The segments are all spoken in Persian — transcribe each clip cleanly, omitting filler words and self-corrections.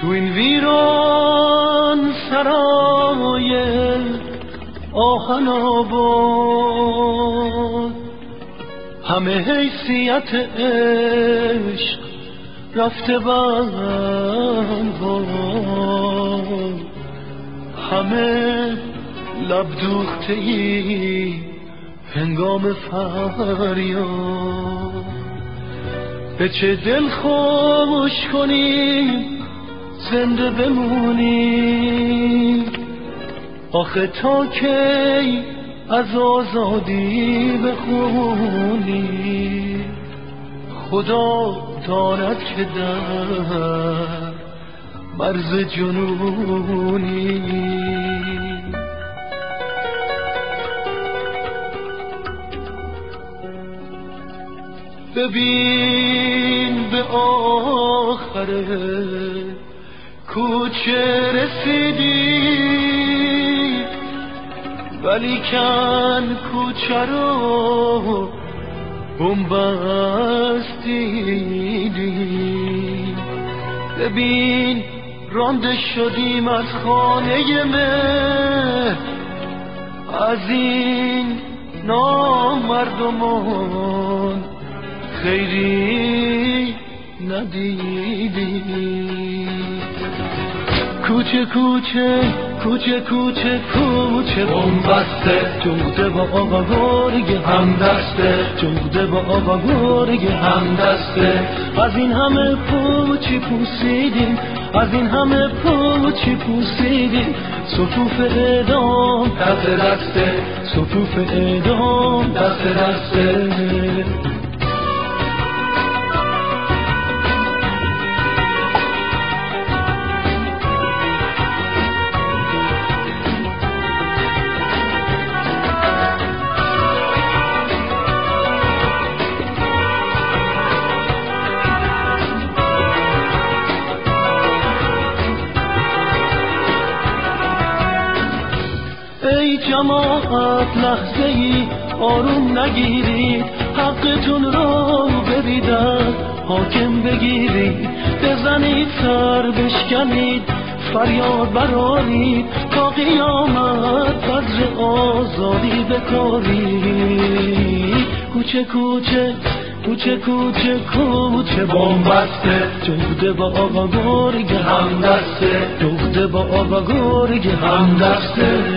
تو این ویران سرای آهن آباد همه حیثیت عشق رفته بنوان، همه لب دوخته‌ای هنگام فریاد. به چه دل خاموش کنی زنده بمونی، آخه تا کی از آزادی بخونی؟ خدا داند که در مرز جنونی. ببین به آخر کوچه رسیدی، ولی کن کوچه رو بنبست دیدی. ببین رانده شدیم از خانه مهر، از این نامردمان خیری ندیدی. کوچه کوچه کوچه کوچه کوچه بنبسته، جوده با آقا گرگ همدسته، جوده با آقا گرگ همدسته. از این همه پوچی پوسیدیم، از این همه پوچی پوسیدیم، صفوف اعدام دست دسته، صفوف اعدام دست دسته. ای جماعت لحظه ای آروم نگیرید، حقتون رو بریدن حاکم بگیرید، بزنید سر بشکنید فریاد برارید، تا قیامت بذر آزادی بکارید. کوچه کوچه کوچه کوچه کوچه بنبسته، جوده با آقا گرگ همدسته، جوده با آقا گرگ همدسته.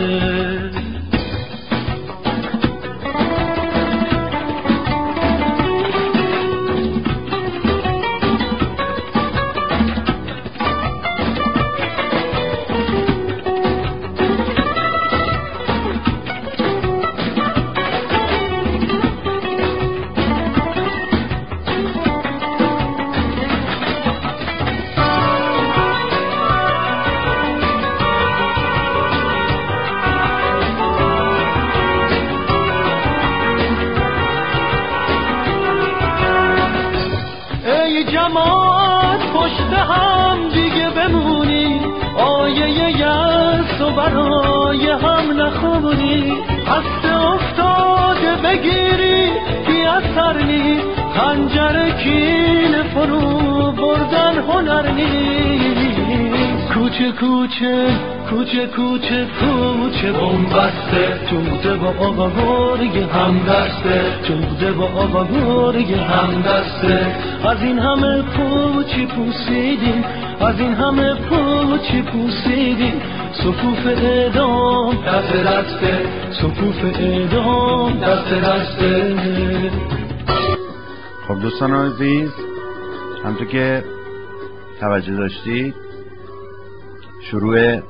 جماعت پشت هم دیگه بمونی، آیه یأس و برای هم نخونی، هسته افتاده بگیری بی اثر نیست، خنجر کین فرو بردن هنر نیست. کوچه کوچه کوچه کوچه کوچه بنبسته، جوده با آقا گرگ همدسته، جوده با آقا گرگ همدسته. از این همه پوچی پوسیدیم، از این همه پوچی پوسیدیم، صفوف اعدام دست دسته، صفوف اعدام دست دسته. خب دوستان عزیز، همونطور که توجه داشتید شروع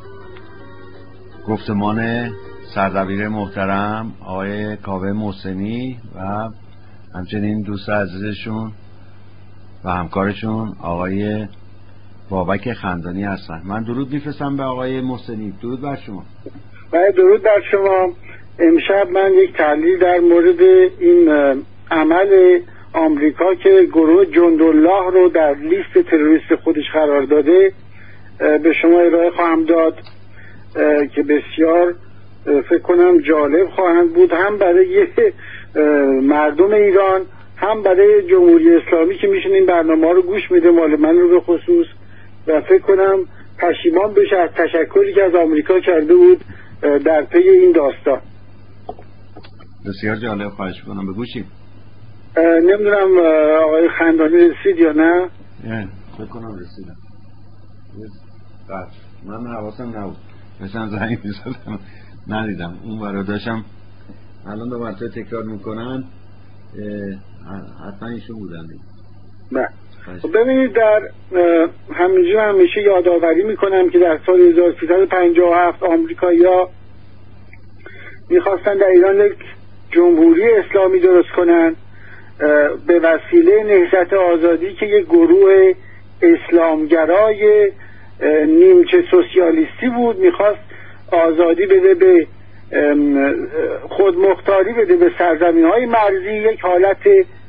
گفتمان سردبیر محترم آقای کاوه محسنی و همچنین دوست عزیزشون و همکارشون آقای بابک خندانی هستن. من درود میفرستم به آقای محسنی. درود بر شما. بله درود بر شما. امشب من یک تحلیل در مورد این عمل آمریکا که گروه جندالله رو در لیست تروریست خودش قرار داده به شما ارائه خواهم داد که بسیار فکر کنم جالب خواهند بود، هم برای مردم ایران هم برای جمهوری اسلامی که میشن این برنامه رو گوش میده، مال من رو به خصوص و فکر کنم پشیمان بشه از تشکری که از آمریکا کرده بود در پی این داستان. بسیار جالب. خواهش کنم بگو چی؟ نمیدونم آقای خندانی رسید یا نه؟ فکر کنم رسیدم. من حواسم نبود، مثلا زنگ میزدم ندیدم اون برای داشتم. الان دو مرتبه تکرار میکنن، حتما ایشون بودن. نه ببینید، در همینجور همیشه یادآوری میکنم که در سال 1357 آمریکایی‌ها میخواستن در ایران یک جمهوری اسلامی درست کنن به وسیله نهضت آزادی که یک گروه اسلامگرای نیمچه سوسیالیستی بود، میخواست آزادی بده، به خودمختاری بده به سرزمین‌های مرزی، یک حالت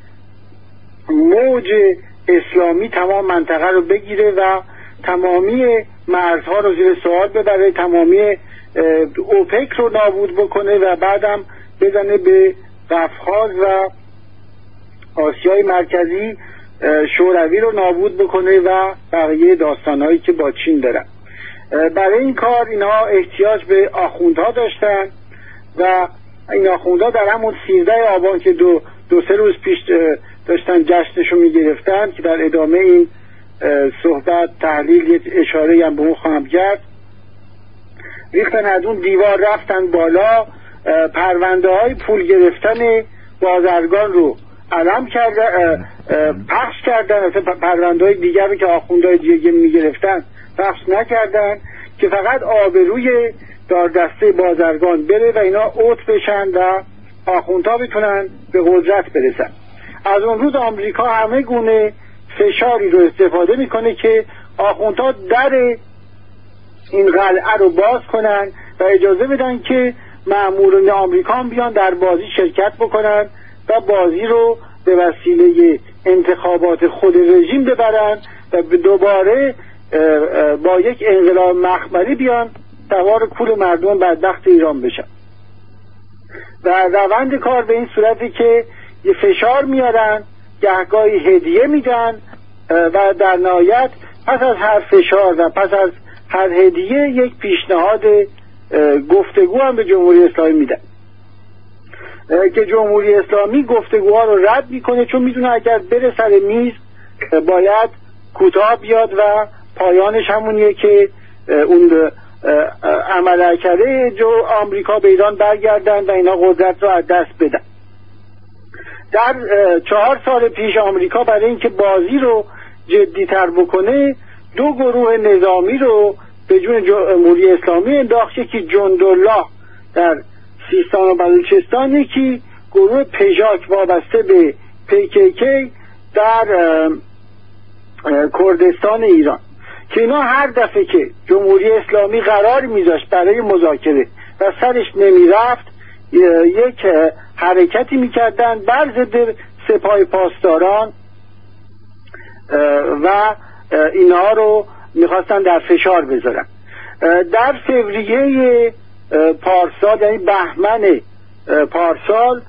موج اسلامی تمام منطقه رو بگیره و تمامی مرزها رو زیر سوال ببره، تمامی اوپک رو نابود بکنه و بعدم بزنه به قفقاز و آسیای مرکزی، شوروی رو نابود بکنه و بقیه داستانهایی که با چین دارن. برای این کار اینها احتیاج به آخوندها داشتن و این آخوندها در همون 13 آبان که دو سه روز پیش داشتن جشنشو میگرفتن، که در ادامه این صحبت تحلیل یک اشاره هم به اون خواهم کرد، ریختن از اون دیوار رفتن بالا، پرونده های پول گرفتن بازرگان رو علم کردن، پخش کردن. اصلا پرونده های دیگر رو که آخوندهای دیگه میگرفتن پخش نکردن که فقط آبروی داردسته بازرگان بره و اینا اوت بشن و آخوندها بتونن به قدرت برسن. از اون روز آمریکا همه گونه فشاری رو استفاده میکنه که آخوندها در این قلعه رو باز کنن و اجازه بدن که مامورین آمریکا هم بیان در بازی شرکت بکنن و بازی رو به وسیله انتخابات خود رژیم ببرن و دوباره با یک انقلاب مخملی بیان سوار کول مردم بدبخت ایران بشن. و روند کار به این صورتی که یه فشار میارن، گهگاهی هدیه میدن و در نهایت پس از هر فشار و پس از هر هدیه یک پیشنهاد گفتگو هم به جمهوری اسلامی میدن که جمهوری اسلامی گفتگوها رو رد میکنه، چون میدونه اگر بره سر میز باید کوتاه بیاد و پایانش همونیه که اون عملکرده آمریکا به ایران برگردن و اینا قدرت رو از دست بدن. در 4 سال پیش آمریکا برای اینکه بازی رو جدی‌تر بکنه 2 گروه نظامی رو به جون جمهوری اسلامی انداخت، یکی جندالله در سیستان و بلوچستان، یکی گروه پژاک وابسته به PKK در کردستان ایران، که اینا هر دفعه که جمهوری اسلامی قرار میذاشت برای مذاکره و سرش نمیرفت یک حرکتی میکردن بر ضد سپاه پاسداران و اینها رو میخواستن در فشار بذارن. در فوریه پارسال، یعنی بهمن پارسال،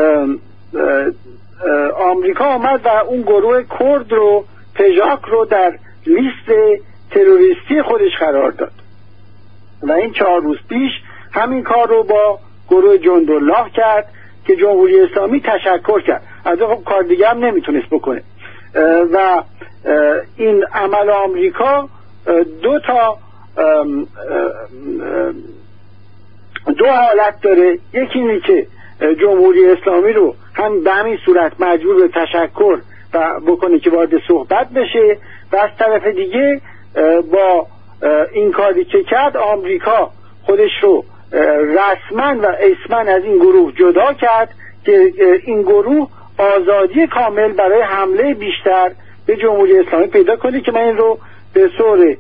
آمریکا آمد و اون گروه کرد رو، پژاک رو، در لیست تروریستی خودش قرار داد و این 4 روز پیش همین کار رو با گروه جندالله کرد که جمهوری اسلامی تشکر کرد از خب کار دیگه هم نمیتونست بکنه. و این عمل آمریکا دو حالت داره. یکی اینه که جمهوری اسلامی رو هم به همین صورت مجبور به تشکر و بکنه که وارد صحبت بشه، و از طرف دیگه با این کاری که کرد آمریکا خودش رو رسما و اسما از این گروه جدا کرد که این گروه آزادی کامل برای حمله بیشتر به جمهوری اسلامی پیدا کنه، که من این رو به صورت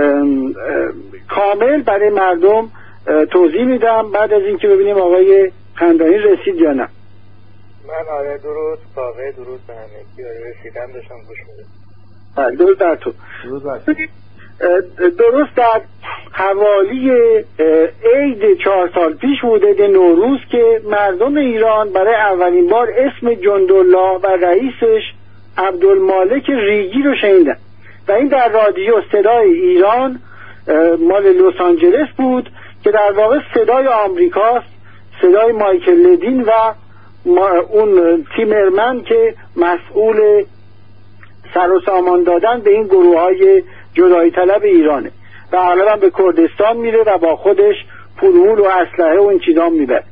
کامل برای مردم توضیح میدم بعد از اینکه ببینیم آقای خندانی رسید یا نه. من آره درست واقعا درست به همه رسیدم داشتم گوش میدم. درست بر تو. درست در حوالی عید 4 سال پیش بود، عید نوروز، که مردم ایران برای اولین بار اسم جندالله و رئیسش عبدالمالک ریگی رو شنیدن. و این در رادیو صدای ایران مال لس آنجلس بود که در واقع صدای آمریکاست، صدای مایکل لدین و اون تیمرمن که مسئول سر و سامان دادن به این گروه‌های جدایی طلب ایرانه و غالبا به کردستان میره و با خودش پول و اسلحه و این چیزا میبره.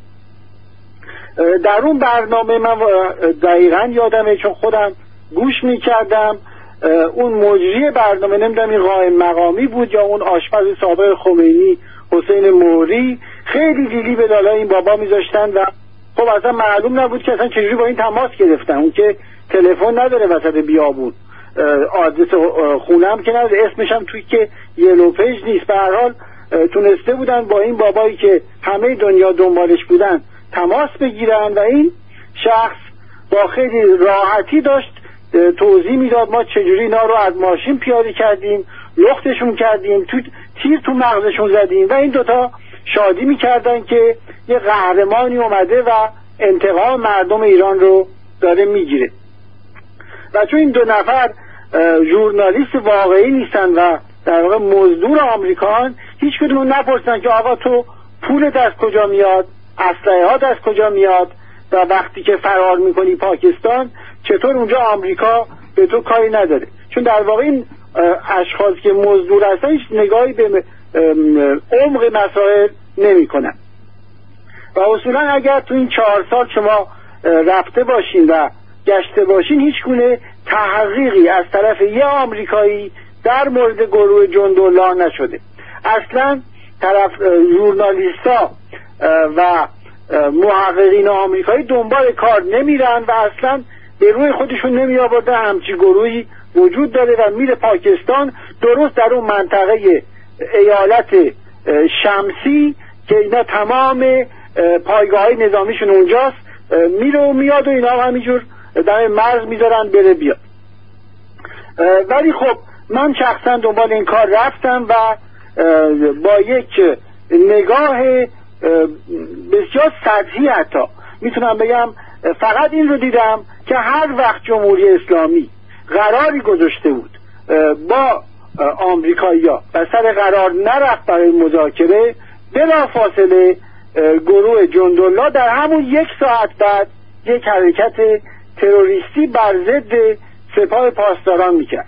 در اون برنامه من دقیقا یادمه چون خودم گوش میکردم، اون مجری برنامه نمیدونم این قائم مقامی بود یا اون آشپز سابق خمینی حسین موری، خیلی دیلی به دالای این بابا میذاشتن و خب اصلا معلوم نبود که اصلا چجوری با این تماس گرفتن. اون که تلفن نداره وسط بیابون، آدرس خونم که نداره، اسمش هم توی که یلو پیج نیست. به هر حال تونسته بودن با این بابایی که همه دنیا دنبالش بودن تماس بگیرن و این شخص با خیلی راحتی داشت توضیح میداد ما چجوری اینا رو از ماشین پیاده کردیم، لختشون کردیم، تیر تو مغزشون زدیم و این دوتا شادی میکردن که یه قهرمانی اومده و انتقام مردم ایران رو داره میگیره. و چون این دو نفر ژورنالیست واقعی نیستن و در واقع مزدور آمریکان، هیچ کدوم نپرسن که آقا تو پولت از کجا میاد، اسلحه ها از کجا میاد و وقتی که فرار میکنی پاکستان چطور اونجا آمریکا به تو کاری نداره. چون در واقع این اشخاص که مزدور هستن هیچ نگاهی به عمق مسائل نمی کنن و اصولا اگر تو این 4 سال شما رفته باشین و گشته باشین هیچ گونه تحقیقی از طرف یه آمریکایی در مورد گروه جندالله نشده. اصلا طرف ژورنالیستا و محققین آمریکایی دنبال کار نمیرن و اصلا به روی خودشون نمی آورده همچی گروهی وجود داره و میره پاکستان، درست در اون منطقه ایالت شمسی که اینا تمام پایگاه‌های نظامیشون اونجاست، میره و میاد و اینا همینجور در مرز میذارن بره بیاد. ولی خب من شخصا دنبال این کار رفتم و با یک نگاه بسیار سطحی حتی میتونم بگم فقط این رو دیدم که هر وقت جمهوری اسلامی قراری گذاشته بود با آمریکایی‌ها و سر قرار نرفت برای مذاکره، بلافاصله گروه جندالله در همون 1 ساعت بعد یک حرکت تروریستی بر ضد سپاه پاسداران میکرد.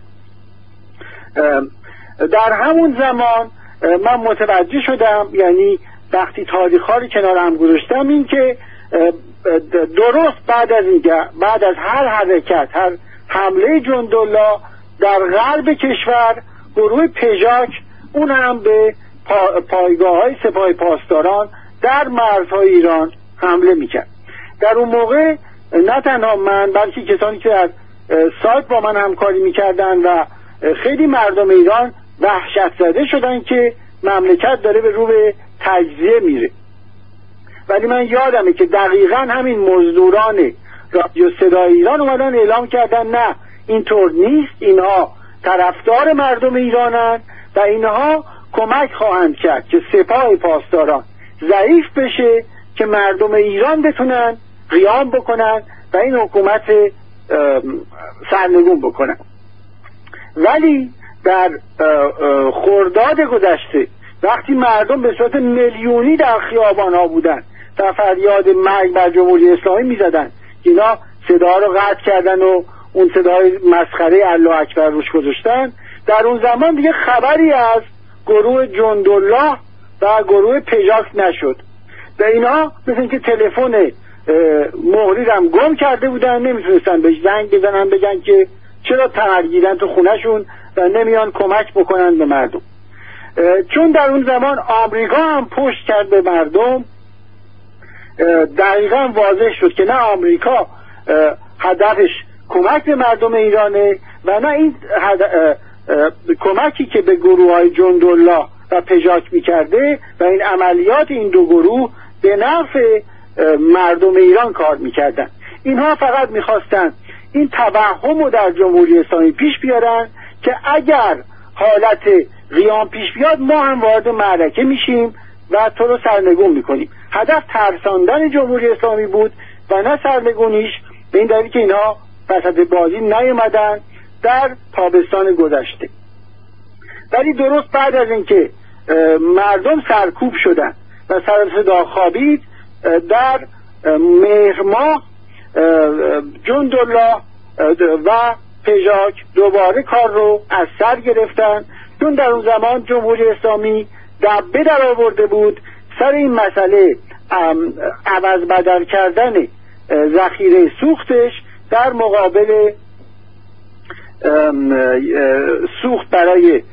در همون زمان من متوجه شدم، یعنی وقتی تاریخ‌ها رو کنار هم گذاشتم، این که درست بعد از هر حرکت، هر حمله جندالله در غرب کشور، گروه پژاک اون هم به پایگاه‌های سپاه پاسداران در مرزهای ایران حمله میکرد. در اون موقع نه تنها من بلکه کسانی که از سایت با من همکاری میکردن و خیلی مردم ایران وحشت زده شدن که مملکت داره به رو به تجزیه میره. ولی من یادمه که دقیقاً همین مزدوران رادیو صدای ایران اومدن اعلام کردن نه اینطور نیست، اینها طرفدار مردم ایرانن و اینها کمک خواهند کرد که سپاه پاسداران ضعیف بشه که مردم ایران بتونن قیام بکنن و این حکومت سرنگون بکنن. ولی در خرداد گذشته وقتی مردم به صورت میلیونی در خیابان ها بودن و فریاد مرگ بر جمهوری اسلامی میزدن، اینا صدا رو قطع کردن و اون صدای مسخره الله اکبر روش گذاشتن، در اون زمان دیگه خبری از گروه جندالله و گروه پژاک نشد و اینا مثل اینکه تلفن مهری رو هم گم کرده بودن، نمیتونستن به زنگ بزنن بگن که چرا تغییرن تو خونهشون و نمیان کمک بکنن به مردم. چون در اون زمان آمریکا هم پشت کرد به مردم، دقیقا واضح شد که نه آمریکا هدفش کمک به مردم ایرانه و نه این کمکی که به گروه های جندالله و پژاک میکرده و این عملیات این دو گروه به نفع مردم ایران کار میکردن. اینها فقط میخواستن این توهم رو در جمهوری اسلامی پیش بیارن که اگر حالت قیام پیش بیاد ما هم وارد معرکه میشیم و تو رو سرنگون میکنیم. هدف ترساندن جمهوری اسلامی بود و نه سرنگونیش، به این دلیل که اینها وسط بازی نیومدن در تابستان گذشته. ولی درست بعد از اینکه مردم سرکوب شدن و سر صدا خوابید، در مهر ماه جندالله و پژاک دوباره کار رو از سر گرفتن، چون در اون زمان جمهوری اسلامی دبه در آورده بود سر این مسئله عوض بدل کردن ذخیره سوختش در مقابل سوخت برای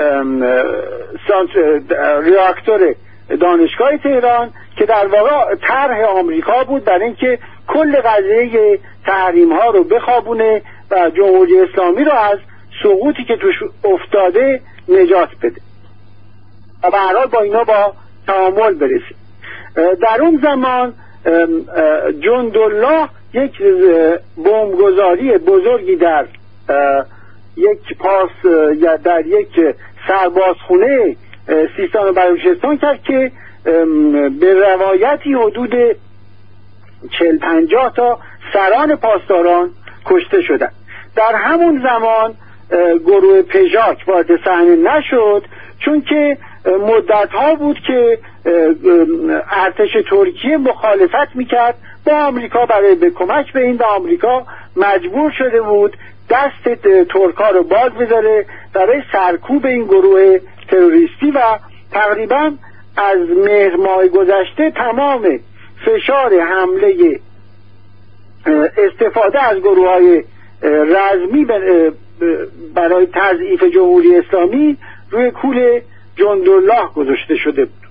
ریاکتور دانشگاه تهران که در واقع طرح آمریکا بود برای اینکه کل قضیه تحریم ها رو بخوابونه و جمهوری اسلامی رو از سقوطی که توش افتاده نجات بده و به هر حال با اینا با تعامل برسه. در اون زمان جندالله یک بمبگذاری بزرگی در یک پاس یا در یک سربازخونه سیستان و بلوچستان کرد که به روایتی حدود 40-50 تا سران پاسداران کشته شدند. در همون زمان گروه پژاک وارد صحنه نشد، چون که مدت‌ها بود که ارتش ترکیه مخالفت میکرد با آمریکا برای به کمک به این، و آمریکا مجبور شده بود دست ترکا رو باز بذاره برای سرکوب این گروه تروریستی و تقریبا از مهر ماه گذشته تمام فشار حمله استفاده از گروه‌های رزمی برای تضعیف جمهوری اسلامی روی کول جندالله گذاشته شده بود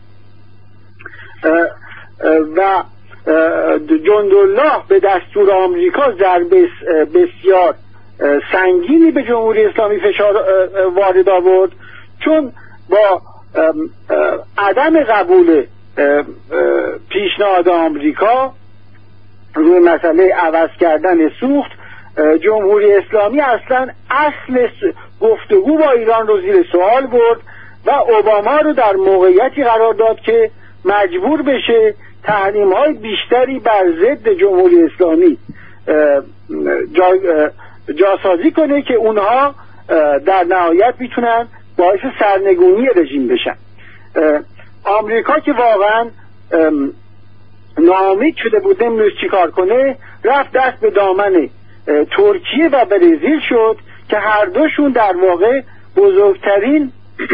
و جندالله به دستور آمریکا ضربه بسیار سنگینی به جمهوری اسلامی فشار وارد آورد، چون با عدم قبول پیشنهاد آمریکا روی مسئله عوض کردن سوخت، جمهوری اسلامی اصلا اصل گفتگو با ایران رو زیر سوال برد و اوباما رو در موقعیتی قرار داد که مجبور بشه تحریم‌های بیشتری بر ضد جمهوری اسلامی جاسازی کنه که اونها در نهایت میتونن باعث سرنگونی رژیم بشن. آمریکا که واقعا ناامید شده بود نمیدونست چی کار کنه، رفت دست به دامن ترکیه و برزیل شد که هر دوشون در واقع بزرگترین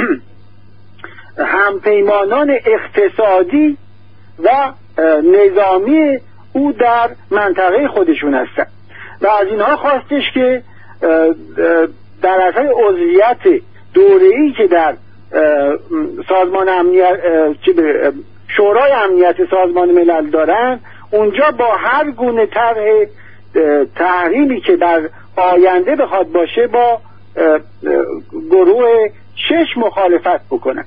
همپیمانان اقتصادی و نظامی او در منطقه خودشون هستن و از اینها خواستش که در اثر عضویت دوره‌ای که در سازمان امنیت شورای امنیت سازمان ملل دارن، اونجا با هر گونه طرح تحریمی که در آینده بخواد باشه با گروه 6 مخالفت بکنن.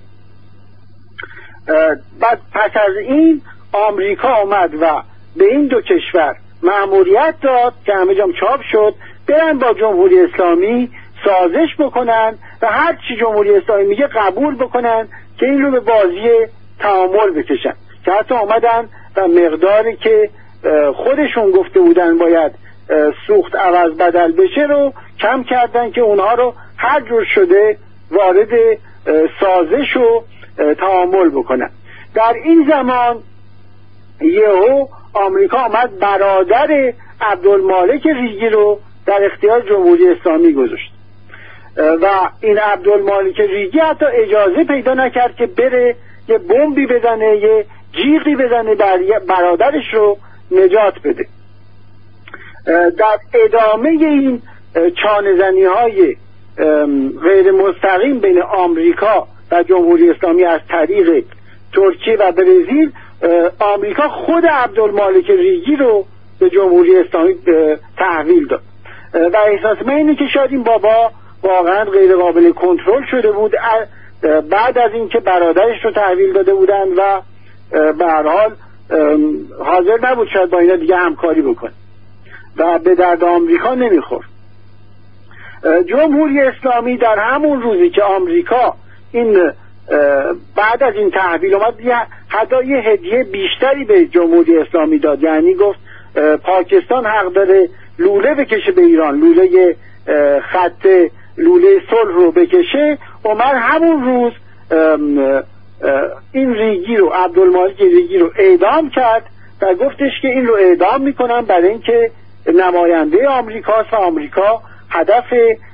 بعد پس از این آمریکا آمد و به این دو کشور مأموریت داد که همه جام چاپ شد برن با جمهوری اسلامی سازش بکنن و هر چی جمهوری اسلامی میگه قبول بکنن که این رو به بازی تعامل بکشن، که حتی آمدن و مقداری که خودشون گفته بودن باید سوخت عوض بدل بشه رو کم کردن که اونها رو هر جور شده وارد سازش و تعامل بکنن. در این زمان یهو آمریکا آمد برادر عبدالمالک ریگی رو در اختیار جمهوری اسلامی گذاشت و این عبدالمالک ریگی حتی اجازه پیدا نکرد که بره یه بمبی بزنه، یه جیغی بزنه برادرش رو نجات بده. در ادامه این چانه‌زنی های غیر مستقیم بین آمریکا و جمهوری اسلامی از طریق ترکیه و برزیل، آمریکا خود عبدالمالک ریگی رو به جمهوری اسلامی تحویل داد و احساس من اینه که شاید این بابا واقعا غیر قابل کنترل شده بود بعد از اینکه برادرش رو تحویل داده بودن و به هر حال حاضر نبود شاید با اینا دیگه همکاری بکنه و به درد آمریکا نمیخورد. جمهوری اسلامی در همون روزی که آمریکا این بعد از این تحویل اومد حتی یه هدیه بیشتری به جمهوری اسلامی داد، یعنی گفت پاکستان حق داره لوله بکشه به ایران، لوله خط لوله صلح رو بکشه، عمر همون روز این ریگی رو، عبدالمالک ریگی رو اعدام کرد و گفتش که این رو اعدام میکنم برای اینکه نماینده آمریکاست و آمریکا هدف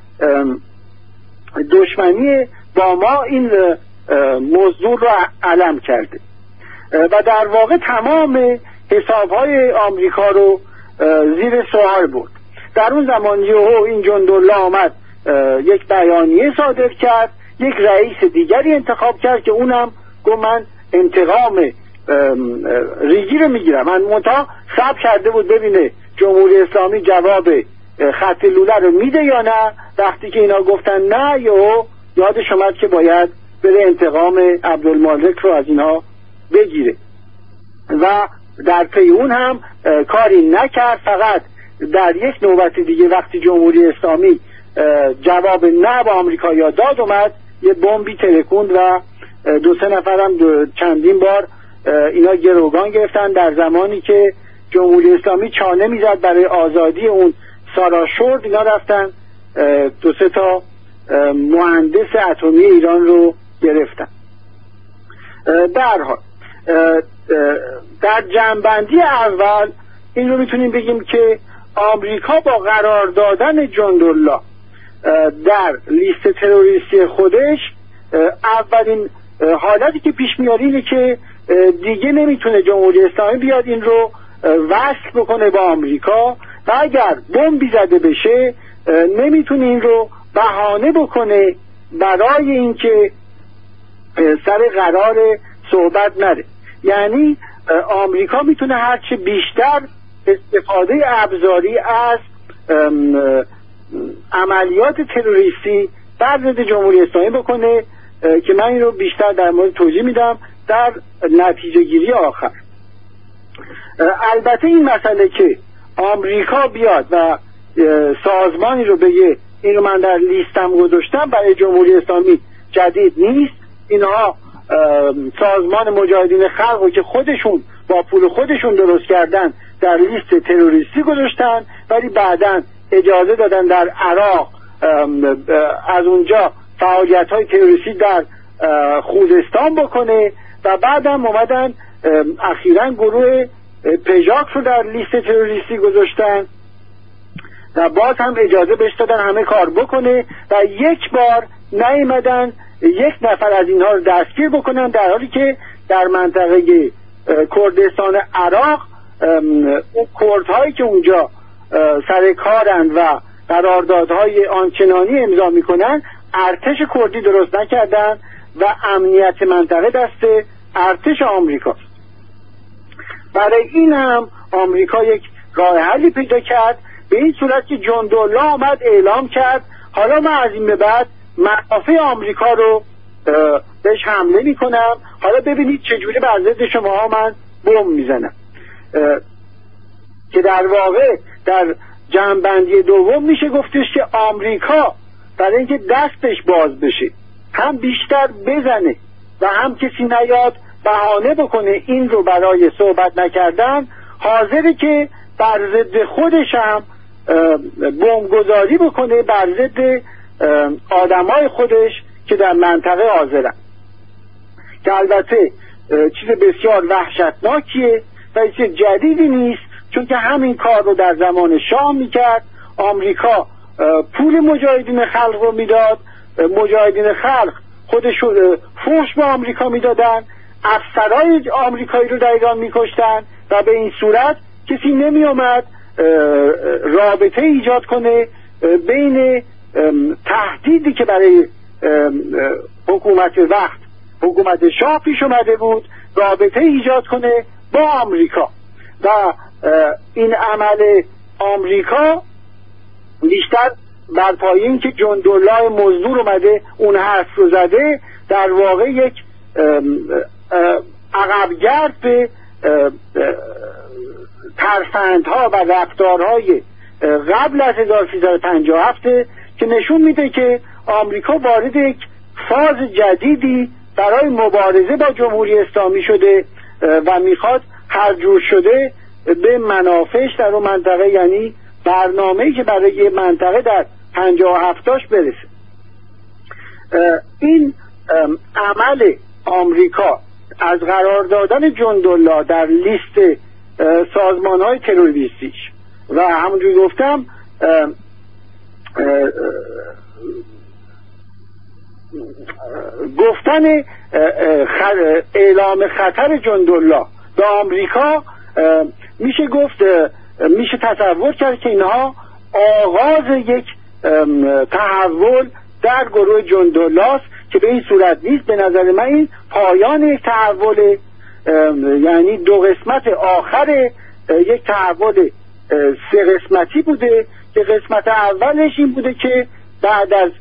دشمنی با ما این موضوع رو علم کرده و در واقع تمام حسابهای آمریکا رو زیر سوال برد. در اون زمان این جندالله آمد یک بیانیه صادر کرد، یک رئیس دیگری انتخاب کرد که اونم گفت من انتقام ریگی رو میگیرم. من منتها صبر کرده بود ببینه جمهوری اسلامی جواب خط لوله رو میده یا نه. وقتی که اینا گفتن نه، یادش اومد که باید بره انتقام عبدالمالک رو از اینا بگیره و در پی اون هم کاری نکرد. فقط در یک نوبت دیگه وقتی جمهوری اسلامی جواب نه به آمریکایی‌ها داد، اومد یه بمبی ترکوند و 2-3 نفرم چندین بار اینا گروگان گرفتن. در زمانی که جمهوری اسلامی چانه میزد برای آزادی اون سارا شورد، اینا رفتن 2-3 تا مهندس اتمی ایران رو گرفتن. به هر حال در جنبندی اول این رو میتونیم بگیم که آمریکا با قرار دادن جندالله در لیست تروریستی خودش اولین حالتی که پیش میاد اینه که دیگه نمیتونه جمهوری اسلامی بیاد این رو وصل بکنه با آمریکا و اگر بمبی زده بشه نمیتونه این رو بهانه بکنه برای اینکه سر قرار صحبت نره. یعنی آمریکا میتونه هرچه بیشتر استفاده ابزاری از عملیات تروریستی بر ضد جمهوری اسلامی بکنه که من این رو بیشتر در مورد توضیح میدم در نتیجه گیری آخر. البته این مسئله که آمریکا بیاد و سازمانی رو بگه این رو من در لیستم گذاشتم برای جمهوری اسلامی جدید نیست. اینها سازمان مجاهدین خلق که خودشون با پول خودشون درست کردن در لیست تروریستی گذاشتن، ولی بعداً اجازه دادن در عراق از اونجا فعالیت‌های تروریستی در خوزستان بکنه و بعدم اومدن اخیراً گروه پژاک رو در لیست تروریستی گذاشتن و باز هم اجازه بهش دادن همه کار بکنه و یک بار نیامدن یک نفر از اینها رو دستگیر بکنن، در حالی که در منطقه کردستان عراق اون کردهایی که اونجا سر کارن و قراردادهای آنچنانی امضا میکنن ارتش کردی درست نکردن و امنیت منطقه دست ارتش آمریکاست. برای این هم آمریکا یک راه حلی پیدا کرد به این صورت که جندالله آمد اعلام کرد حالا من از این به بعد منافع آمریکا رو بهش حمله میکنم، حالا ببینید چجوری بر ضد شماها من بمب میزنم. که در واقع در جنبندی دوم میشه گفتش که آمریکا برای اینکه دستش باز بشه هم بیشتر بزنه و هم کسی نیاد بهانه بکنه این رو برای صحبت نکردن، حاضره که بر ضد خودش هم بمبگذاری بکنه بر ضد آدمای خودش که در منطقه حاضرن، که البته چیز بسیار وحشتناکیه و چیز جدیدی نیست، چون که همین کار رو در زمان شاه میکرد. آمریکا پول مجاهدین خلق رو میداد، مجاهدین خلق خودشون فحش به آمریکا میدادن، افسرهای آمریکایی رو در ایران میکشتن و به این صورت کسی نمی اومد رابطه ایجاد کنه بین تهدیدی که برای حکومت شاه پیش اومده بود رابطه ایجاد کنه با آمریکا. و این عمل آمریکا بیشتر بر پایه این که جندالله مزدور اومده اون حرف رو زده، در واقع یک عقبگرد به ترفندها و رفتارهای قبل از 1357 که نشون میده که آمریکا وارد یک فاز جدیدی برای مبارزه با جمهوری اسلامی شده و میخواد هر جور شده به منافعش در اون منطقه، یعنی برنامه‌ای که برای منطقه در 57 برسه. این عمل آمریکا از قرار دادن جندالله در لیست سازمان‌های تروریستیش و همونجوری گفتم گفتن اعلام خطر جندالله به آمریکا، میشه گفت میشه تصور کرد که اینها آغاز یک تحول در گروه جندالله است که به این صورت نیست. به نظر من این پایان یک تحول، یعنی 2 قسمت آخر یک تحول 3 قسمتی بوده که قسمت اولش این بوده که بعد از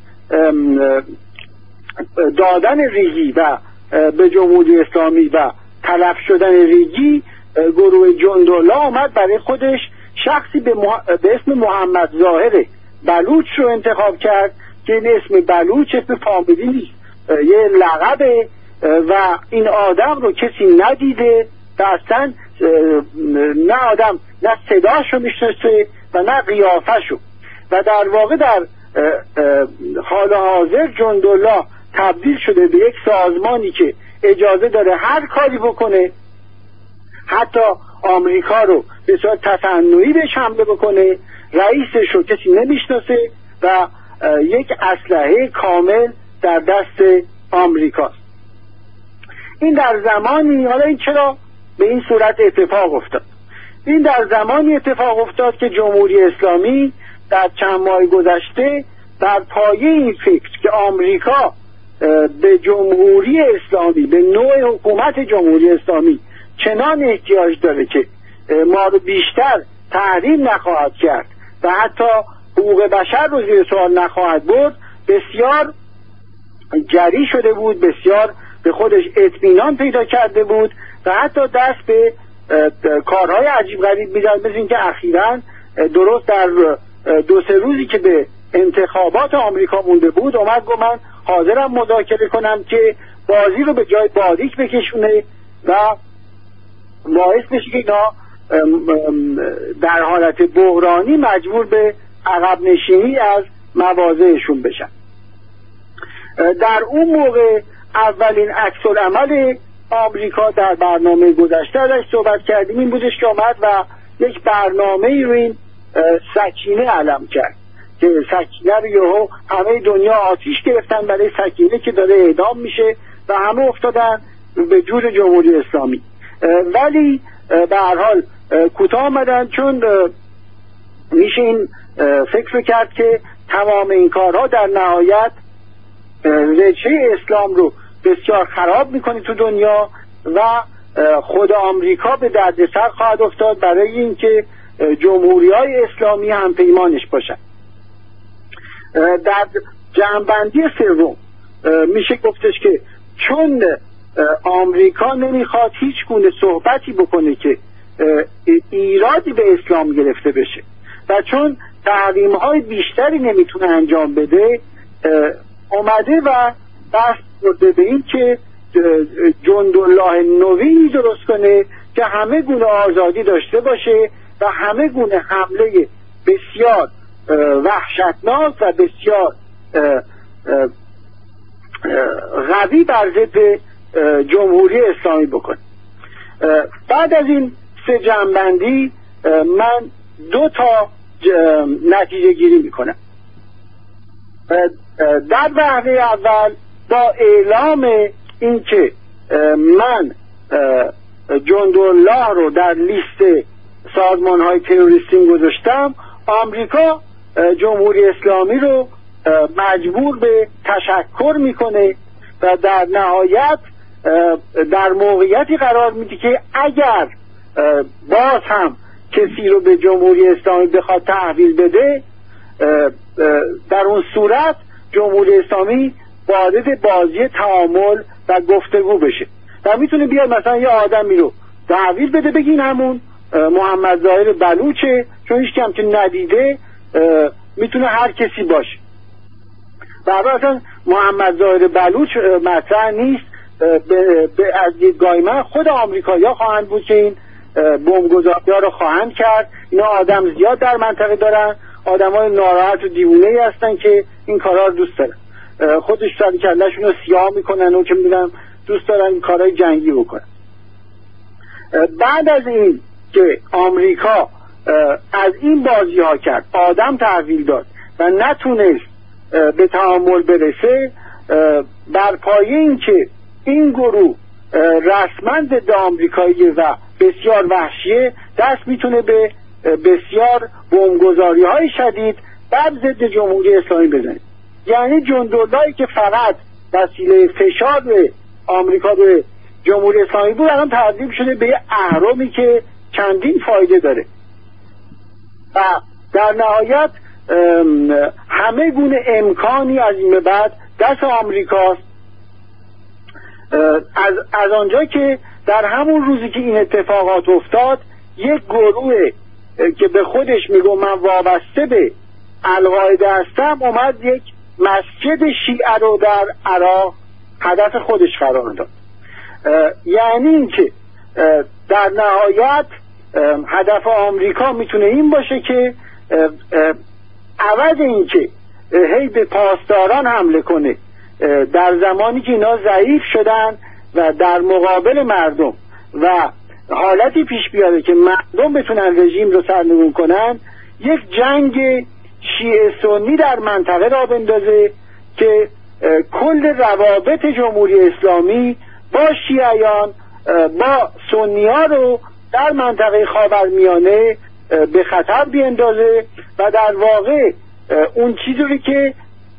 دادن ریگی و به جمهوری اسلامی و تلف شدن ریگی، گروه جندالله آمد برای خودش شخصی به اسم محمد ظاهر بلوچ رو انتخاب کرد که این اسم بلوچ اسم فامیلی نیست، یه لقبه و این آدم رو کسی ندیده و اصلا نه آدم نه صداش رو میشناسه و نه قیافش رو، و در واقع در حال حاضر جندالله تبدیل شده به یک سازمانی که اجازه داره هر کاری بکنه، حتی آمریکا رو به صورت تصنعی بهش حمله بکنه، رئیسش رو کسی نمیشناسه و یک اسلحه کامل در دست آمریکاست. این در زمانی، حالا این چرا به این صورت اتفاق افتاد؟ این در زمانی اتفاق افتاد که جمهوری اسلامی در چند ماه گذشته بر پایه این فکر که آمریکا به جمهوری اسلامی، به نوع حکومت جمهوری اسلامی چنان احتیاج داره که ما رو بیشتر تحریم نخواهد کرد و حتی حقوق بشر رو زیر سوال نخواهد برد، بسیار جری شده بود، بسیار به خودش اطمینان پیدا کرده بود و حتی دست به کارهای عجیب غریب می‌زد، مثل اینکه اخیراً درست در 2-3 روزی که به انتخابات آمریکا مونده بود اومد گفت من حاضرم مذاکره کنم که بازی رو به جای باریک بکشونه و باعث بشه که اینا در حالت بحرانی مجبور به عقب نشینی از مواضعشون بشن. در اون موقع اولین عکس‌العمل آمریکا در برنامه گذشته ازش صحبت کردیم این بودش که آمد و یک برنامه رو این سکینه علم کرد که سکینه رو یهو همه دنیا آتیش گرفتن برای سکینه که داره اعدام میشه و همه افتادن به جور جمهوری اسلامی، ولی به هر حال کوتاه آمدن، چون میشه این فکر رو کرد که تمام این کارها در نهایت ریشه اسلام رو بسیار خراب میکنه تو دنیا و خود آمریکا به دردسر خواهد افتاد برای اینکه جمهوری‌های اسلامی هم پیمانش باشن. در جنبندی سوم میشه گفتش که چون آمریکا نمیخواد هیچ گونه صحبتی بکنه که ایرادی به اسلام گرفته بشه و چون تحریم‌های بیشتری نمیتونه انجام بده، اومده و دست برده به این که جندالله نوینی درست کنه که همه گونه آزادی داشته باشه و همه گونه حمله بسیار وحشتناک و بسیار قوی بر ضد جمهوری اسلامی بکنه. بعد از این 3 جنبندی من 2 نتیجه گیری میکنم. در وهله اول با اعلام اینکه من جندالله رو در لیست سازمان‌های تروریستی گذاشتم، آمریکا جمهوری اسلامی رو مجبور به تشکر میکنه و در نهایت در موقعیتی قرار میده که اگر باز هم کسی رو به جمهوری اسلامی بخواد تحویل بده، در اون صورت جمهوری اسلامی وارد بازی تعامل و گفتگو بشه و میتونه بیاد مثلا یه آدمی رو تحویل بده، بگین همون محمد ظاهر بلوچه، چون هیچ کم که ندیده میتونه هر کسی باشه و اصلا محمد ظاهر بلوچ مطرح نیست. از دیدگاه من خود آمریکایی‌ها خواهند بود که این بمبگذاری‌ها رو خواهند کرد. اینا آدم زیاد در منطقه دارن، آدمای ناراحت و دیوونه‌ای هستن که این کارا رو دوست دارن، خودش سر کله‌شون رو سیاه میکنن و که میدونم دوست دارن کارهای جنگی بکنن. بعد از این که آمریکا از این بازی ها کرد، آدم تحویل داد و نتونست به تعامل برسه، بر پایه این که این گروه رسما ضد آمریکایی و بسیار وحشیه، دست میتونه به بسیار بمبگذاری های شدید بر ضد جمهوری اسلامی بزنه. یعنی جنداللهی که فقط وسیله فشار به آمریکا به جمهوری اسلامی بود، الان تبدیل شده به یه اهرمی که چندین فایده داره و در نهایت همه گونه امکانی از این به بعد دست آمریکاست. از آنجا که در همون روزی که این اتفاقات افتاد، یک گروه که به خودش میگه من وابسته به القاعده هستم اومد یک مسجد شیعه رو در عراق هدف خودش قرار داد. یعنی این که در نهایت هدف آمریکا میتونه این باشه که عوض این که هی به پاسداران حمله کنه در زمانی که اینا ضعیف شدن و در مقابل مردم و حالتی پیش بیاره که مردم بتونن رژیم رو سرنگون کنن، یک جنگ شیعه سنی در منطقه را بندازه که کل روابط جمهوری اسلامی با شیعیان با سنی ها رو در منطقه خاورمیانه به خطر بیندازه و در واقع اون چیزی رو که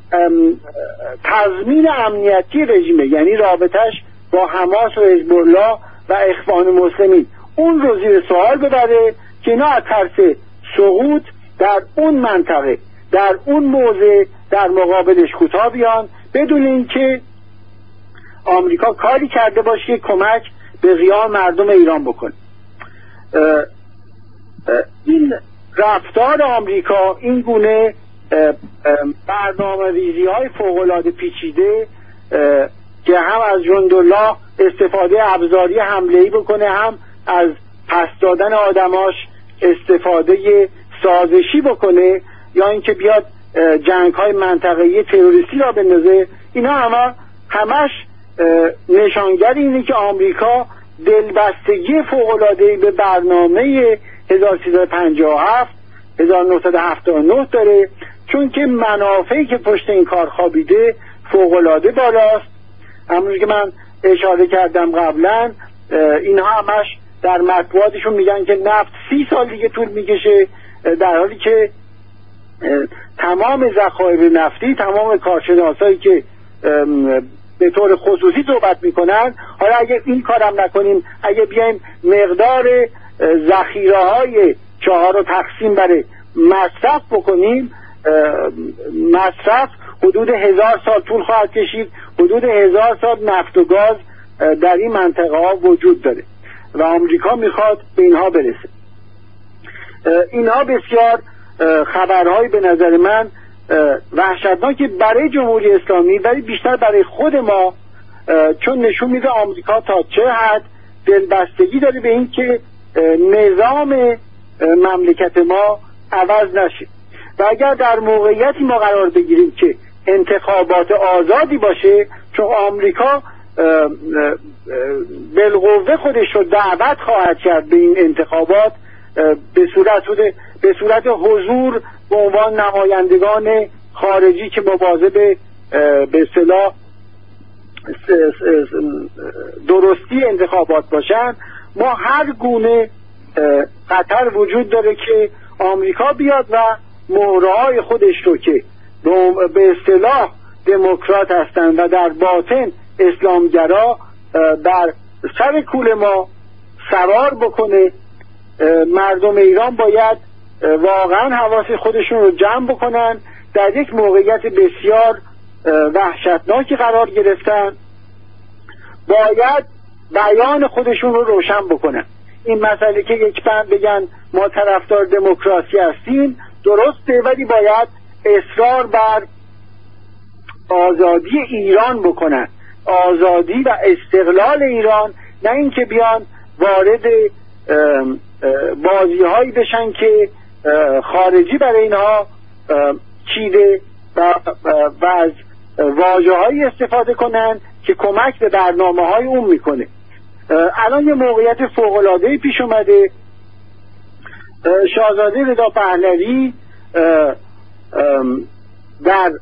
تضمین امنیتی رژیمه، یعنی رابطش با حماس و حزب الله و اخوان مسلمین، اون رو زیر سوال ببره که اینا از ترس سقوط در اون منطقه در اون موضع در مقابلش کوتاه بیان، بدون اینکه آمریکا کاری کرده باشه کمک به قیام مردم ایران بکنه. این رفتار آمریکا، این گونه برنامه ریزی های فوق‌العاده پیچیده که هم از جندالله استفاده ابزاری حمله‌ای بکنه، هم از پس دادن آدماش استفاده سازشی بکنه، یا اینکه بیاد جنگ های منطقه‌ای تروریستی را بندازه، اینا همش نشانگر اینه که آمریکا دلبستگی فوق‌العاده‌ای به برنامه 1357 1979 داره، چون که منافعی که پشت این کار خوابیده فوق‌العاده بالاست. همونجور که من اشاره کردم قبلا، اینها همش در مطبوعاتشون میگن که نفت 30 سال دیگه طول میکشه، در حالی که تمام ذخایر نفتی، تمام کارشناسایی که به طور خصوصی صحبت میکنن، حالا اگه این کارم نکنیم، اگه بیایم مقدار ذخیره های 4 رو تقسیم بر مصرف بکنیم، مصرف حدود 1000 سال طول خواهد کشید. حدود 1000 سال نفت و گاز در این منطقه ها وجود داره و آمریکا میخواد به اینها برسه. اینها بسیار خبرهای به نظر من وحشتناکی برای جمهوری اسلامی، ولی بیشتر برای خود ما، چون نشون میده آمریکا تا چه حد دلبستگی داره به این که نظام مملکت ما عوض نشه. و اگر در موقعیتی ما قرار بگیریم که انتخابات آزادی باشه، چون آمریکا بالقوه خودش رو دعوت خواهد کرد به این انتخابات به صورت حضور به عنوان نمایندگان خارجی که مواظب به اصطلاح درستی انتخابات باشن، ما هر گونه خطر وجود داره که آمریکا بیاد و مهره‌های خودش رو که به اصطلاح دموکرات هستن و در باطن اسلامگرا در سر کول ما سوار بکنه. مردم ایران باید واقعا حواس خودشون رو جمع بکنن، در یک موقعیت بسیار وحشتناکی قرار گرفتن، باید بیان خودشون رو روشن بکنن. این مسئله که یک بند بگن ما طرفدار دموکراسی هستیم درسته، ولی باید اصرار بر آزادی ایران بکنن، آزادی و استقلال ایران، نه اینکه بیان وارد بازی هایی بشن که خارجی برای اینها چیده و از واژه‌هایی استفاده کنن که کمک به برنامه‌های اون میکنه. الان یه موقعیت فوق‌العاده‌ای پیش اومده. شاهزاده رضا پهلوی در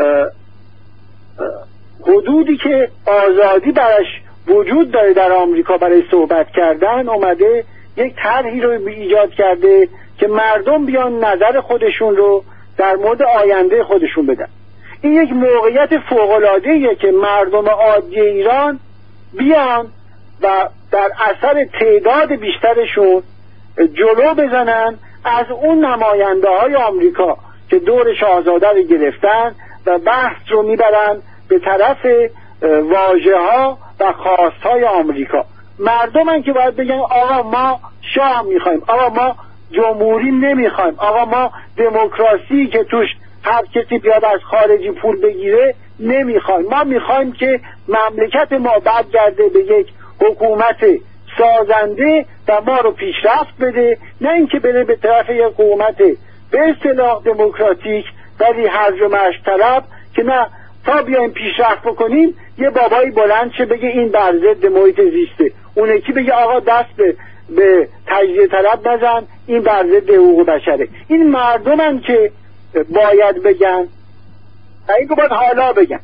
حدودی که آزادی برش وجود داره در آمریکا برای صحبت کردن، اومده یک طرحی رو ایجاد کرده که مردم بیان نظر خودشون رو در مورد آینده خودشون بدن. این یک موقعیت فوق‌العاده‌ایه که مردم عادی ایران بیان و در اثر تعداد بیشترشون جلو بزنن از اون نماینده های آمریکا که دور شاهزاده رو گرفتن و بحث رو میبرن به طرف واژه ها و خواست های آمریکا. مردمن که باید بگن آقا ما شاه میخوایم، آقا ما جمهوری نمیخوایم، آقا ما دموکراسی که توش هر کسی بیاد از خارجی پول بگیره نمیخوایم، ما میخوایم که مملکت ما برگرده به یک حکومت سازنده و ما رو پیشرفت بده، نه اینکه بره به طرف یک حکومت به اصطلاح دموکراتیک ولی هرج و مرج طلب که نه تا بیایم پیشرفت بکنیم یه بابایی بلند شه بگه این بر ضد محیط زیسته، اون یکی بگه آقا دست به تجزیه طلب نزن این بر ضد حقوق بشره. این مردمن که باید بگن، این که باید حالا بگن.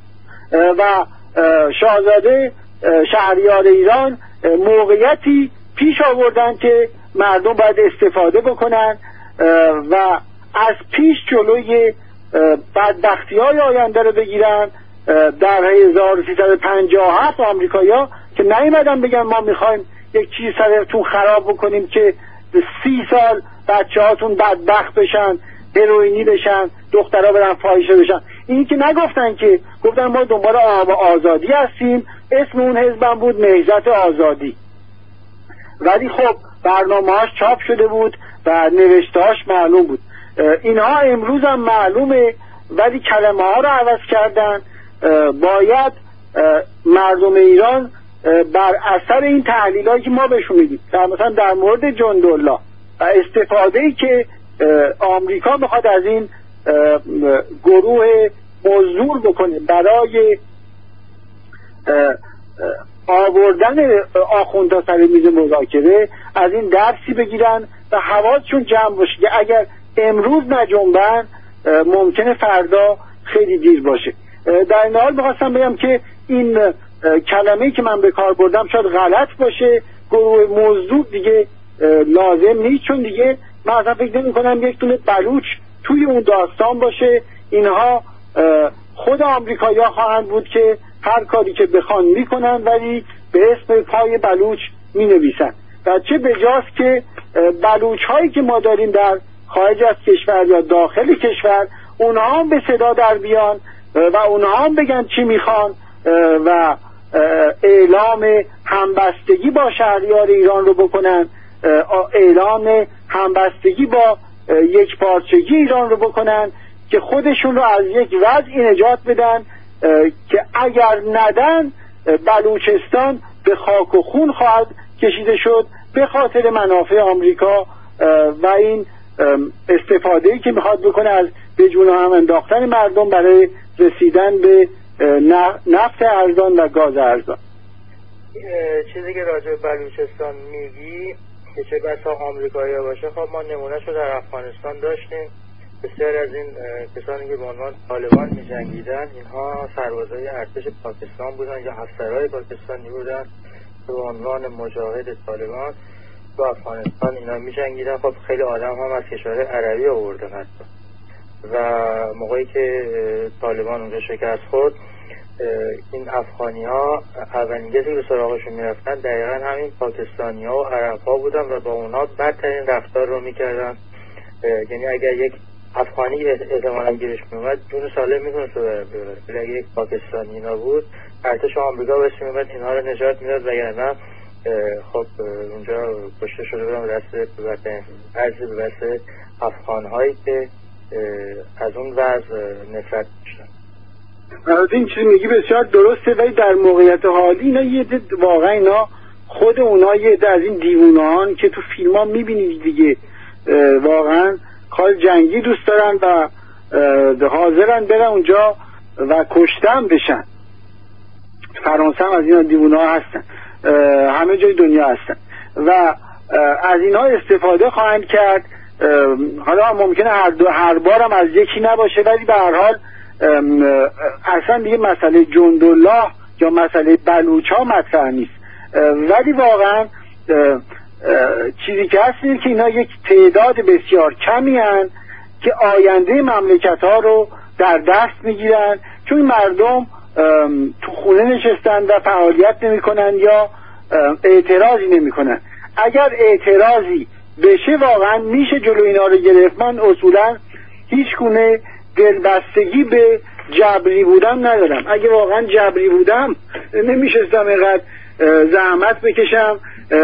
و شاهزاده شهریار ایران موقعیتی پیش آوردن که مردم باید استفاده بکنن و از پیش جلوی بدبختی های آینده رو بگیرن. در 1357 آمریکایی‌ها که نیومدن بگن ما میخوایم یک چیز سرتون خراب بکنیم که 30 سال بچه هاتون بدبخت بشن، هروئینی بشن، دخترها برن فاحشه بشن. این که نگفتن، که گفتن ما دنبال آزادی هستیم، اسم اون حزبم بود نهضت آزادی. ولی خب برنامه‌هاش چاپ شده بود و نوشته‌هاش معلوم بود. اینها امروز هم معلومه ولی کلمه ها رو عوض کردن. باید مردم ایران بر اثر این تحلیلایی که ما بهشون میدیم، مثلا در مورد جندالله و استفاده‌ای که آمریکا میخواد از این گروه مزدور بکنه برای آوردن آخوندها سر میز مذاکره، از این درسی بگیرن و حواسشون جمع باشه که اگر امروز نجنبن ممکنه فردا خیلی دیر باشه. در این حال میخواستم بگم که این کلمه‌ای که من به کار بردم شاید غلط باشه. گروه مزدور دیگه لازم نیست، چون دیگه من اصلا فکر نمی کنم یک دونه بلوچ توی اون داستان باشه. اینها خود آمریکایی‌ها خواهند بود که هر کاری که بخوان میکنن ولی به اسم پای بلوچ مینویسن و چه بجاست که بلوچ هایی که ما داریم در خارج از کشور یا داخل کشور اونها هم به صدا در بیان و اونها هم بگن چی میخوان و اعلام همبستگی با شهریار ایران رو بکنن، اعلام همبستگی با یک پارچگی ایران رو بکنن که خودشون رو از یک وضعی نجات بدن که اگر ندن بلوچستان به خاک و خون خواهد کشیده شد به خاطر منافع آمریکا و این استفاده‌ای که میخواد بکنه از به جون هم انداختن مردم برای رسیدن به نفت ارزان و گاز ارزان. چیزی که راجع به بلوچستان میگی که چه بسا آمریکایی‌ها باشه، خب ما نمونه‌شو در افغانستان داشتیم. بسیار از این کسانی که به عنوان طالبان می‌جنگیدن اینها سربازای ارتش پاکستان بودن یا افسرهای پاکستانی بودن که به عنوان مجاهد طالبان تو افغانستان اینا می‌جنگیدن. خب خیلی آدم هم از کشورهای عربی آوردن حتی. و موقعی که طالبان اونجا شکست خورد، این افغانی‌ها اولین کسی که به سراغشون میرفتن دقیقا همین پاکستانی‌ها و عرب‌ها بودن و با اونها بدترین رفتار رو میکردن. یعنی اگر یک افغانی احتمالاً گیرش میومد جون سالم میتونست رو ببره، ولی اگر یک پاکستانی اینا بود ارتش آمریکا بهش میومد اینها رو نجات میداد، وگرنه خب اونجا کشته شده بودن به دست افغان‌هایی که از اون وضع نفرت داشتن. از این چیزی میگی بسیار درسته، ولی در موقعیت حالی اینا یه عده واقعا اینا خود اونا یه عده از این دیوونهان که تو فیلم ها میبینید دیگه، واقعا کار جنگی دوست دارن و حاضرن برن اونجا و کشتن بشن. فرانسه هم از اینا دیوونه ها هستن، همه جای دنیا هستن و از اینها استفاده خواهند کرد. حالا ممکنه هر بار هم از یکی نباشه، ولی به هر حال اصلا دیگه مسئله جندالله یا مسئله بلوچ ها مطرح نیست، ولی واقعا چیزی که هست اینه که اینا یک تعداد بسیار کمی هن که آینده مملکت ها رو در دست میگیرن، چون مردم تو خونه نشستن و فعالیت نمی کنن یا اعتراضی نمی کنن. اگر اعتراضی بشه واقعا میشه جلو اینا رو گرفت. من اصولا هیچ گونه دلبستگی به جبری بودن ندارم. اگه واقعا جبری بودم نمیشستم اینقدر زحمت بکشم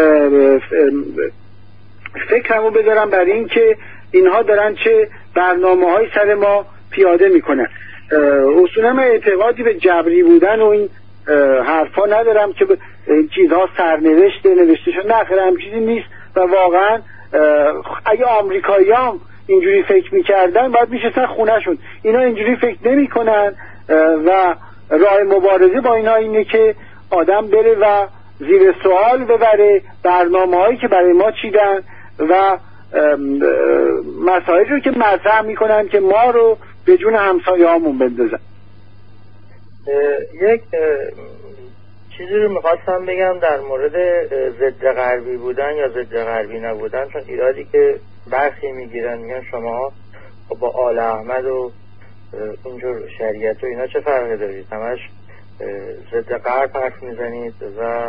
فکرمو بذارم برای این که اینها دارن چه برنامه های سر ما پیاده میکنن. اصولا من اعتقادی به جبری بودن و این حرفا ندارم که چیزها سرنوشته نوشته شد، نه خیلی هم چیزی نیست و واقعا اگه آمریکایی هم اینجوری فکر میکردن باید میشستن خونهشون. اینا اینجوری فکر نمی کنن و راه مبارزه با اینا اینه که آدم بره و زیر سوال ببره برنامه هایی که برای ما چیدن و مسائلی رو که مطرح میکنن که ما رو به جون همسایه هامون بندازن. یک چیزی رو میخواستم بگم در مورد ضد غربی بودن یا ضد غربی نبودن، چون ایرادی که برخی میگیرن میگن شما با آل احمد و اینجور شریعت و اینا چه فرقی دارید، همش ضد غرب حرف میزنید و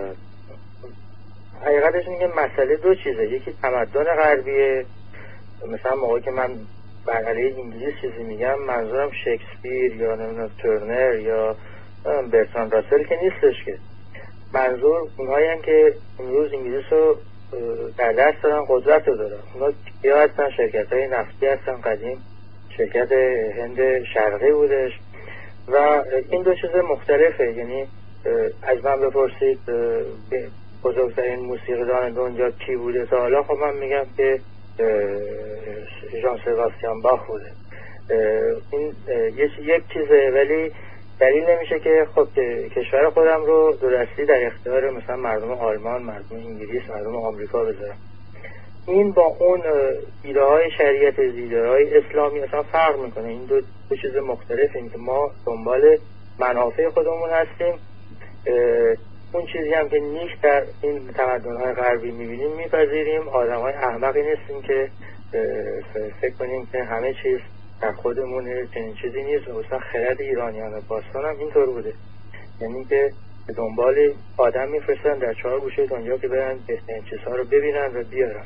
حقیقتش اینه که مسئله دو چیزه. یکی تمدن غربیه، مثلا موقعی که من بر علیه انگلیس چیزی میگم منظورم شکسپیر یا نمیدونم ترنر یا برتراند راسل که نیستش، که منظور اونهایی هم که امروز انگلیس رو در دست دارن، قدرت رو دارن. اونا کیا هستن؟ شرکت های نفتی هستن. قدیم شرکت هند شرقی بودش و این دو چیز مختلفه. یعنی از من بپرسید بزرگترین موسیقیدان دنیا کی بوده تا حالا، خب من میگم که ژان سباستیان باخ بوده. این یک چیزه، ولی دلیل نمیشه که خب کشور خودم رو دو دستی در اختیار مثلا مردم آلمان، مردم انگلیس، مردم آمریکا بذارم. این با اون ایده های شریعت، ایده های اسلامی اصلا فرق میکنه. این دو چیز مختلفه. این که ما دنبال منافع خودمون هستیم، اون چیزی هم که نیش در این تمدن‌های غربی می‌بینیم میپذیریم. آدم‌های احمقی نیستیم که فکر کنیم که همه چیز در خودمونه. چنین چیزی نیست. مثلا خرد ایرانیان باستان هم اینطور بوده، یعنی که به دنبال آدم میفرستن در 4 گوشه دنیا که برن بهترین چیزها رو ببینن و بیارن.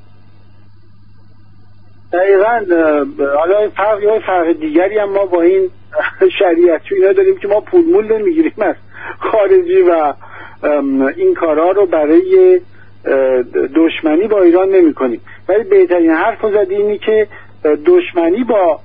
دقیقاً. حالا فرق دیگری هم ما با این شریعتی اینا داریم که ما پول مول نمیگیریم از خارجی و این کارها رو برای دشمنی با ایران نمی کنیم. ولی بهترین حرف رو زدی اینی که دشمنی با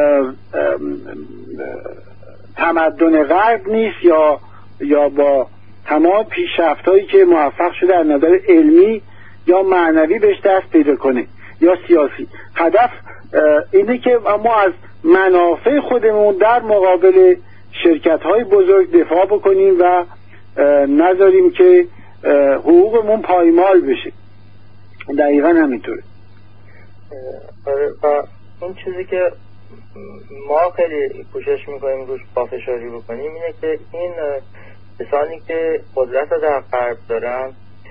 تمدن غرب نیست یا با تمام پیشرفت‌هایی که موفق شده در نظر علمی یا معنوی بهش دست پیدا کنه یا سیاسی. هدف اینه که ما از منافع خودمون در مقابل شرکت‌های بزرگ دفاع بکنیم و نذاریم که حقوقمون پایمال بشه. دقیقاً همینطوره. و اون چیزی که ما خیلی کوشش میکنیم روش پافشاری بکنیم اینه که این کسانی که قدرت رو در غرب دارن،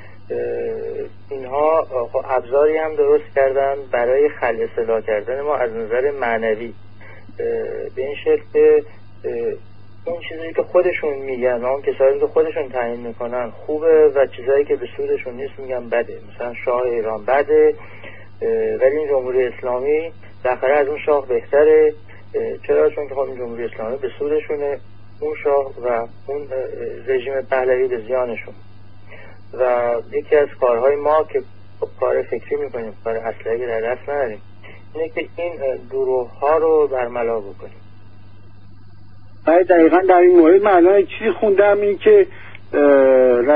اینها ابزاری هم درست کردن برای خلع اصلاح کردن ما از نظر معنوی، به این شکل که اون چیزی که خودشون میگن، اون کسایی که خودشون تعیین میکنن خوبه و چیزایی که به سودشون نیست میگن بده. مثلا شاه ایران بده، ولی این جمهوری اسلامی بالاخره از اون شاه بهتره. چرا؟ چون که خب این جمهوری اسلامی به سودشونه، اون شاه و اون رژیم پهلوی به زیانشون. و یکی از کارهای ما که کار فکری میکنیم، کار اسلحه‌ای در دست نداریم، اینه که این دروغ ها رو برملا بکنیم. دقیقاً در این مورد من الان چیزی خوندم، این که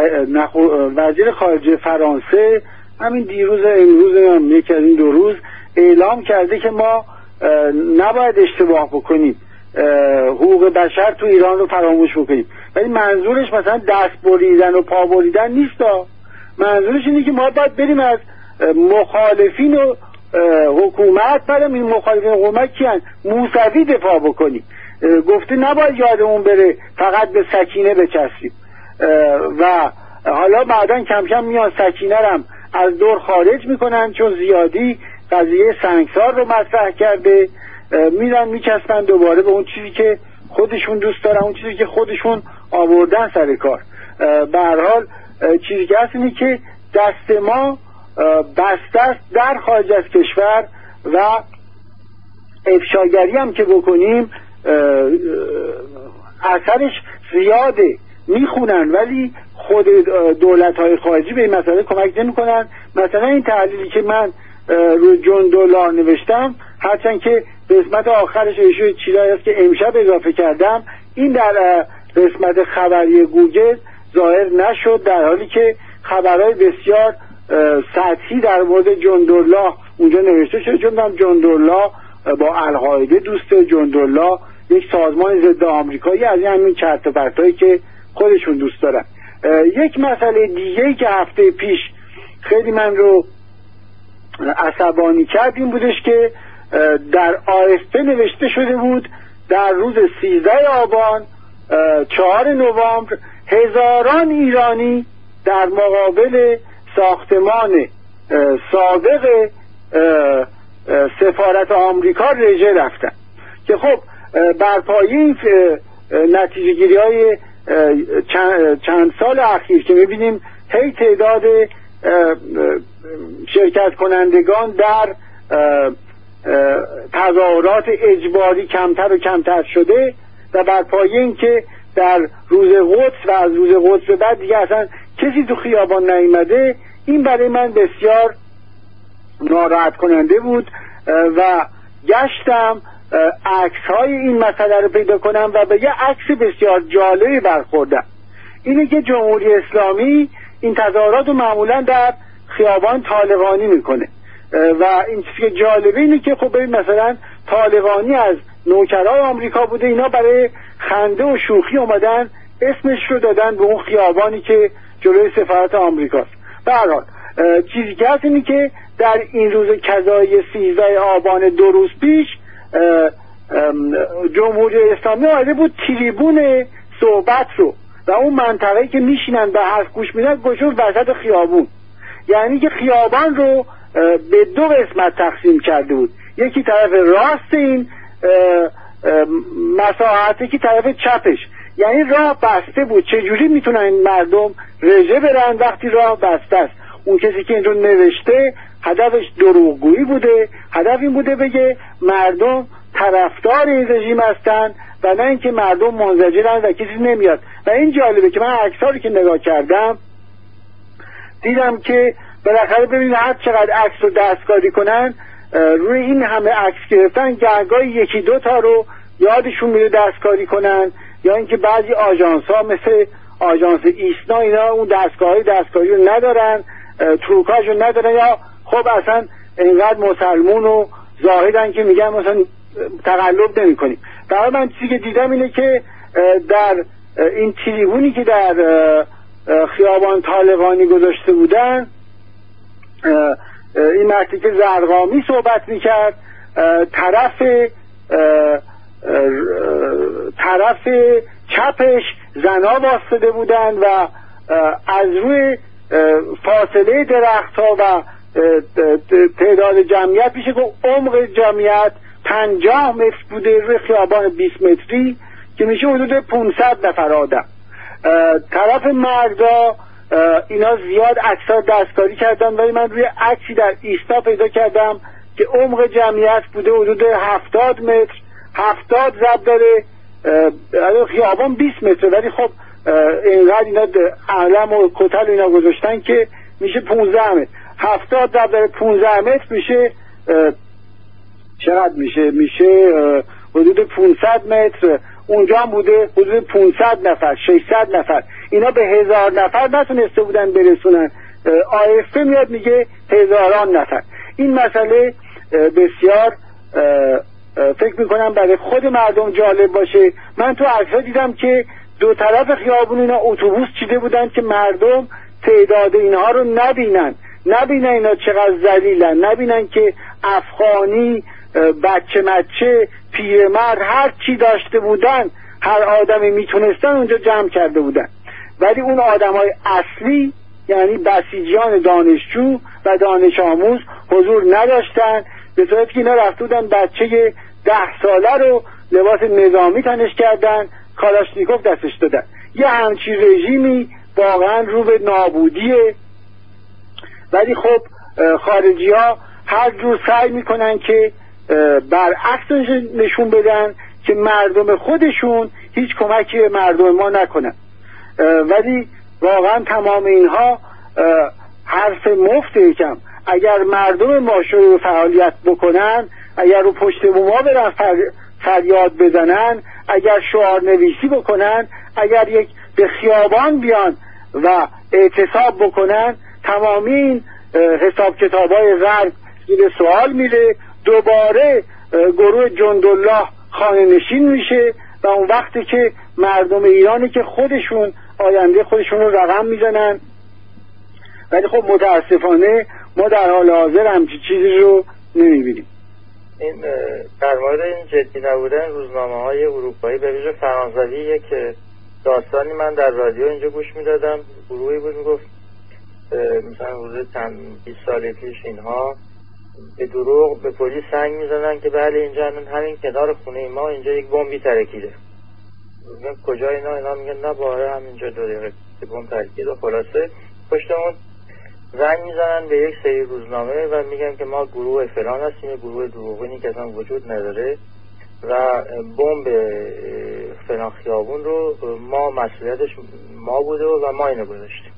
وزیر خارجه فرانسه همین دیروز امروز هم یکی از این 2 روز اعلام کرده که ما نباید اشتباه بکنیم، حقوق بشر تو ایران رو فراموش بکنیم، ولی منظورش مثلا دست بریدن و پا بریدن نیست. منظورش اینه که ما باید بریم از مخالفین و حکومت، بریم این مخالفین حکومت کیان؟ موسوی دفاع بکنیم. گفته نباید یادمون بره فقط به سکینه بچسبیم و حالا بعدن کم کم میان سکینه هم از دور خارج میکنن چون زیادی قضیه سنگسار رو مطرح کرده، میرن میچسبن دوباره به اون چیزی که خودشون دوست دارن، اون چیزی که خودشون آوردن سر کار. به هر حال چیزی که هست اینه که دست ما بسته است در خارج از کشور و افشاگری هم که بکنیم اثرش زیاده، میخونن ولی خود دولت‌های خارجی به این مسئله کمک نمی‌کنن. مثلا این تحلیلی که من روی جندالله نوشتم، هرچند که قسمت آخرش ایشون چیزایی است که امشب اضافه کردم، این در قسمت خبری گوگل ظاهر نشد، در حالی که خبرهای بسیار سطحی در مورد جندالله اونجا نوشته شده. چون جندالله با القاعده دوسته، جندالله یک سازمان ضد آمریکایی از همین چرت و پرتایی که خودشون دوست دارن. یک مسئله دیگه‌ای که هفته پیش خیلی من رو عصبانی کرد این بودش که در آفپ نوشته شده بود در روز 13 آبان 4 نوامبر هزاران ایرانی در مقابل ساختمان سابق سفارت آمریکا رژه رفتن که خب بر پایه این نتیجه گیری های چند سال اخیر که میبینیم هی تعداد شرکت کنندگان در تظاهرات اجباری کمتر و کمتر شده و بر پایه این که در روز قدس و از روز قدس به بعد دیگه اصلا کسی تو خیابان نیامده، این برای من بسیار ناراحت کننده بود و گشتم عکس های این مسئله رو پیدا کنم و به یه عکس بسیار جالبی برخوردم. اینه که جمهوری اسلامی این تظاهرات رو معمولا در خیابان طالقانی میکنه و این چیزی که جالبه اینه که خب ببین مثلا طالقانی از نوکرای آمریکا بوده، اینا برای خنده و شوخی اومدن اسمش رو دادن به اون خیابانی که جلوی سفارت آمریکاست. به هر حال چیزی که هست اینه که در این روز کذایی 13 آبان 2 روز پیش جمهوری اسلامی آمده بود تریبون صحبت رو و اون منطقه‌ای که میشینن به حرف گوش میدن گوشون وسط خیابون، یعنی که خیابان رو به 2 قسمت تقسیم کرده بود، یکی طرف راست این مساحت، یکی طرف چپش، یعنی راه بسته بود. چجوری میتونن این مردم رژه برن وقتی راه بسته است؟ اون کسی که این رو نوشته هدفش دروغگویی بوده، هدف این بوده بگه مردم طرفدار این رژیم هستن و نه اینکه مردم منزجرن و کسی نمیاد. و این جالبه که من عکس‌ها رو که نگاه کردم دیدم که بالاخره ببینید هر چقدر عکس رو دستکاری کنن روی این همه عکس گرفتن گهگاهی یکی دو تا رو یادشون میره دستکاری کنن، یا اینکه بعضی آژانس‌ها مثل آژانس ایسنا اینا اون دستکاری رو ندارن، تروکاژ رو ندارن، یا خب اصلا اینقدر مسلمون و زاهدن که میگن مثلا تقلب نمی کنیم. در من چیزی که دیدم اینه که در این تریبونی که در خیابان طالقانی گذاشته بودن این مردی که زرقامی صحبت میکرد، طرف چپش زنا واسطه بودن و از روی فاصله درخت ها و تعداد جمعیت میشه که عمق جمعیت 50 متر بوده روی خیابان 20 متری که میشه حدود 500 نفر آدم. طرف مردا اینا زیاد عکس‌ها دستکاری کردن ولی من روی عکسی در ایستا پیدا کردم که عمق جمعیت بوده حدود 70 متر، 70 ضرب داره خیابان 20 متر ولی خب اینقدر اینا علم و کتل اینا گذاشتن که میشه 15 متر، 70 ضرب داره 15 متر میشه چقدر میشه حدود 500 متر. اونجا هم بوده حدود 500 نفر 600 نفر، اینا به 1000 نفر نتونسته بودن برسونن. آیفه میاد میگه هزاران نفر. این مسئله بسیار فکر میکنم برای خود مردم جالب باشه. من تو عکس‌ها دیدم که دو طرف خیابون اینا اتوبوس چیده بودن که مردم تعداد اینها رو نبینن اینا چقدر ذلیلن، نبینن که افغانی، بچه مچه، پیرمرد، هر چی داشته بودن، هر آدمی میتونستن اونجا جمع کرده بودن. ولی اون آدمای اصلی یعنی بسیجیان دانشجو و دانش آموز حضور نداشتن، به صورتی که اینا رفته بودن بچه 10 ساله رو لباس نظامی تنش کردن، کالاشنیکوف دستش دادن. یه همچین رژیمی واقعا رو به نابودیه. ولی خب خارجی ها هر جور سعی میکنن که برعکسش نشون بدن که مردم خودشون هیچ کمکی به مردم ما نکنن. ولی واقعا تمام اینها حرف مفته. کم اگر مردم ما شروع فعالیت بکنن، اگر رو پشت بوما برن فریاد بزنن، اگر شعار نویسی بکنن، اگر یک به خیابان بیان و اعتصاب بکنن، تمامی این حساب کتابای غرب زیر سوال میره. دوباره گروه جندالله خانه نشین میشه و اون وقتی که مردم ایرانی که خودشون آینده خودشون رو رقم میزنن. ولی خب متاسفانه ما در حال حاضر همچین چیزی رو نمیبینیم. این در مورد این جدی نبودن روزنامه‌های اروپایی به ویژه فرانسوی که داستانی من در رادیو اینجا گوش میدادم، گروهی بود میگفت مثلا حدود 20 سال پیش اینها به دروغ به پلیس سنگ میزنن که بله اینجا همین کنار خونه ما اینجا یک بمبی ترکیده. میگن کجا اینا میگن نه باره همینجا 2 دقیقه بمب ترکیده. خلاصه پشت اون زنگ میزنن به یک سری روزنامه و میگن که ما گروه فلان هستیم، گروه دروغینی که اصلا وجود نداره و بمب فلان خیابون رو ما مسئولیتش ما بوده و ما اینو گذاشتیم.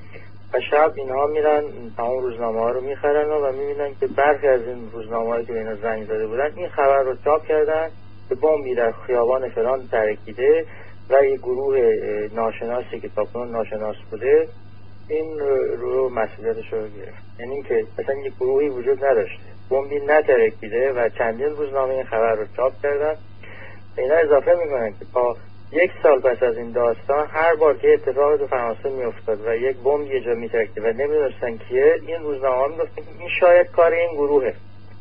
و شب اینها میرن تمام روزنامه ها رو میخرن و میبینن که برخی از این روزنامه هایی که به اینا زنگ زده بودن این خبر رو چاپ کردن که بمبی در خیابان فلان ترکیده و یک گروه ناشناسی که تاکنون ناشناس بوده این رو مسئولیتش رو گرفت. یعنی که اصلا یک گروهی وجود نداشته، بمبی نترکیده و چندین روزنامه این خبر رو چاپ کردن. اینا اضافه میکنن که تا 1 سال پس از این داستان هر بار که اتفاق تو فرانسه میافتاد و یک بمب یه جا میترکید و نمیدونستن کیه، این روزنامه میگفتن که این شاید کار این گروهه.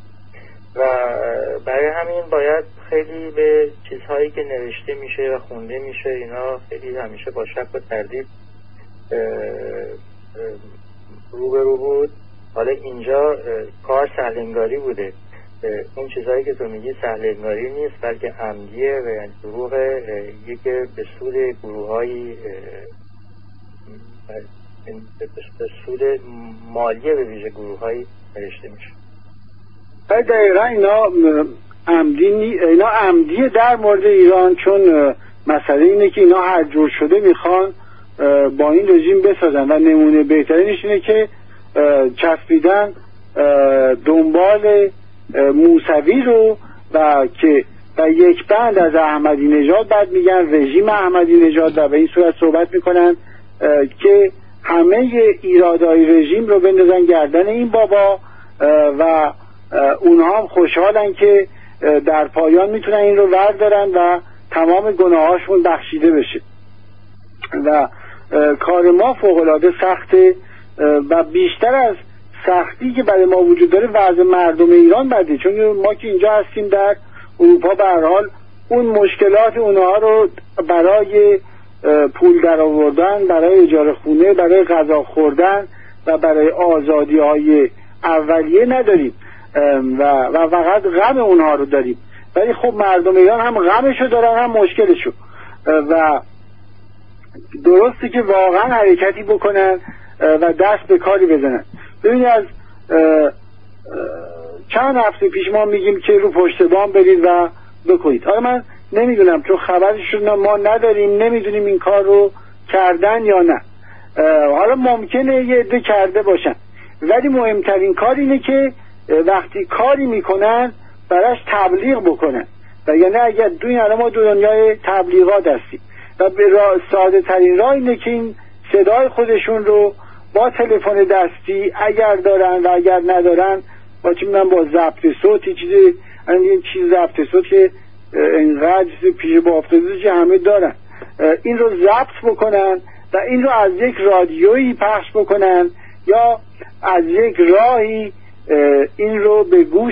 و برای همین باید خیلی به چیزهایی که نوشته میشه و خونده میشه اینا خیلی همیشه با شک و تردید روبرو بود. حالا اینجا کار سهلنگاری بوده، اون چیزهایی که تو میگی سهلنگاری نیست بلکه عمدیه و یعنی دروغ یک به سود گروه‌هایی به سود مالیه به ویژه گروه‌هایی نوشته میشه. دقیقا اینا عمدیه در مورد ایران، چون مسئله اینه که اینا هر جور شده میخوان با این رژیم بسازن و نمونه بهترینش اینه که چسبیدن دنبال موسوی رو و که و یک بند از احمدی نژاد بعد میگن رژیم احمدی نژاد و به این صورت صحبت میکنن که همه ایرادای رژیم رو بندازن گردن این بابا و اونها هم خوشحالن که در پایان میتونن این رو وردارن و تمام گناهاشون بخشیده بشه. و کار ما فوق‌العاده سخته و بیشتر از سختی که برای ما وجود داره وضع مردم ایران بده، چون ما که اینجا هستیم در اروپا به هر حال اون مشکلات اونها رو برای پول در آوردن، برای اجاره خونه، برای غذا خوردن و برای آزادی های اولیه نداریم و فقط غم اونها رو داریم. ولی خب مردم ایران هم غمشو دارن هم مشکلشو و درسته که واقعا حرکتی بکنن و دست به کاری بزنن. ببینید از چند هفته پیش ما میگیم که رو پشت بام برید و بکنید. حالا من نمیدونم چون خبرشون ما نداریم نمیدونیم این کار رو کردن یا نه. حالا ممکنه یه عده کرده باشن، ولی مهمترین کار اینه که وقتی کاری میکنن براش تبلیغ بکنن. و یعنی اگر ما دنیای تبلیغات هستیم و به ساده ترین راه اینه که این صدای خودشون رو با تلفن دستی اگر دارن و اگر ندارن با چه میدونم با ضبط صوت این چیز ضبط صوت که انقدر پیش با افتاده که همه دارن، این رو ضبط بکنن و این رو از یک رادیویی پخش بکنن یا از یک راهی این رو به گوش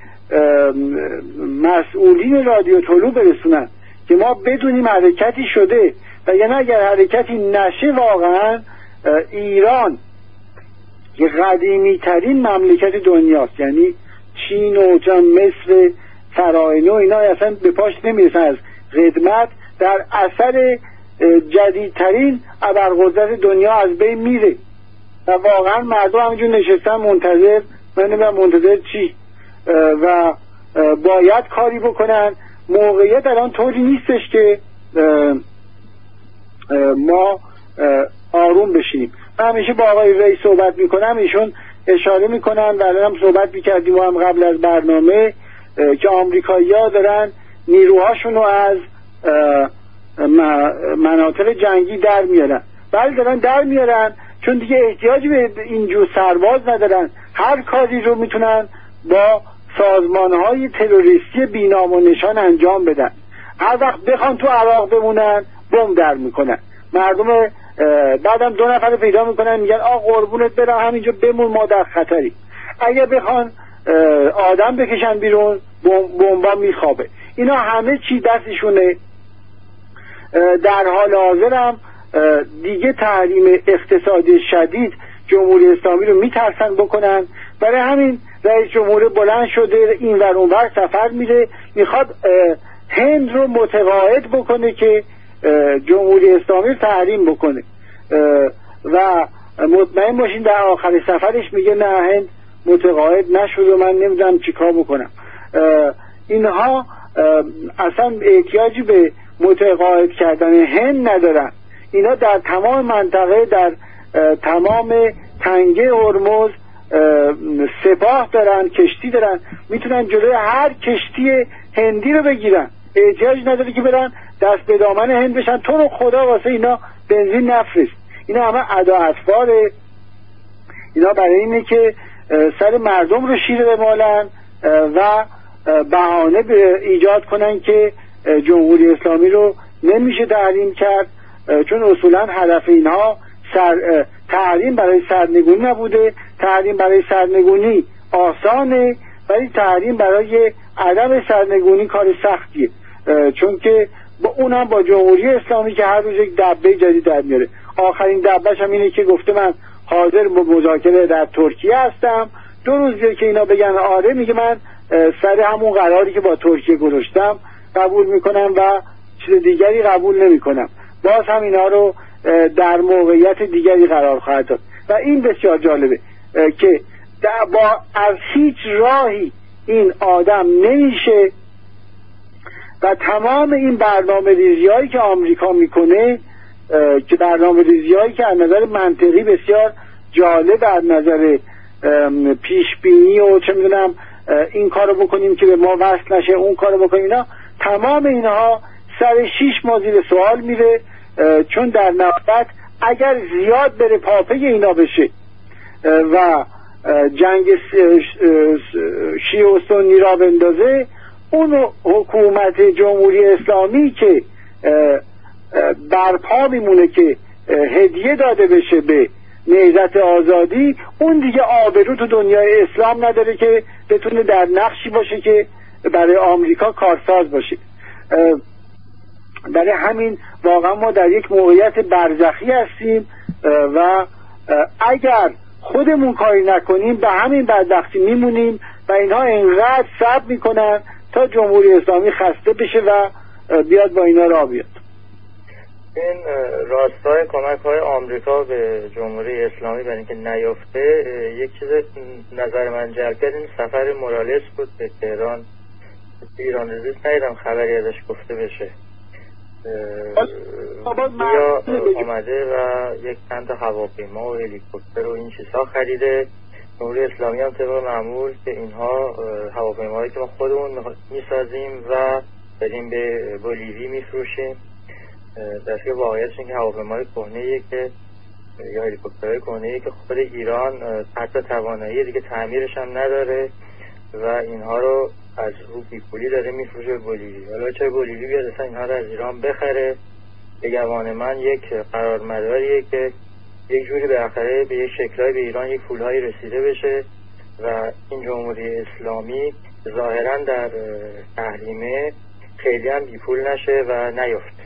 مسئولین رادیو طلوع برسونن که ما بدونیم حرکتی شده. و یعنی اگر حرکتی نشه واقعا ایران که قدیمی ترین مملکت دنیاست، یعنی چین و مصر فراعنه و اینا اصلا به پاش نمیرسن از خدمت، در اثر جدیدترین ابرقدرت دنیا از بین میره و واقعا مردم همینجور نشستن منتظر، من نمیدونم منتظر چی، و باید کاری بکنن. موقعیت الان طوری نیستش که ما آروم بشیم. من همیشه با آقای رئیس صحبت میکنم، ایشون اشاره میکنن و الان هم صحبت میکردیم و هم قبل از برنامه که آمریکایی‌ها دارن نیروهاشون رو از مناطق جنگی در میارن. بله دارن در میارن، چون دیگه احتیاجی به اینجور سرباز ندارن، هر کاری رو میتونن با سازمانهای تروریستی بینام و نشان انجام بدن. هر وقت بخوان تو عراق بمونن بمب در میکنن مردم، بعدم 2 نفر پیدا میکنن میگن قربونت برم همینجا بمون ما در خطری. اگه بخوان آدم بکشن بیرون بمبا میخوابه. اینا همه چی دستشونه. در حال حاضر هم دیگه تحریم اقتصادی شدید جمهوری اسلامی رو میترسن بکنن، برای همین رئیس جمهور بلند شده این ور اون ور سفر میره، میخواد هند رو متقاعد بکنه که جمهوری اسلامی رو تحریم بکنه و مطمئن باشین در آخر سفرش میگه نه هند متقاعد نشد و من نمیدونم چیکار بکنم. اینها اصلا احتیاجی به متقاعد کردن هند ندارن. اینا در تمام منطقه، در تمام تنگه هرمز سپاه دارن، کشتی دارن، میتونن جلوی هر کشتی هندی رو بگیرن. احتیاج نداره که برن دست به دامن هند بشن. تو رو خدا واسه اینا بنزین نفرست. اینا همه ادا اطفاره، اینا برای اینه که سر مردم رو شیره بمالن و بهانه ایجاد کنن که جمهوری اسلامی رو نمیشه تحریم کرد، چون اصولا هدف اینها تحریم برای سرنگونی نبوده. تحریم برای سرنگونی آسانه، ولی تحریم برای عدم سرنگونی کار سختیه، چون که با اونم با جمهوری اسلامی که هر روز یک دبه جدید در میاره. آخرین دبهش هم اینه که گفته من حاضر به مذاکره در ترکیه هستم. 2 روز دیگه که اینا بگن آره، میگه من سر همون قراری که با ترکیه گذاشتم قبول میکنم و چیز دیگری قبول نمیکنم. باز هم اینا رو در موقعیت دیگری قرار خواهد داد و این بسیار جالبه که با از هیچ راهی این آدم نمیشه و تمام این برنامه ریزی‌هایی که آمریکا میکنه که برنامه ریزی‌هایی که از نظر منطقی بسیار جالب، از نظر پیشبینی و چه میدونم این کارو بکنیم که به ما وصل نشه، اون کارو بکنیم، اینا تمام اینها سر 6 ماه زیر سوال میره، چون در نهایت اگر زیاد بره پاپه اینا بشه و جنگ شیعه و سنی را بندازه، اون حکومت جمهوری اسلامی که برپا میمونه که هدیه داده بشه به نهضت آزادی، اون دیگه آبرو تو دنیای اسلام نداره که بتونه در نقشی باشه که برای آمریکا کارساز باشه. برای همین واقعا ما در یک موقعیت برزخی هستیم و اگر خودمون کاری نکنیم به همین بدبختی میمونیم و اینها اینقدر صبر میکنن تا جمهوری اسلامی خسته بشه و بیاد با اینا راه بیاد. این راستای کمک های آمریکا به جمهوری اسلامی برای اینکه نیفته، یک چیز نظر من جلب کرد این سفر مورالس بود به تهران. ایران روز ندیدم خبری ازش گفته بشه. یا آمده و یک چند تا هواپیما و هلیکوپتر و این چیزها خریده. جمهوری اسلامی هم طبق معمول که اینها هواپیماهایی که ما خودمون میسازیم و بریم به بولیوی میفروشیم. در واقعیتش این که هواپیمای کهنه‌ایه که یا هلیکوپترهای کهنه‌ای که خود ایران حتی توانایی دیگه تعمیرش هم نداره و اینها رو از رو بیپولی داره میفروشه بولیوی. حالا چه بولیوی بیاد اصلا اینها رو از ایران بخره؟ به گمان من یک قرارمداریه که یک جوری بالاخره به یک شکل‌های به ایران یک پولهایی رسیده بشه و این جمهوری اسلامی ظاهراً در تحریمه خیلی هم بیپول نشه و نیفته.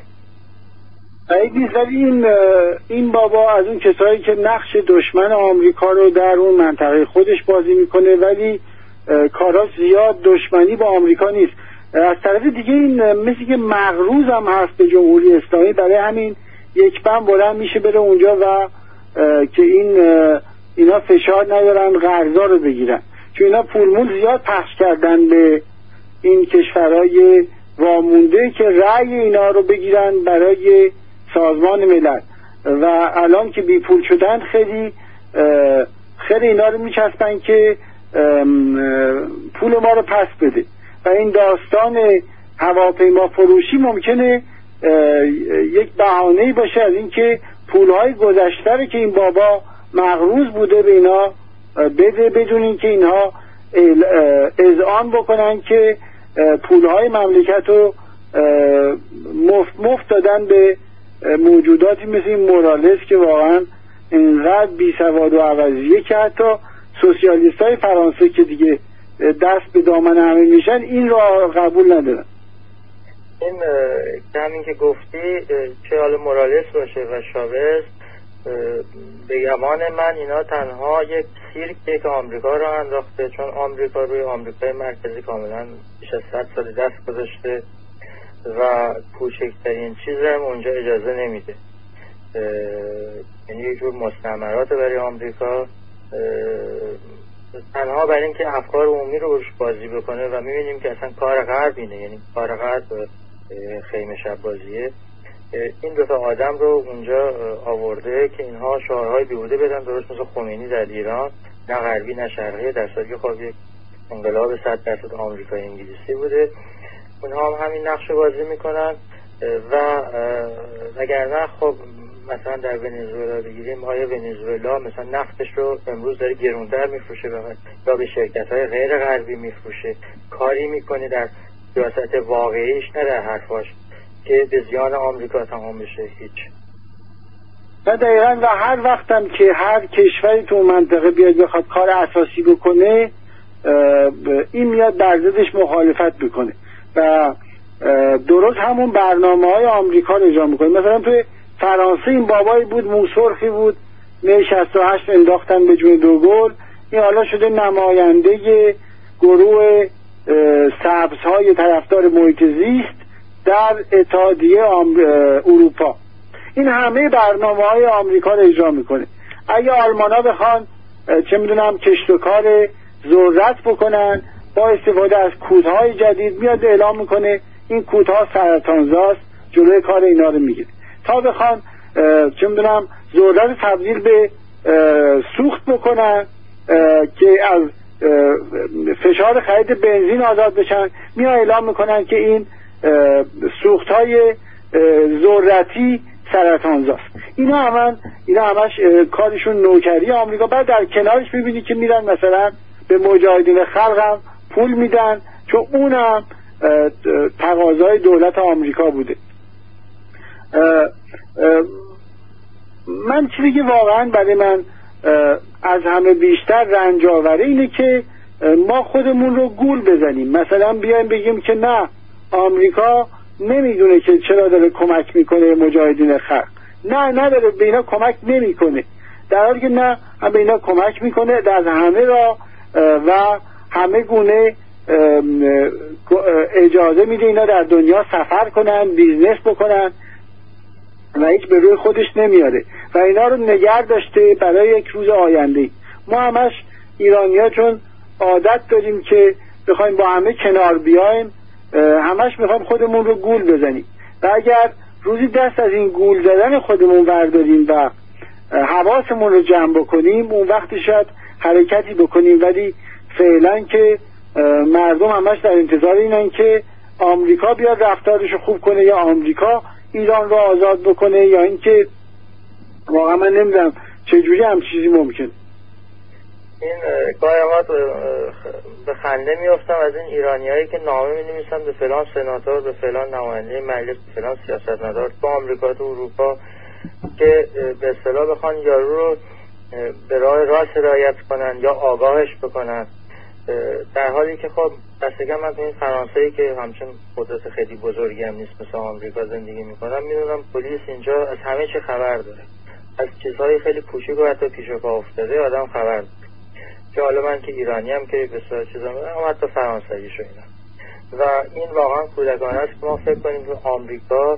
این بابا از اون کسایی که نقش دشمن آمریکا رو در اون منطقه خودش بازی میکنه، ولی کاراش زیاد دشمنی با آمریکا نیست. از طرف دیگه این مثل که مغروض هم هست به جمهوری اسلامی، برای همین یک بم بلند میشه بره اونجا و که اینا فشار ندارن قرضا رو بگیرن، چون اینا پولمول زیاد پخش کردن به این کشورهای وامونده که رأی اینا رو بگیرن برای سازمان ملل و الان که بی پول شدن خیلی اینا رو میچسبن که پول ما رو پس بده و این داستان هواپیما فروشی ممکنه یک بهانه‌ای باشه از اینکه پولهای گذشته رو که این بابا مغروض بوده به اینا بده، بدون اینکه اینها اذعان بکنن که پولهای مملکت رو مفت دادن به موجوداتی مثل این مورالس که واقعا اینقدر بیسواد و عوضیه که حتی سوسیالیست های فرانسه که دیگه دست به دامن همه میشن این را قبول ندارن. این همین که گفتی چه حال مورالس باشه و شاوز، به گمان من اینا تنها یک سیرکیه که آمریکا را انداخته، چون آمریکا روی آمریکای مرکزی کاملا بیش از 100 سال دست گذاشته و کوچکترین چیز هم اونجا اجازه نمیده. یعنی یک جور مستعمرات برای آمریکا، تنها برای اینکه افکار عمومی رو روش بازی بکنه و میبینیم که اصلا کار غرب اینه، یعنی کار غرب خیمه شب بازیه. این دو تا آدم رو اونجا آورده که اینها شعارهای بیهوده بدن، درست مثل خمینی در ایران، نه غربی نه شرقی، در صورتی که خب یک انقلاب 100% آمریکایی انگلیسی بوده. اونها هم همین نقش بازی میکنن و وگرنه خب مثلا در ونزوئلا بگیریم، آیا ونزوئلا مثلا نفتش رو امروز داره گرونتر میفروشه یا به شرکت‌های غیر غربی میفروشه، کاری میکنه در سیاست واقعیش نه در حرفاش که به زیان آمریکا تمام بشه هیچ. و دقیقا و هر وقتم که هر کشوری تو منطقه بیاد بخواد کار اساسی بکنه، این میاد در ضدش مخالفت بکنه و درست همون برنامه‌های آمریکا رو اجرا میکنه. مثلا تو فرانسه این بابایی بود، موسرخی بود، می 68 انداختن به جون دوگل، این حالا شده نماینده گروه سبزهای طرفدار محیط زیست در اتحادیه اروپا. این همه برنامه‌های آمریکا رو اجرا میکنه. اگه آلمانا بخوان چه میدونم کشت و کار ذرت بکنن با استفاده از کودهای جدید، میاد اعلام میکنه این کودها سرطانزاست، جلوی کار اینا رو میگیره. تا بخوان چه میدونم ذرت تبدیل به سوخت بکنن که از فشار خرید بنزین آزاد بشن، میاد اعلام میکنن که این سوختهای ذرتی سرطانزاست. اینا همش کارشون نوکری آمریکا. بعد در کنارش میبینی که میرن مثلا به مجاهدین خلق هم پول میدن، چون اونم تقاضای دولت آمریکا بوده. من چیزی که واقعا برای من از همه بیشتر رنج آوره اینه که ما خودمون رو گول بزنیم، مثلا بیایم بگیم که نه آمریکا نمیدونه که چرا داره کمک میکنه مجاهدین خلق، نداره به اینا کمک نمیکنه، در حالی که نه هم به اینا کمک میکنه در همه راه و همه گونه اجازه میده اینا در دنیا سفر کنن، بیزنس بکنن و هیچ به روی خودش نمیاره و اینا رو نگه داشته برای یک روز آینده. ما همش ایرانی‌ها چون عادت داریم که بخوایم با همه کنار بیایم، همش میخوایم خودمون رو گول بزنیم و اگر روزی دست از این گول زدن خودمون برداریم و حواسمون رو جمع بکنیم، اون وقت شاید حرکتی بکنیم. ولی فعلا که مردم همش در انتظار اینن که آمریکا بیاد رفتارش رو خوب کنه یا آمریکا ایران رو آزاد بکنه، یا اینکه واقعا من نمیدونم چجوری هم چیزی ممکن؟ این گاهی اوقات به خنده میافتم از این ایرانیایی که نامه می‌نویسن به فلان سناتور، به فلان نماینده مجلس، به فلان سیاستمدار تو آمریکا، تو اروپا، که به اصطلاح بخوان یارو رو به راه راست هدایت کنن یا آگاهش بکنن، در حالی که خب دستگاه من تو این فرانسه‌ای که همچنین قدرت خیلی بزرگی هم نیست مثل آمریکا زندگی میکنم، میدونم پلیس اینجا از همه چی خبر داره، از چیزهای خیلی کوچیک و حتی پیش پا افتاده آدم خبر داره. که حالا من که ایرانی هم که بسیار چیزا میدونم، حتی فرانسوی شو اینا، و این واقعا کودکانه است که ما فکر کنیم که آمریکا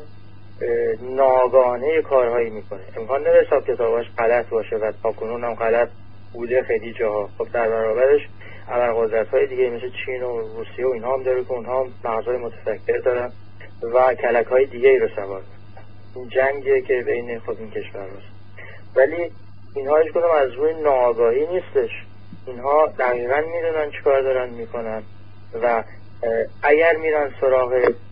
ناگهانه کارهایی میکنه. امکان نداره حساب کتاباش غلط باشه و تاکنون هم غلط بوده خیلی جاها. خب در برابرش ابرقدرت‌های دیگه مثل چین و روسیه و اینها هم داره که اونها مغزای متفکر دارن و کلک‌های دیگه رو سوار. این جنگیه که بین خود این کشورهاست، ولی اینها هیچ کدوم از روی ناآگاهی نیستش. اینها دقیقاً میدونن چیکار دارن میکنن و اگر میرن سراغ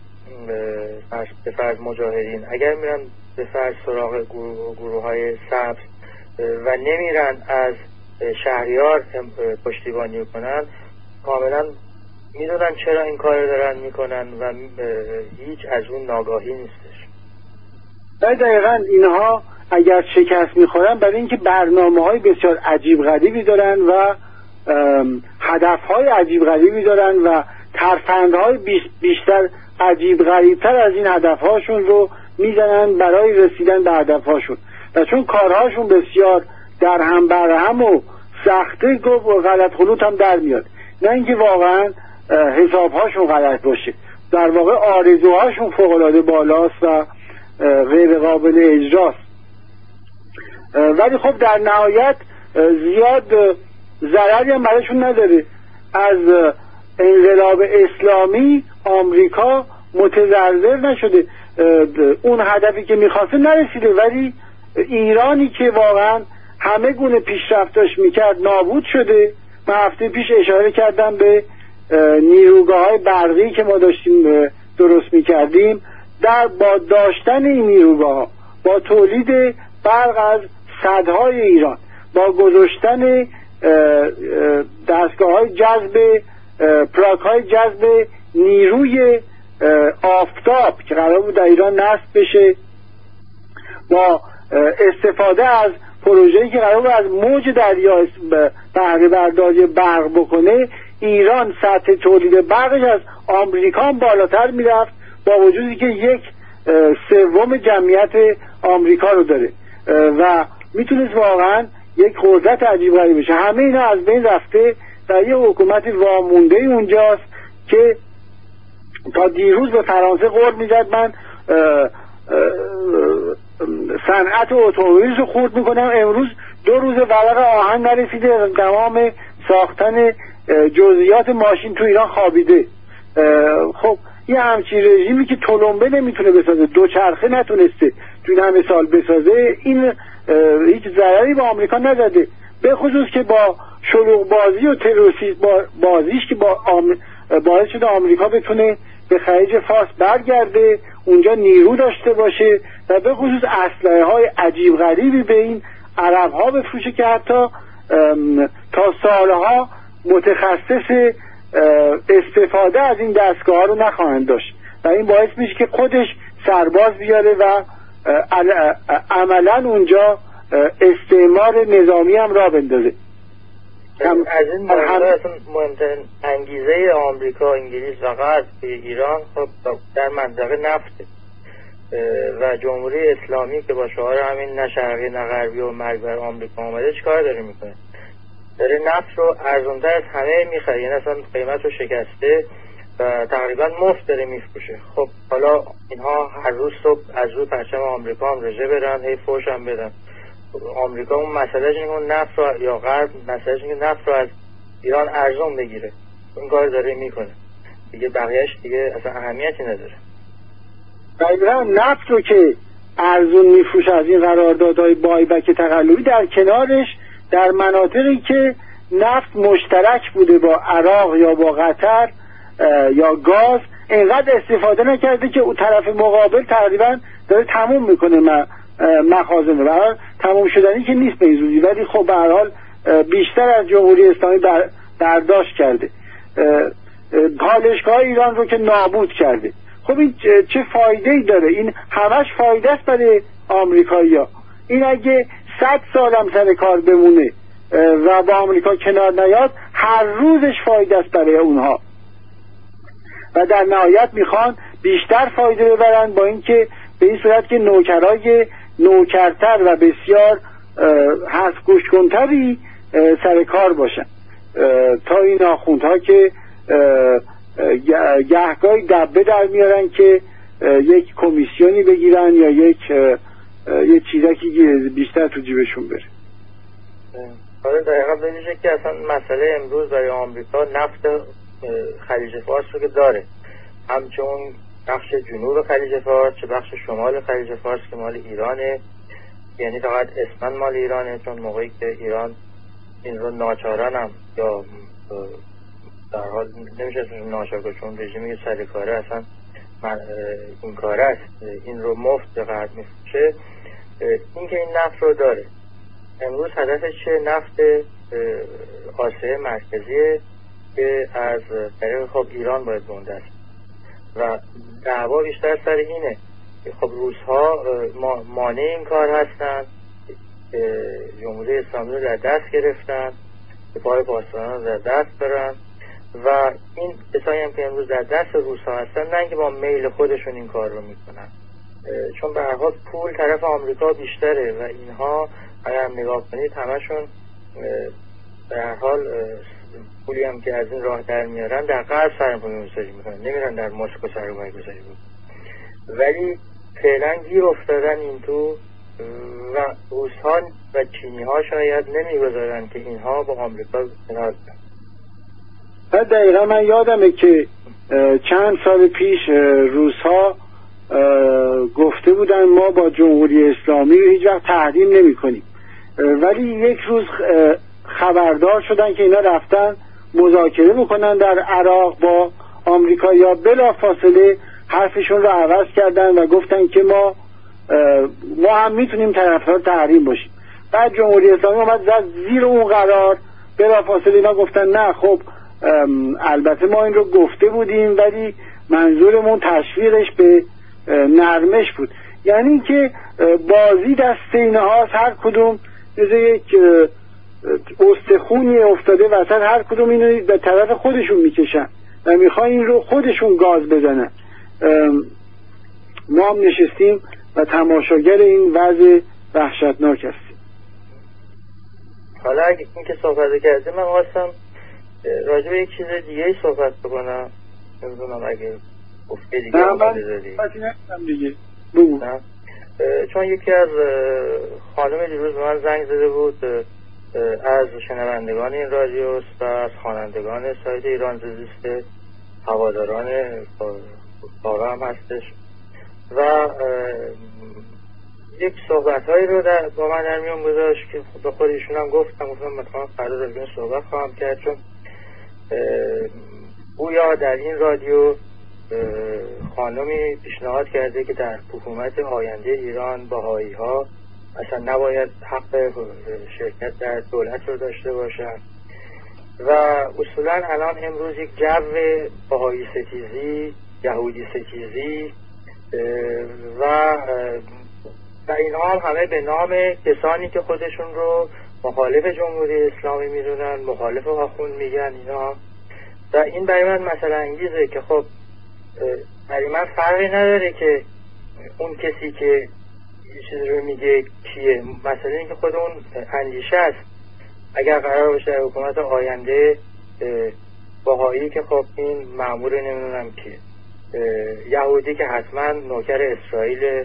به فرض مجاهدین، اگر میرن به فرض سراغ گروه‌های سبز و نمیرن از شهریار پشتیبانی کنن، کاملا میدونن چرا این کار دارن میکنن و هیچ از اون ناگاهی نیستش. دقیقاً اینها اگر شکست میخورن برای اینکه برنامه‌های بسیار عجیب غریبی دارن و هدف‌های عجیب غریبی دارن و ترفندهای بیشتر عجیب غریبتر از این هدف‌هاشون رو میزنن برای رسیدن به هدف‌هاشون، و چون کارهاشون بسیار در هم بر هم و سخته و غلط خلوط هم در میاد، نه اینکه واقعا حساب‌هاشون غلط باشه، در واقع آرزوهاشون فوق‌العاده بالاست و غیر قابل اجراست. ولی خب در نهایت زیاد ضرری هم برایشون نداره. از انقلاب اسلامی آمریکا متضرر نشده، اون هدفی که میخواسته نرسیده، ولی ایرانی که واقعا همه گونه پیشرفتاش میکرد نابود شده. من هفته پیش اشاره کردم به نیروگاه‌های برقی که ما داشتیم درست میکردیم. با داشتن این نیروگاه‌ها، با تولید برق از صدهای ایران، با گذاشتن دستگاه‌های جذب پلاک‌های جذب نیروی آفتاب که قرار بود در ایران نصب بشه، با استفاده از پروژه‌ای که قرار بود از موج دریا بهره برداری برق بکنه، ایران سطح تولید برقش از آمریکا هم بالاتر میرفت، با وجودی که 1/3 جمعیت آمریکا رو داره و میتونست واقعا یک قدرت عجیب غریب بشه. همه اینا از بین رفته و یه حکومت وامونده اونجاست که تا دیروز به فرانسه قول میزد من صنعت اتومبیل رو خورد میکنم، امروز 2 روز ورق آهن نرسیده، تمام ساختن جزئیات ماشین تو ایران خوابیده. خب یه همچین رژیمی که تلمبه نمیتونه بسازه، دوچرخه نتونسته تو این همه سال بسازه، این هیچ ضرری به آمریکا نزده، به خصوص که با شلوغ بازی و تروریست بازیش که باعث شده آمریکا بتونه به خلیج فارس برگرده، اونجا نیرو داشته باشه و به خصوص اسلحه های عجیب غریبی به این عرب ها بفروشه که حتی تا سالها متخصص استفاده از این دستگاه ها رو نخواهند داشت و این باعث میشه که خودش سرباز بیاره و عملا اونجا استعمار نظامی هم را بندازه. از این مهمترین انگیزه آمریکا، انگلیس و غرب به ایران خب در منطقه نفته و جمهوری اسلامی که با شعار همین نه شرقی نه غربی و مرگ بر آمریکا آمده چیکار داره میکنه؟ داره نفت رو ارزونتر از همه میخره، یعنی اصلا قیمت رو شکسته و تقریبا مفت داره میفروشه. خب حالا اینها هر روز صبح از روی پرچم آمریکا هم رژه برن، هی فوش هم بدن. آمریکا اون مسئلهش اینه که نفت رو یا غرب مسئلهش اینه که نفت رو از ایران ارزون بگیره، این کار داره میکنه دیگه، بقیهش دیگه اصلا اهمیتی نداره. دقیقا نفت رو که ارزون میفروشه از این قراردادهای بایبک تقلبی، در کنارش در مناطقی که نفت مشترک بوده با عراق یا با قطر یا گاز اینقدر استفاده نکرده که اون طرف مقابل تقریبا داره تموم میکنه مخازنه و تمام شدنی که نیست به این زودی، ولی خب به هر حال بیشتر از جمهوری اسلامی برداشت کرده، پالایشگاه ایران رو که نابود کرده. خب این چه فایده ای داره؟ این همش فایده است برای آمریکایی‌ها. این اگه 100 سالم سر کار بمونه و با آمریکا کنار نیاد، هر روزش فایده است برای اونها و در نهایت میخوان بیشتر فایده ببرن، با اینکه به این صورت که نوکرای نوکرتر و بسیار حرف گوش کنتری سر کار باشن، تا این آخوندها که گهگاهی دبه در میارن که یک کمیسیونی بگیرن یا یک چیزکی بیشتر تو جیبشون بره. آره دقیقا ببینید که اصلا مسئله امروز برای آمریکا نفت خلیج فارس رو که داره، همچون بخش جنوب خلیج فارس چه بخش شمال خلیج فارس که مال ایرانه، یعنی فقط اسمن مال ایرانه، چون موقعی که ایران این رو ناچارانم یا در حال نمیشه اسمش ناچار، چون رژیمی سرکاره اصلا این کاره است، این رو مفت به غرب میفروشه، این که این نفت رو داره. امروز هدفش چه؟ نفت آسیای مرکزیه که از طریق خب ایران باید بونده است و دعوا بیشتر سر اینه. خب روس‌ها مانع این کار هستن، جمهوری اسلامی رو در دست گرفتن، پای پاسداران رو در دست برن و این کسایی هم که امروز در دست روس‌ها هستن نه اینکه با میل خودشون این کار رو میکنن، چون به هر حال پول طرف آمریکا بیشتره و اینها اگر هم نگاه کنید همشون به هر حال پولی هم که از این راه در میارن در غرب سرمایه گذاری میکنن، نمیرن در مسکو سرمایه گذاری میکنن، ولی فعلا گیر افتادن این تو و روس‌ها و چینی‌ها شاید نمیگذارن که اینها با آمریکا کنار بیان. دقیقا من یادمه که چند سال پیش روس‌ها گفته بودن ما با جمهوری اسلامی رو هیچ وقت تحریم نمی کنیم، ولی یک روز خبردار شدن که اینا رفتن مذاکره بکنن در عراق با آمریکا، یا بلا فاصله حرفشون رو عوض کردن و گفتن که ما هم میتونیم طرفدار تحریم باشیم. بعد جمهوری اسلامی اومد زد زیر اون قرار، بلا فاصله اینا گفتن نه خب البته ما این رو گفته بودیم ولی منظورمون تشویقش به نرمش بود. یعنی که بازی دست اینهاست، هر کدوم یک استخونی افتاده وسط، هر کدوم اینو به طرف خودشون میکشن و میخوان این رو خودشون گاز بزنن. ما هم نشستیم و تماشاگر این وضع وحشتناک هستیم. حالا اگه این که صحبت کردیم من خواستم راجع به یک چیز دیگه صحبت بکنم، نمیدونم اگه گفته دیگه دیگه بگو. چون یکی از خانم دیروز به من زنگ زده بود از شنوندگان این رادیو و از خوانندگان سایت ایران زیست، هواداران کارا هم هستش و یک صحبت‌هایی رو با من در میون گذاشت که به خودشون هم گفتم مثلا فردا در این صحبت خواهم کرد، چون گویا در این رادیو خانمی پیشنهاد کرده که در حکومت آینده ایران بهائی‌ها اصلا نباید حق شرکت در دولت رو داشته باشن و اصولا الان امروز یک جو بهایی ستیزی، یهودی ستیزی و اینها هم همه به نام کسانی که خودشون رو مخالف جمهوری اسلامی میدونن، مخالف آخوند میگن اینا، و این برای من مثلا انگیزه که خب برای من فرقی نداره که اون کسی که یه چیزی رو میگه کیه، مثلا این که خود اون اندیشه است. اگر قرار باشه در حکومت آینده بهایی که خب این مأمور نمیدونم کیه، یهودی که حتما نوکر اسرائیل،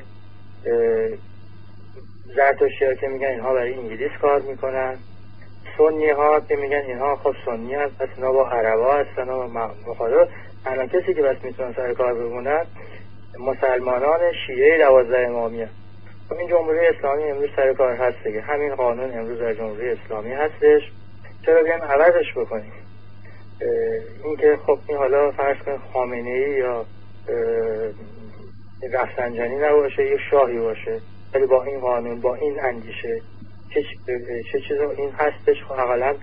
زرتشتی‌ها که میگن اینها برای انگلیس کار میکنن، سنی ها که میگن اینها خب سنی هست پس اینا با عربا هستن و مخالف. تنها کسی که بس میتونن سر کار بمونن مسلمانان شیعه 12 امامی هست. خب این جمهوری اسلامی امروز سر کار هست دیگه، همین قانون امروز در جمهوری اسلامی هستش، چرا بیان عوضش بکنیم؟ این که خب این حالا فرض کن خامنه‌ای یا رفسنجانی نباشه، یه شاهی باشه، ولی با این قانون، با این اندیشه چه چیزی این هستش، حداقل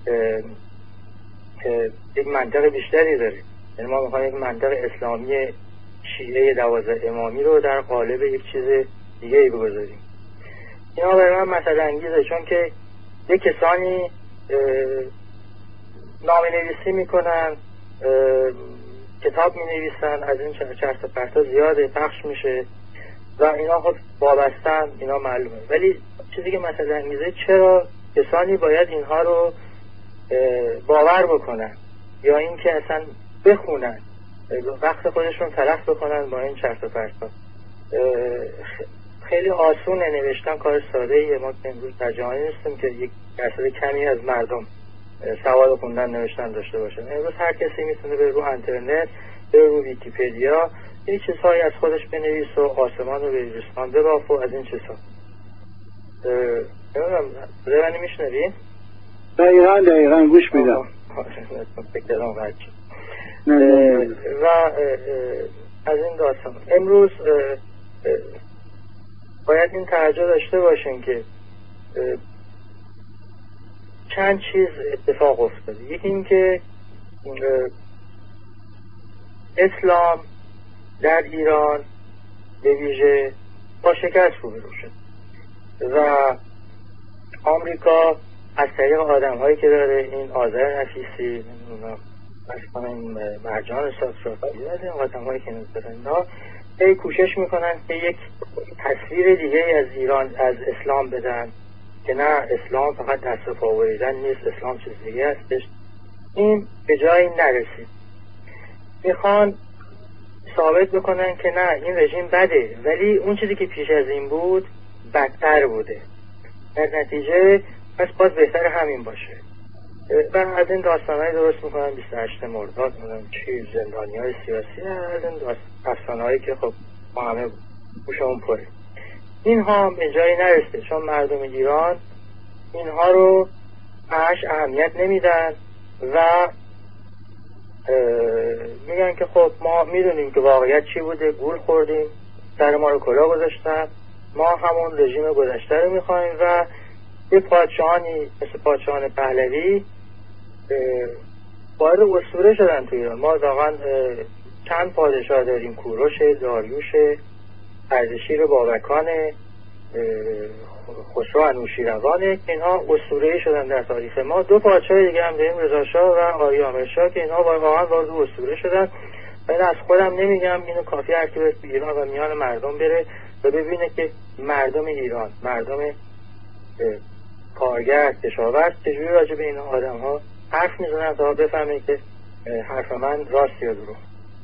یک منطق بیشتری داره. یعنی ما میخوایم یک منطق اسلامی شیعه 12 امامی رو در قالب یک چیز دیگه ای بگذاریم. اینا برای من مسئله انگیزه، چون که یک کسانی نامه نویسی میکنن، کتاب مینویسن، از این چرت و پرتا زیاده پخش میشه و اینا خود وابستن، اینا معلومه. ولی چیزی که مسئله انگیزه چرا کسانی باید اینها رو باور بکنن یا اینکه اصلا بخونن، وقت خودشون تلف بکنن با این چرت و پرتا. خیلی آسونه نوشتن، کار ساده ایه. ما امروز در جهانی نیستیم که یک درصد کمی از مردم سواد خوندن نوشتن داشته باشن. امروز هر کسی میتونه به رو اینترنت، به رو ویکی‌پدیا این چیزهایی از خودش بنویس و آسمان رو به ریسمان بباف و از این چیزها. نمیدونم منو میشنوی؟ دقیقا گوش میدم. و از این داستان امروز باید این توجه داشته باشین که چند چیز اتفاق افتاده. یکی این که اسلام در ایران به ویژه با شکست روبرو شد و آمریکا از طریق آدم هایی که داره، این آذر نفیسی، مرجان ساترافی، از این آدم هایی که نمیدارن، اینا هی کوشش میکنن که یک تصویر دیگه از ایران، از اسلام بدن که نه اسلام فقط دست و پا بریدن نیست، اسلام چیز دیگه هستش. این به جایی نرسید. میخوان ثابت بکنن که نه این رژیم بده، ولی اون چیزی که پیش از این بود بدتر بوده، در نتیجه پس باز بهتر همین باشه. و از این داستانهایی درست میکنن 28 مرداد زندانی های سیاسی، از این افسانهایی که خب ما همه گوشمون پره. اینها به جایی نرسته، چون مردم ایران اینها رو همش اهمیت نمیدن و میگن که خب ما میدونیم که واقعیت چی بوده، گول خوردیم، سر ما رو کلاه گذاشتن، ما همون رژیم گذشته رو میخوایم و یه پادشاهانی مثل پادشاهان پهلوی وارد اسطوره شدن تو ایران. ما واقعا چند پادشاه داریم، کوروش، داریوش، اردشیر بابکان، خسرو انوشیروان، اینها اسطوره‌ای شدن در تاریخ ما. دو پادشاه دیگه هم داریم، رضا شاه و آریامر شاه، که اینها واقعا وارد اسطوره شدن. من از خودم نمیگم، اینو کافی هر کی به ایران و میان مردم بره و ببینه که مردم ایران، مردم کارگر، کشاورز چجوری راجع به این آدم ها حرف میزنن تا بفهمه که حرف من راست یا دروغ.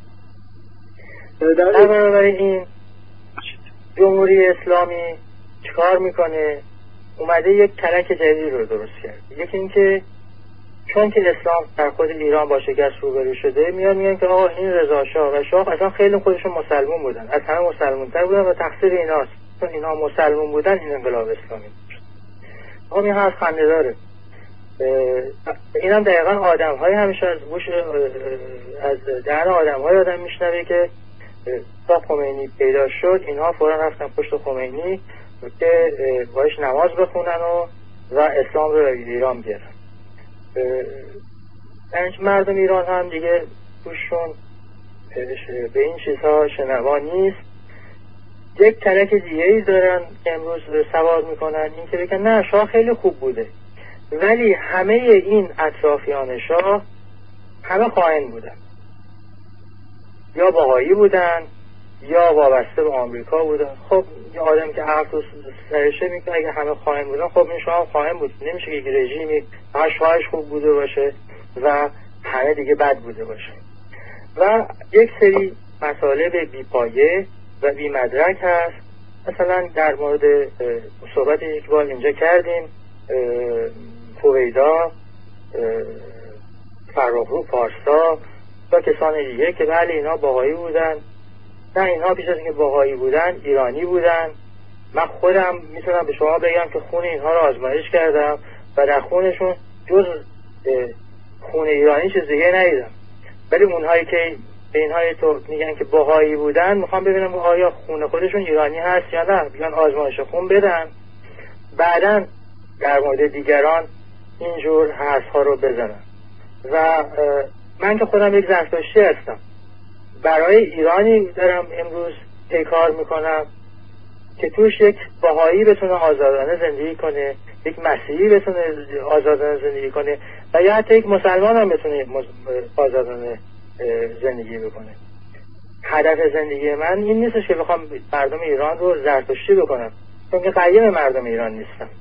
در برابر این جمهوری اسلامی چیکار میکنه؟ اومده یک کلک جدید رو درست کرد. یکی این که چون که اسلام در خود ایران با شکست روبرو شده، میگن که آقا این رضا شاه و شاه اصلا خیلی خودشون مسلمون بودن، از همه مسلمون‌تر بودن و تقصیر ایناست، چون اینا مسلمون بودن این انقلاب اسلامی شد. آقا این حرف خنده داره. اینم دقیقا آدم‌های همیشه از گوش از دهن آدم‌های آدم میشنوه که تا خمینی پیدا شد اینها فوراً رفتن پشت خمینی که باش نماز بخونن و اسلام رو ایران بیارن. مردم ایران هم دیگه توشون به این چیزها شنوا نیست. یک کلک دیگه ای دارن که امروز سوار میکنن، این که بگن نه شاه خیلی خوب بوده، ولی همه این اطرافیان شاه همه خائن بودن، یا بهایی بودن یا وابسته به آمریکا بودن. خب یه آدم که عقل تو سرشه میگه اگه همه خائن بودن، خب این شاه خائن بود. نمیشه که یک رژیمی فقط شاهش خوب بوده باشه و همه دیگه بد بوده باشه. و یک سری مطالب بی‌پایه و بی مدرک هست. مثلا در مورد صحبت یک بار اینجا کردیم، فویدا، فرخرو پارسا و کسان دیگه که بله اینا باهایی بودن. نه، اینها پیش از اینکه باهایی بودن ایرانی بودن. من خودم میتونم به شما بگم که خون اینها رو آزمایش کردم و در خونشون جز خون ایرانی چیز دیگه ندیدم. ولی اونهایی که به اینها تو میگن که بهایی بودن، میخوام ببینم آیا خون خودشون ایرانی هست یا نه، بیان آزمایش خون بدن، بعدن در مورد دیگران اینجور حرفها رو بزنن. و من که خودم یک زرتشتی هستم، برای ایرانی دارم امروز پیکار میکنم که توش یک بهایی بتونه آزادانه زندگی کنه، یک مسیحی بتونه آزادانه زندگی کنه و یا حتی یک مسلمان هم بتونه آزادانه زندگی بکنه. هدف زندگی من این نیستش که بخوام مردم ایران رو زرتشتی بکنم، چون که قیم مردم ایران نیستم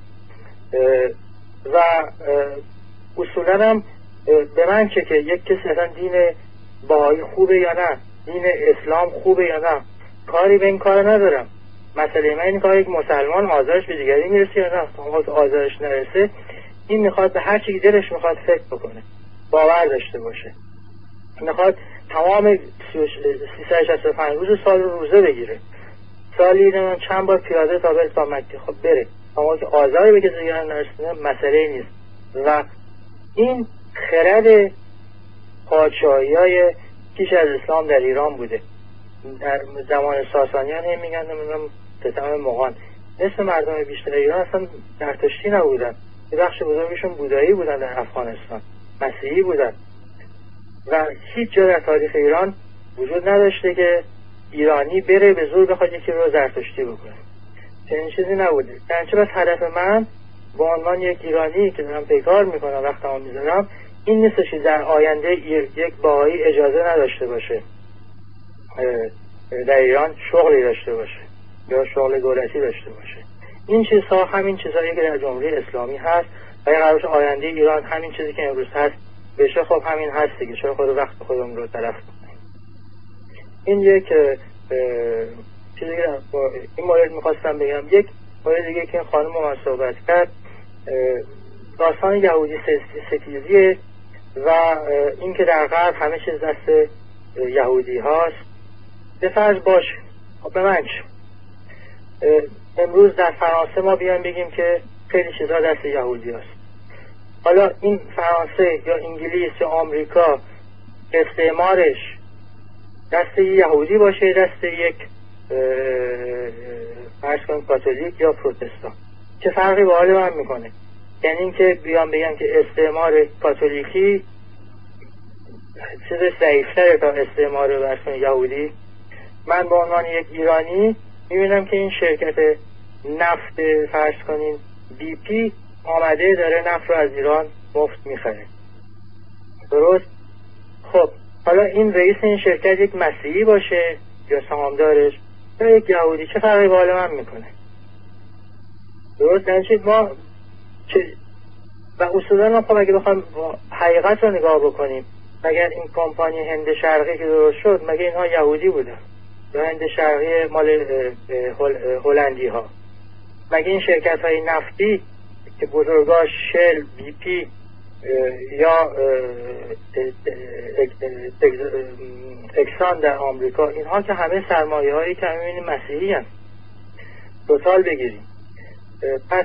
و اصولا هم به من که یک کسی اصلا دین بهایی خوبه یا نه، دین اسلام خوبه یا نه، کاری به این کار ندارم. مسئله من این که یک مسلمان آزارش به دیگری میرسه یا نه. تا آزارش نرسه این میخواد به هر چی دلش میخواد فکر بکنه، باور داشته باشه، میخواد تمام 365 روز سال رو روزه بگیره، سالی چند بار پیاده تا بره تا مکه، خب بره، اما که آزاری به کسی دیگری نرسونه مسئله نیست. و این خرد پادشاهی‌های پیش از اسلام در ایران بوده. در زمان ساسانیان هم میگن نمیدونم ستم مغان، نصف مردم بیشتر ایران اصلا زرتشتی نبودن، یه بخش بزرگشون بودایی بودن، در افغانستان مسیحی بودن و هیچ جا در تاریخ ایران وجود نداشته که ایرانی بره به زور بخواد یکی رو زرتشتی بکنه، چنین چیزی نبوده. در چه بس هدف من به عنوان یک ایرانی که دارم پیکار میکنم وقتمو میذارم این نیستش که در آینده یک بهایی اجازه نداشته باشه در ایران شغلی داشته باشه یا شغل دولتی داشته باشه. این چیزها همین چیزهایی که در جمهوری اسلامی هست و یا قرارش آینده ایران همین چیزی که امروز هست بشه. خب همین هست دیگه، چرا خود وقت خودمون رو تلف کنیم. این یک چیزی که این مورد میخواستم بگم. یک مورد دیگه که این خانم ما صحبت کرد داستان یهودی ستیزیه و این که در غرب همه چیز دست یهودی هاست. به فرض باش، خب به من چه؟ امروز در فرانسه ما بیان بگیم که خیلی چیزها دست یهودی هاست. حالا این فرانسه یا انگلیس یا آمریکا استعمارش دست یهودی باشه، دست یک فرض کن کاتولیک یا پروتستان، چه فرقی با حال من میکنه؟ یعنی این که بیان بگن که استعمار کاتولیکی چیز ضعیفتره تا استعمار برسون یهودی. من به عنوان یک ایرانی میبینم که این شرکت نفت فرض کنین BP آمده داره نفت رو از ایران مفت میخره، درست؟ خب حالا این رئیس این شرکت یک مسیحی باشه یا سهامدارش یا یک یهودی، چه فرقی با حال من میکنه؟ درست؟ یعنی ما و اصولا خب اگه بخوایم حقیقت رو نگاه بکنیم، مگر این کمپانی هند شرقی که درست شد مگه اینها یهودی بودن یا هند شرقی مال هلندی ها؟ مگه این شرکت های نفتی که بزرگا شل، BP یا اکسان در آمریکا، اینها که همه سرمایه هایی که همین مسیحی هست توتال بگیریم. پس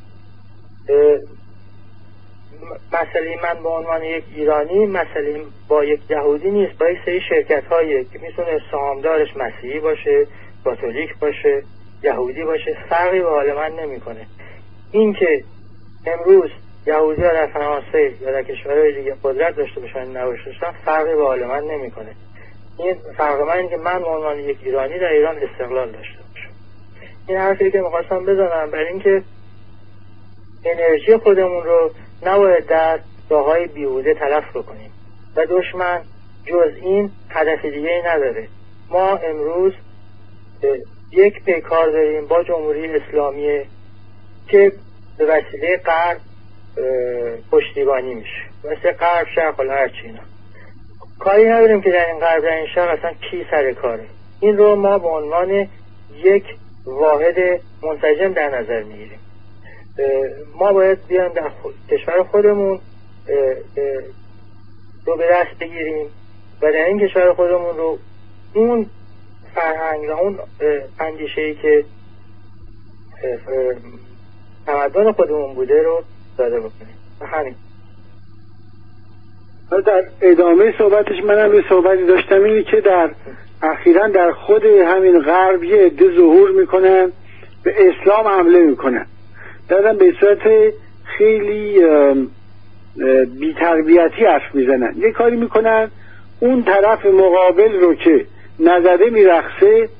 مسئله من به عنوان یک ایرانی مسئله با یک یهودی نیست، با یک سری شرکت هایی که میتونه سهامدارش مسیحی باشه، کاتولیک باشه، یهودی باشه، فرقی به حال من نمیکنه. این که امروز یهودی ها در فرانسه یا در کشورهای دیگه قدرت داشته باشن نباشته باشن فرقی به حال من نمیکنه. این فرق من اینه که من به عنوان یک ایرانی در ایران استقلال داشته باشم. این حرفی که میخواستم بزنم برای اینکه انرژی خودمون رو نباید در راههای بیهوده تلف بکنیم و دشمن جز این هدف دیگه ای نداره. ما امروز یک پیکار داریم با جمهوری اسلامی که به وسیله غرب پشتیبانی میشه، وسیله غرب شرق و هرچی اینا. کاری نداریم که در این غرب در این شرق اصلا کی سر کاره. این رو ما به عنوان یک واحد منسجم در نظر میگیریم. ما باید بیان در کشور خودمون رو به دست بگیریم و در این کشور خودمون رو اون فرهنگ و اون اندیشه‌ای که تمدن خودمون بوده رو داده بکنیم. و همین. در ادامه صحبتش منم یه صحبتی داشتم، اینی که در اخیراً در خود همین غرب یه عده ظهور میکنن به اسلام حمله میکنن، دارن به صورت خیلی بی‌تربیتی حرف میزنن، یه کاری میکنن اون طرف مقابل رو که نزده میرقصه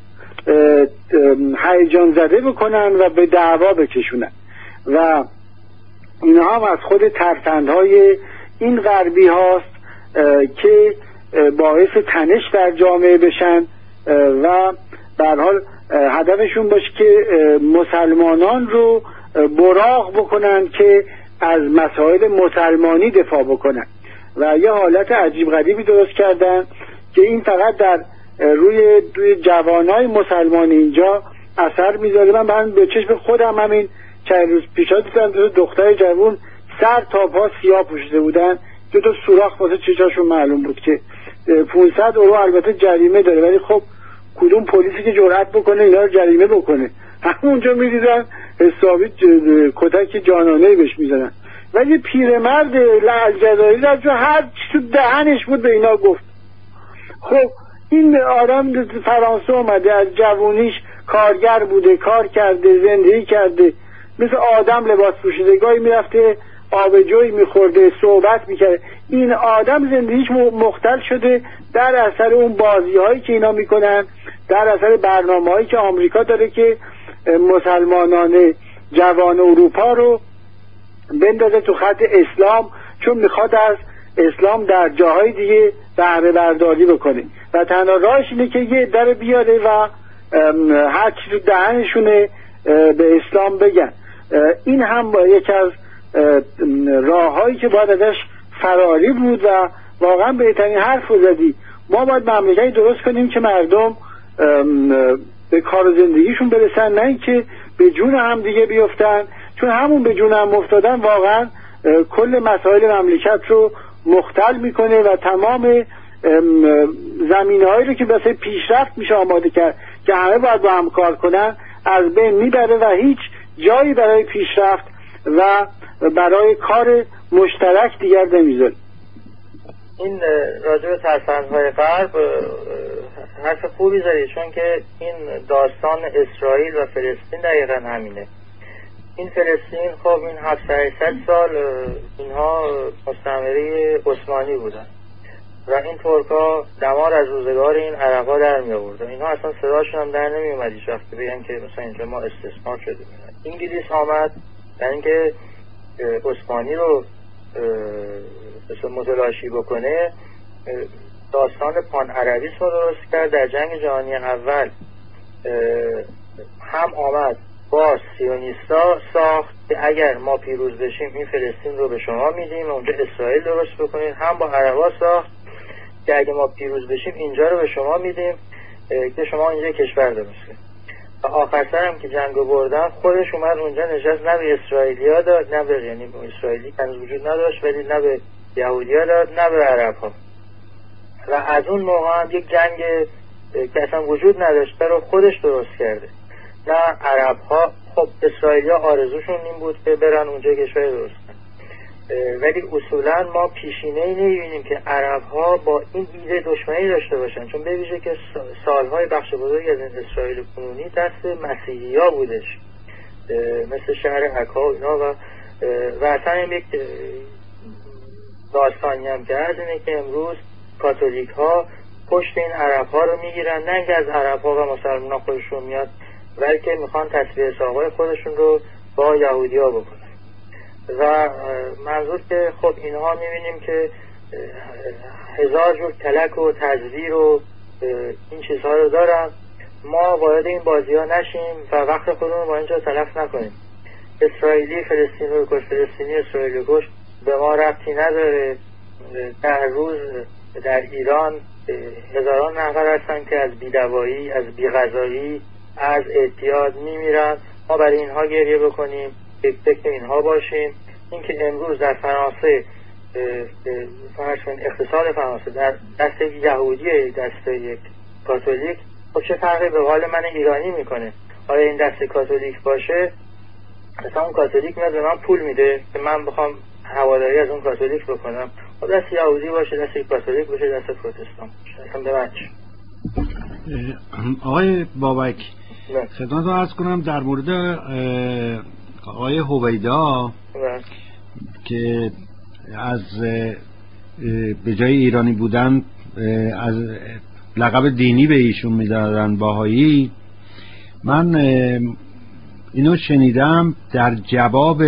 هیجان زده بکنن و به دعوا بکشونن و اینا هم از خود ترفندهای این غربی هاست که باعث تنش در جامعه بشن و به هر حال هدفشون باشه که مسلمانان رو براق بکنن که از مسائل مسلمانی دفاع بکنن و یه حالت عجیب غریبی درست کردن که این فقط در روی جوانای مسلمان اینجا اثر میذاره. من به چشم خودم همین چند روز پیش دیدم دو دختر جوان سر تا پا سیاه پوشیده بودن، دو تا سوراخ واسه چشاشون معلوم بود که 500 اورو البته جریمه داره، ولی خب کدوم پلیسی که جرأت بکنه اینا رو جریمه بکنه؟ همونجا میدیدن حسابی کتک جانانه‌ای بهش میزنن. ولی پیرمرد الجزایری در جو هر چی تو دهنش بود به اینا گفت. خب این آدم فرانسه اومده، از جوونیش کارگر بوده، کار کرده، زندگی کرده، مثل آدم لباس پوشیده، گاهی میرفته آبجوی میخورده، صحبت میکرده. این آدم زندگیش مختل شده در اثر اون بازی هایی که اینا میکنن، در اثر برنامه هایی که آمریکا داره که مسلمانان جوان اروپا رو بندازه تو خط اسلام، چون میخواد از اسلام در جاهای دیگه بهره برداری بکنه و تنها راهش اینه که یه در بیاره و هر چی تو دهنشونه به اسلام بگن. این هم یکی از راههایی که باید ازش فراری بود و واقعا بهترین حرف رو زدی. ما باید مملکتی درست کنیم که مردم به کار و زندگیشون برسن، نه اینکه به جون هم دیگه بیفتن، چون همون به جون هم افتادن واقعا کل مسائل مملکت رو مختل میکنه و تمام زمینه‌هایی رو که واسه پیشرفت میشه آماده کرد که همه باید با هم کار کنن از بین میبره و هیچ جایی برای پیشرفت و برای کار مشترک دیگر نمیذاره. این راجع به ترفندهای غرب حرف خوبی زدی، چون که این داستان اسرائیل و فلسطین دقیقا همینه. این فلسطین خب این 700 سال اینها مستعمره عثمانی بودن و این ترکا دمار از روزگار این عربا در می آورد. اینها اصلا صداشون هم در نمی اومد هیچ وقت بگن که مثلا اینجا ما استثمار شدیم. انگلیس آمد یعنی اینکه عثمانی رو مثلا متلاشی بکنه، داستان پان عربیسم رو درست کرد. در جنگ جهانی اول هم آمد با سیونیستا ساخت که اگر ما پیروز بشیم این فلسطین رو به شما میدیم و اونجا اسرائیل درست بکنید، هم با عربا ساخت که اگر ما پیروز بشیم اینجا رو به شما میدیم که شما اینجا کشور درست کنید. و آخر سر هم که جنگو بردن خودش اومد اونجا نشست، نه به اسرائیلیا داد، نه به یعنی اسرائیلی هنوز وجود نداشت ولی نه به یهودیا داد نه به عرب‌ها. و از اون موقع هم یک جنگ که اصلا وجود نداشته رو خودش درست کرده. نه عرب‌ها، خب اسرائیلیا آرزوشون این بود که برن اونجا کشور درست کنن، ولی اصولا ما پیشینه‌ای نمی‌بینیم که عرب‌ها با این ایده دشمنی داشته باشن، چون به ویژه که سالهای بخش بزرگی از این اسرائیل کنونی دست مسیحی‌ها بودش، مثل شهر عکا و اینا و اصلا یک داستانی هم که هست اینه که امروز کاتولیک‌ها پشت این عرب‌ها رو میگیرن، نه اینکه از عرب‌ها و مسلمان‌ها خودشون میاد، بلکه میخوان تصفیه حساب‌های خودشون رو با یهودی‌ها بکنن. و منظور که خب اینها میبینیم که هزار جور کلک و تزویر و این چیزها رو دارن. ما وارد این بازی ها نشیم و وقت خودمون با اینجا تلف نکنیم. اسرائیلی فلسطین رو کش، فلسطینی اسرائیل رو کش، به ما ربطی نداره. در روز در ایران هزاران نفر هستن که از بی‌دوایی، از بی‌غذایی، از اعتیاد میمیرن. ما برای اینها گریه بکنیم، فکر اینها باشیم. اینکه امروز در فرانسه اقتصاد فرانسه در دست یک یهودی، دست یک کاتولیک، خب چه فرقی به حال من ایرانی میکنه؟ آیا این دست کاتولیک باشه مثلا اون کاتولیک میاد به من پول میده که من بخوام هواداری از اون کاتولیک بکنم؟ دست یهودی باشه، دست کاتولیک باشه، دست پروتستان باشه، اصلا به من آقای بابک خدمت رو عرض کنم در مورد آقای هویدا که از به جای ایرانی بودن از لقب دینی به ایشون میدادن باهایی، من اینو شنیدم در جواب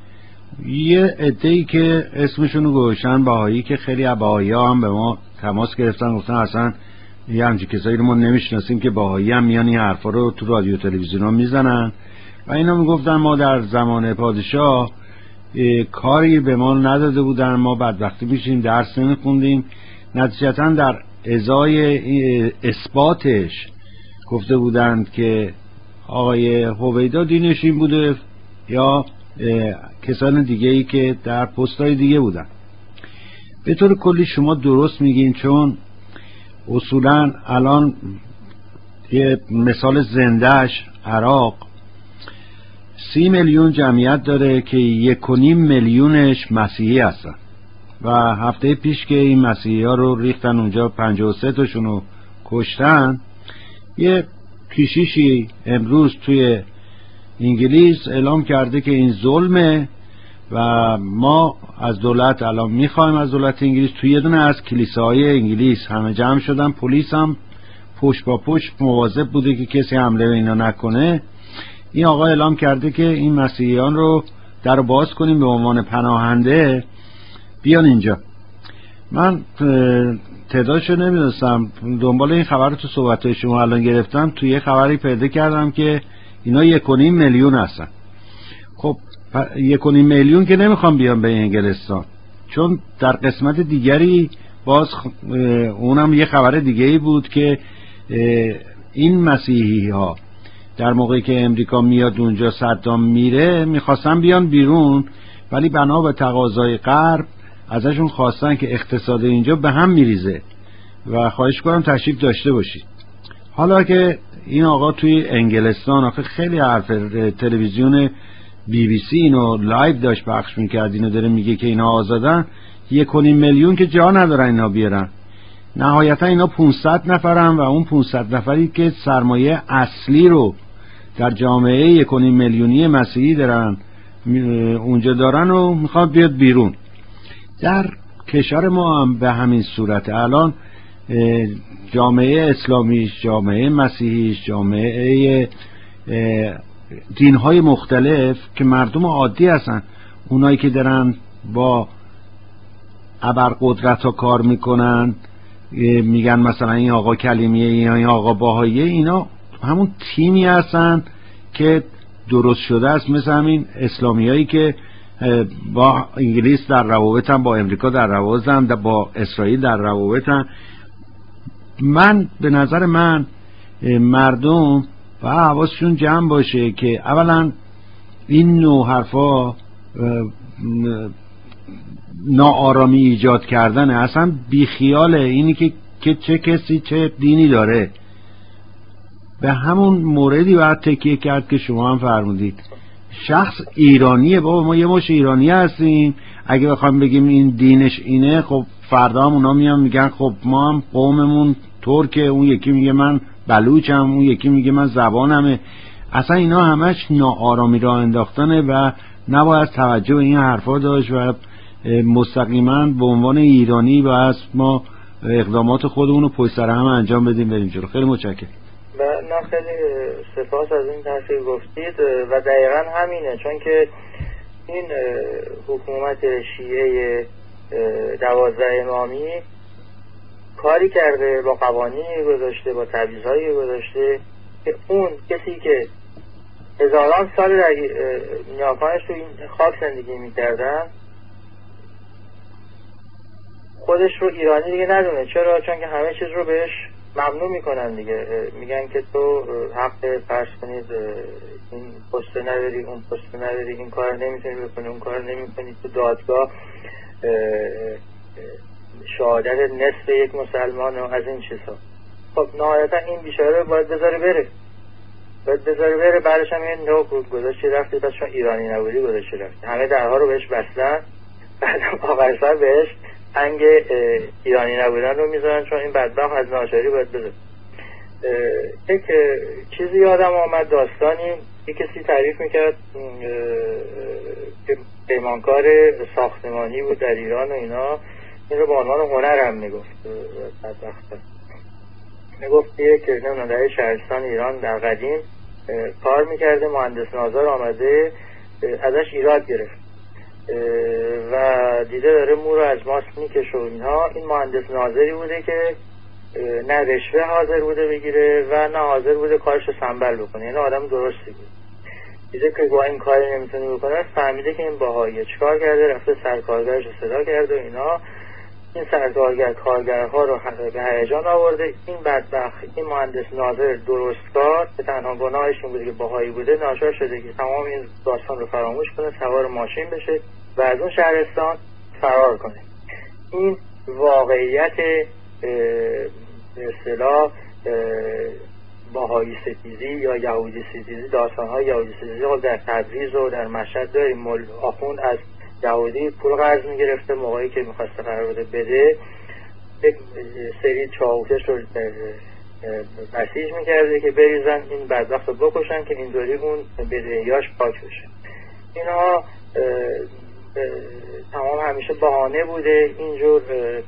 یه عده‌ای که اسمشونو گوشن باهایی که خیلی از باهایی ها هم به ما تماس گرفتن، گفتن اصلا یه همچین کسایی رو ما نمیشناسیم که باهایی هم میان این حرفا رو تو رادیو تلویزیون ها میزنن و اینا میگفتن ما در زمان پادشاه کاری به ما نداده بودن، ما بدبختی میشیم، درس نمیخوندیم. نتیجتا در ازای اثباتش گفته بودند که آقای هویدا دینش این بوده یا کسان دیگه ای که در پستای دیگه بودن. به طور کلی شما درست میگین، چون اصولا الان یه مثال زندهش عراق 30 میلیون جمعیت داره که 1.5 میلیونش مسیحی هستن و هفته پیش که این مسیحی ها رو ریختن اونجا 53 تاشون رو کشتن، یه کشیشی امروز توی انگلیس اعلام کرده که این ظلمه و ما از دولت الان میخوایم، از دولت انگلیس توی یه دونه از کلیساهای انگلیس همه جمع شدن، پلیس هم پشت با پشت مواظب بوده که کسی حمله به اینا نکنه. این آقا اعلام کرده که این مسیحیان رو در باز کنیم به عنوان پناهنده بیان اینجا. من تعدادشو نمیدونستم، دنبال این خبر رو تو صحبتهای شما الان گرفتم، توی یه خبری پیدا کردم که اینا 1.5 میلیون هستن. خب 1.5 میلیون که نمیخوام بیان به انگلستان، چون در قسمت دیگری باز اونم یه خبر دیگه‌ای بود که این مسیحی ها در موقعی که امریکا میاد اونجا صدام میره میخواستن بیان بیرون، ولی بنا به تقاضای غرب ازشون خواستن که اقتصاد اینجا به هم میریزه و خواهش کنم تشریف داشته باشید. حالا که این آقا توی انگلستان، آخه خیلی حرف تلویزیون BBC اینو لایو داشت پخش میکرد، اینو داره میگه که اینا آزادن، 1.5 میلیون که جا ندارن اینا بیارن. نهایتا اینا 500 نفرن و اون 500 نفری که سرمایه اصلی رو در جامعه 1.5 میلیونی مسیحی دارن اونجا دارن و میخواد بیاد بیرون. در کشور ما هم به همین صورت الان جامعه اسلامیش، جامعه مسیحیش، جامعه دینهای مختلف که مردم عادی هستن، اونایی که دارن با ابرقدرت ها کار میکنن، میگن مثلا این آقا کلیمیه یا این آقا باهاییه، اینا همون تیمی هستن که درست شده است، مثل همین اسلامیایی که با انگلیس در روابطن، با امریکا در روابطن، با اسرائیل در روابطن. من به نظر من مردم و حواسشون جمع باشه که اولا این نوع حرفا ناآرامی ایجاد کردنه، اصلا بیخیاله اینی که چه کسی چه دینی داره. به همون موردی باید تکیه کرد که شما هم فرمودید، شخص ایرانیه، بابا ما یه مش ایرانی هستیم، اگه بخوام بگیم این دینش اینه، خب فردا هم اونا میان میگن خب ما هم قوممون ترکه، اون یکی میگه من بلوچم، اون یکی میگه من زبانمه. اصلا اینا همش ناآرامی راه انداختنه و نباید توجه به این حرفا داشت و مستقیما به عنوان ایرانی باید ما اقدامات خودمون رو پشت سر هم انجام بدیم بریم جلو. خیلی متشکرم. نه خیلی سپاس از این تحصیل گفتید و دقیقا همینه، چون که این حکومت شیعه 12 امامی کاری کرده، با قوانینی گذاشته، با تبعیض‌هایی گذاشته که اون کسی که هزاران سال در نیاکانش تو این خاک زندگی میکردن خودش رو ایرانی دیگه ندونه. چرا؟ چون که همه چیز رو بهش ممنوع میکنن دیگه، میگن که تو حق فرض کنید این پست نداری، اون پست نداری، این کار نمیتونی بکنی، اون کار نمیکنی، تو دادگاه شهادت نصف یک مسلمان و از این چیزها. خب نهایتا این بیچاره باید بذاره بره، بعدش هم این نوع گذاشتی رفتی، پس چون ایرانی نبودی گذاشتی رفتی، همه درها رو بهش بستن، بعدم آخر سر بهش انگ ایرانی نبودن رو میذارن، چون این بدبخت از ناچاری باید بده. یک چیزی یادم آمد، داستانی یک کسی تعریف میکرد که پیمانکار ساختمانی بود در ایران و اینا، این رو به عنوان هنر هم میگفت. بدبخت میگفت یک در شهرستان ایران در قدیم کار میکرده، مهندس ناظر آمده ازش ایراد گرفت و دیده داره مو رو از ماست میکشه و اینها. این مهندس ناظری بوده که نه رشوه حاضر بوده بگیره و نه حاضر بوده کارش رو سنبل بکنه، یعنی آدم درستی بود. دیده که با این کاری نمیتونی بکنه، فهمیده که این باهاییه. چیکار کرده؟ رفته سرکارگرش رو صدا کرده و اینا. این سرکارگر کارگرها رو به هیجان آورده. این بدبخت، این مهندس ناظر درستکار که تنها گناهش این بوده که باهایی بوده، ناچار شده که تمام این داستان رو فراموش کنه، سوار ماشین بشه و از اون شهرستان فرار کنه. این واقعیت به اصطلاح باهایی ستیزی یا یهودی ستیزی، داستان‌های یهودی ستیزی رو در تبریز و در مشهد داریم. آخوند از یهودی پول قرض می‌گرفته، موقعی که می‌خواسته قرار بده یک سری چاوکش رو بسیج می‌کرده که بریزن این بدبخت رو بکشن که اینطوری اون بدهیاش پاک بشه. اینا تمام همیشه بهانه بوده اینجور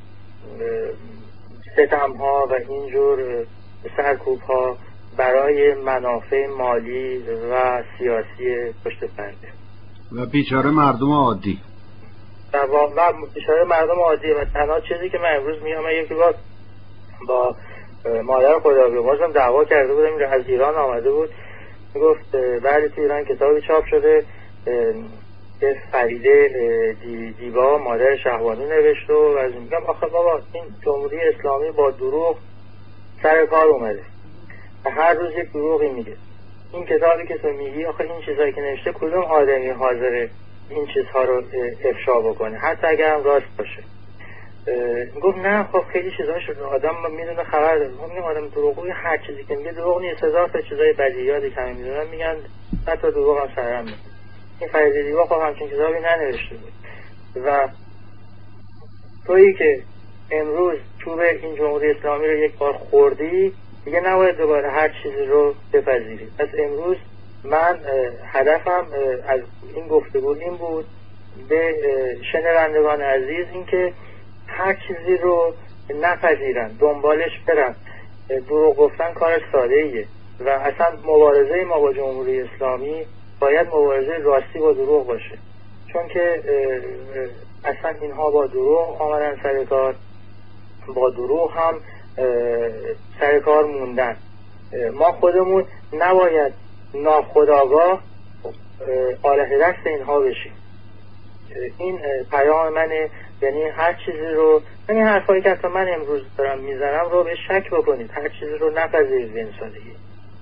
ستم‌ها و اینجور سرکوب‌ها برای منافع مالی و سیاسی پشت پرده و بیچاره مردم عادی و بیچاره مردم عادی. و تنها چیزی که من امروز میگم، من یکی با مادر خدابیامرزم دعوا کرده بودم، این از ایران آمده بود، میگفت بعد تو ایران کتابی چاپ شده که فریده دیبا مادر شهبانی نوشته و از میگم آخه بابا این جمهوری اسلامی با دروغ سر کار اومده و هر روز یک دروغی میگه. این کتابی که تو میگی، آخه این چیزایی که نوشته کدوم آدمی حاضره این چیزها رو افشا بکنه حتی اگر هم راست باشه؟ گفت نه خب خیلی چیزاش آدم میدونه، خبر داره. میگم آدم دروغگوی هر چیزی که میگه دروغ نیست، هزار تا چیزای بدیهیاتی که میدونن میگن، حتی دروغ هم سرم میگه. این فریده دیبا خب همچین کتابی ننوشته بود و تویی که امروز چوب این جمهوری اسلامی رو یک بار خوردی دیگه نباید دوباره هر چیزی رو بپذیری. پس امروز من هدفم از این گفتگو این بود به شنوندگان عزیز، این که هر چیزی رو نپذیرن، دنبالش برن. دروغ گفتن کار ساده ایه و اصلا مبارزه ما با جمهوری اسلامی باید مبارزه راستی با دروغ باشه، چون که اصلا اینها با دروغ آمدن سر کار، با دروغ هم سر کار موندن. ما خودمون نباید ناخودآگاه آله دست اینها بشیم. این پیام منه، یعنی هر چیزی رو، یعنی حرفایی که من امروز دارم میزنم رو به شک بکنید، هر چیزی رو نپذیرید به این سادگی.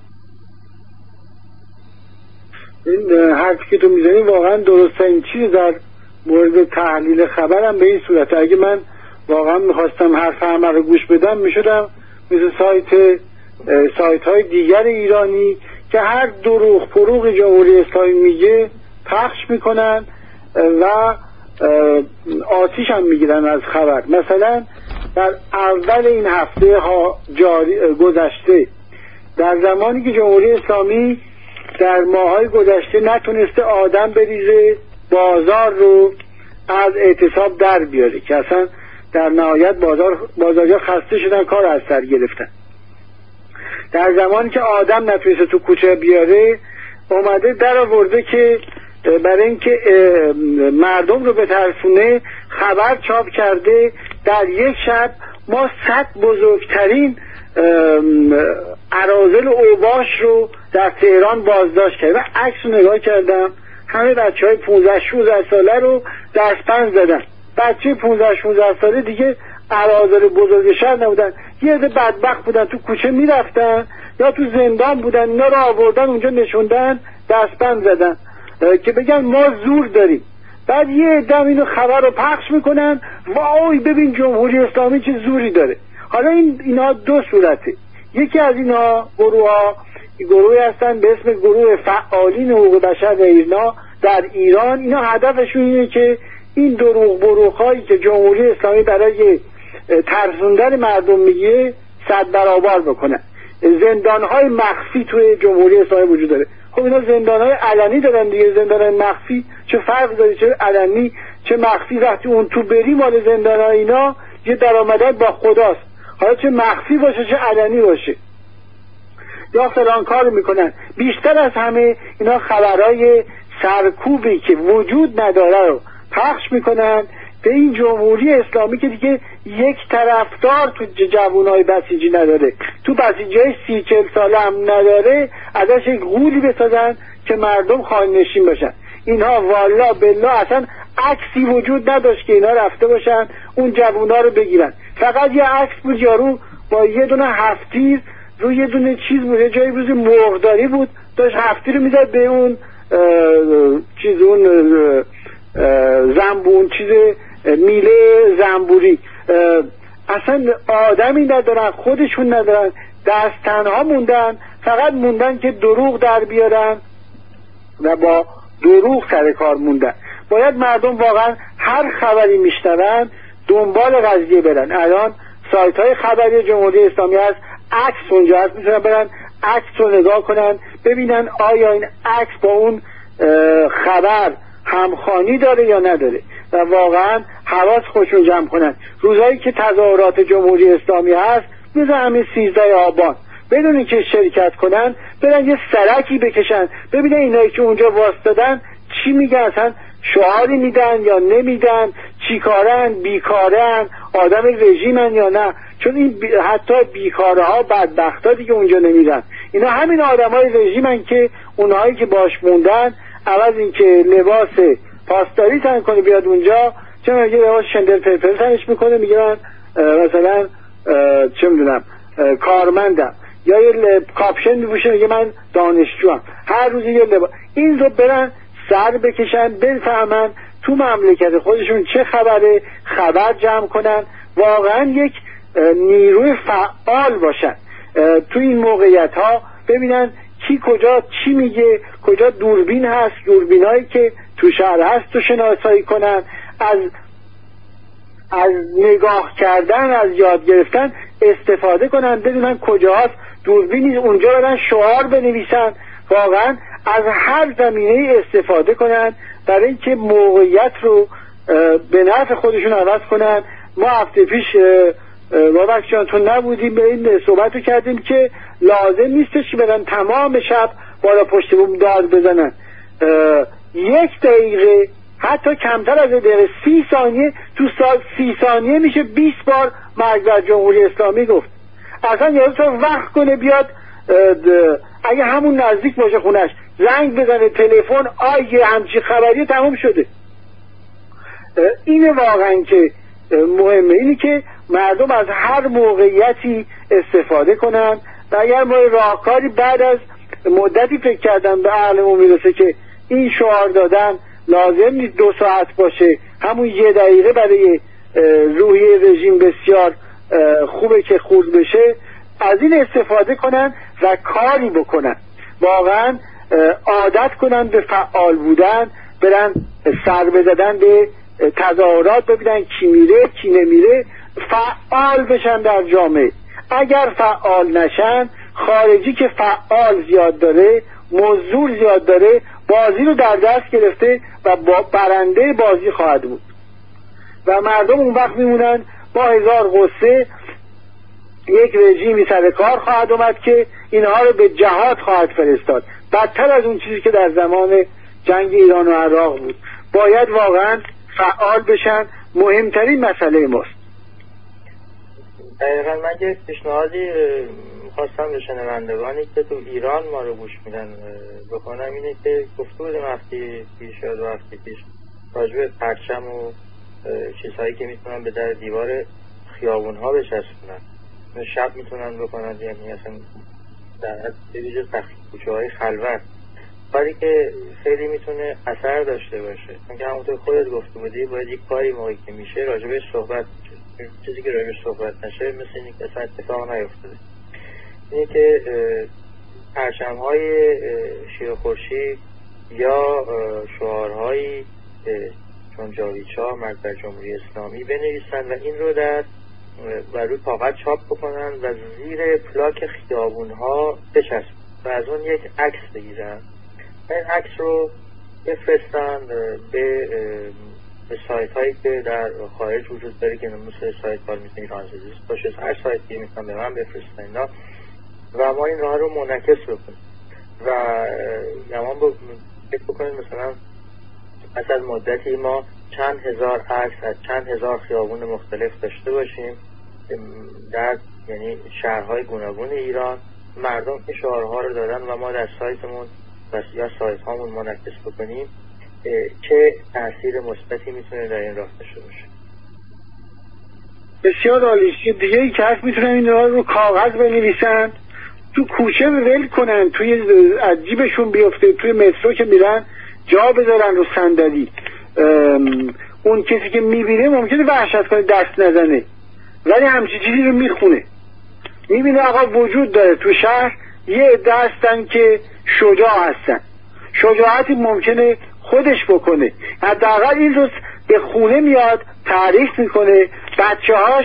این حرفی که تو میزنی واقعا درسته. این چیز در مورد تحلیل خبرم به این صورت، اگه من واقعا میخواستم حرف همه رو گوش بدم میشدم مثل سایت های دیگر ایرانی که هر دروغ پروغ جمهوری اسلامی میگه پخش میکنن و آتیش هم میگیرن از خبر. مثلا در اول این هفته گذشته، در زمانی که جمهوری اسلامی در ماهای گذشته نتونسته آدم بریزه، بازار رو از اعتصاب در بیاره که اصلا در نهایت بازارجا خسته شدن، کار از سر گرفتن. در زمانی که آدم نتونسته تو کوچه بیاره، اومده در آورده که برای اینکه مردم رو بترسونه خبر چاپ کرده در یک شب ما 100 بزرگترین اراذل و اوباش رو در تهران بازداشت کرد و عکس رو نگاه کردم، همه بچهای 15-16 ساله رو دستبند زدن. بچه 15-16 ساله دیگه اراذل بزرگ شهر نبودن، یه عده بدبخت بودن تو کوچه میرفتن یا تو زندان بودن، اینا رو آوردن اونجا نشوندن، دستبند زدن که بگن ما زور داریم. بعد یه عده اینو خبر رو پخش میکنن، وای ببین جمهوری اسلامی چه زوری داره. حالا اینا دو صورته. یکی از اینا گروهی هستن به اسم گروه فعالین حقوق بشر و اینا در ایران. اینا هدفشون اینه که این دروغ بروغ هایی که جمهوری اسلامی برای ترسوندن مردم میگه 100 برابر بکنن. زندان های مخفی توی جمهوری اسلامی وجود داره. خب اینا زندان های علنی دارن دیگه. زندان های مخفی چه فرق داره؟ چه علنی چه مخفی؟ وقتی اون تو بری مال زندان ها اینا یه درآمدات با خداست، حالا چه مخفی باشه چه علنی باشه. یا فلان کار میکنن. بیشتر از همه اینا خبرهای سرکوبی که وجود نداره رو پخش میکنن به این جمهوری اسلامی که دیگه یک طرفدار تو جوانای بسیجی نداره، تو بسیجی‌های 30-40 ساله هم نداره، ازش یک غولی بسازن که مردم خانه‌نشین باشن. اینها والا بالله اصلا عکسی وجود نداشت که اینا رفته باشن اون جوونا رو بگیرن. فقط یه عکس بود یارو با یه دونه هفتیر روی یه دونه چیز بود، یه جایی بود مرغداری بود، داشت هفتیر رو میداد به اون چیز، اون زنبون چیز میله زنبوری. اصلا آدمی ندارن، خودشون ندارن، دست تنها موندن، فقط موندن که دروغ در بیارن و با دروغ سر کار موندن. باید مردم واقعا هر خبری میشنون دنبال قضیه برن. الان سایت های خبری جمهوری اسلامی هست، عکس اونجا هست، میتونن برن عکس رو نگاه کنن ببینن آیا این عکس با اون خبر همخوانی داره یا نداره و واقعا حواس خودشون جمع کنن. روزایی که تظاهرات جمهوری اسلامی هست مثل همین 13 آبان بدون اینکه شرکت کنن برن یه سرکی بکشن ببینن اینایی که اونجا واسطادن چی میگن، اصلا شعاری میدن یا نمیدن، چی کارن، بیکارن، آدم رژیمن یا نه. چون این حتی بیکاره ها بدبخت ها دیگه اونجا نمیرن، اینا همین آدم های رژیمن که اونهایی که باش موندن عوض این که لباس پاسداری تن کنه بیاد اونجا چه میگه لباس شندل پرپل تنش میکنه، میگه من مثلا چه میدونم کارمندم، یا یه کاپشن میپوشه میگه من دانشجوام، هر روز یه لباس. این رو برن سر بکشن بفهمن تو مملکت خودشون چه خبره، خبر جمع کنن، واقعا یک نیروی فعال باشن تو این موقعیت ها، ببینن کی کجا چی میگه، کجا دوربین هست، دوربینایی که تو شهر هست تو شناسایی کنن، از نگاه کردن، از یاد گرفتن استفاده کنن، بدونن کجا هست دوربینی، اونجا برن شعار بنویسن، واقعا از هر زمینه استفاده کنن برای اینکه موقعیت رو به نفع خودشون عوض کنن. ما هفته پیش بابک جان تو نبودیم به این صحبت رو کردیم که لازم نیستش که برن تمام شب بالا پشت بوم داد بزنن، 1 دقیقه حتی کمتر از دقیقه 30 ثانیه تو سال 30 ثانیه میشه 20 بار مرگ بر جمهوری اسلامی گفت. اصلا یه تو وقت کنه بیاد اگه همون نزدیک باشه خونش زنگ بزنه تلفن آیه همچی خبری تموم شده. اینه واقعا که مهمه، اینی که مردم از هر موقعیتی استفاده کنن و اگر ما راهکاری بعد از مدتی فکر کردن به عقلمون میرسه که این شعار دادن لازم نیست 2 ساعت باشه، همون 1 دقیقه برای روحیه رژیم بسیار خوبه که خورد بشه، از این استفاده کنن و کاری بکنن، واقعا عادت کنن به فعال بودن، برن سر بزدن به تظاهرات ببینن کی میره کی نمیره، فعال بشن در جامعه. اگر فعال نشن، خارجی که فعال زیاد داره، مزدور زیاد داره، بازی رو در دست گرفته و برنده بازی خواهد بود و مردم اون وقت میمونن با 1000 غصه. یک رژیمی سر کار خواهد اومد که اینها رو به جهاد خواهد فرستاد، بدتر از اون چیزی که در زمان جنگ ایران و عراق بود. باید واقعا فعال بشن، مهمترین مسئله ماست. دقیقا من یه پیشنهادی خواستم به شنوندگانی که تو ایران ما رو گوش میدن بکنم، اینه که گفته بودم هفته پیش یا 2 هفته پیش راجع به پرچم و چیزهایی که میتونن به در دیوار خیابون ها بچسبونن، شب میتونن بکنن، یعنی اصلا در ویژه کوچه های خلوت، کاری که خیلی میتونه اثر داشته باشه. چون که همونطور خودت گفته بودی باید یک کاری موقعی که میشه راجبش صحبت میشه، چیزی که راجبش صحبت نشه مثل اینی که اصلا اتفاق نیفتاده. اینه که پرچم های شیر خورشید یا شعارهایی اسلام جاویدشاه مرد بر جمهوری اسلامی بنویسن و این رو و روی کاغذ چاپ بکنن و زیر پلاک خیابون‌ها بچسبن و از اون یک عکس بگیرن. این عکس رو بفرستن به سایت هایی که در خارج وجود داره که مثل سایت پارمیتون ایرانزیست باشه، هر سایتی میتونن به من بفرستن اینا و ما این راه رو منعکس بکنیم و گمان فکر بکنیم مثلا پس از مدتی ما چند هزار عکس از چند هزار خیابون مختلف داشته باشیم در یعنی شهرهای گوناگون ایران. مردم که شعارها رو دادن و ما در سایتمون و یا سایت هامون منعکس بکنیم چه تأثیر مثبتی میتونه در این راه داشته باشه. بسیار عالی. دیگه ای که هست میتونن این رو کاغذ بنویسن، تو کوچه ول کنن، توی از جیبشون بیفته، توی مترو که میرن جا بذارن رو صندلی. اون کسی که میبینه ممکنه وحشت کنه دست نزنه ولی همچین چیزی رو میخونه، میبینه آقا وجود داره تو شهر یه عده هستن که شجاع هستن، شجاعتی ممکنه خودش بکنه، حداقل این روز به خونه میاد تعریف میکنه، بچه‌هاش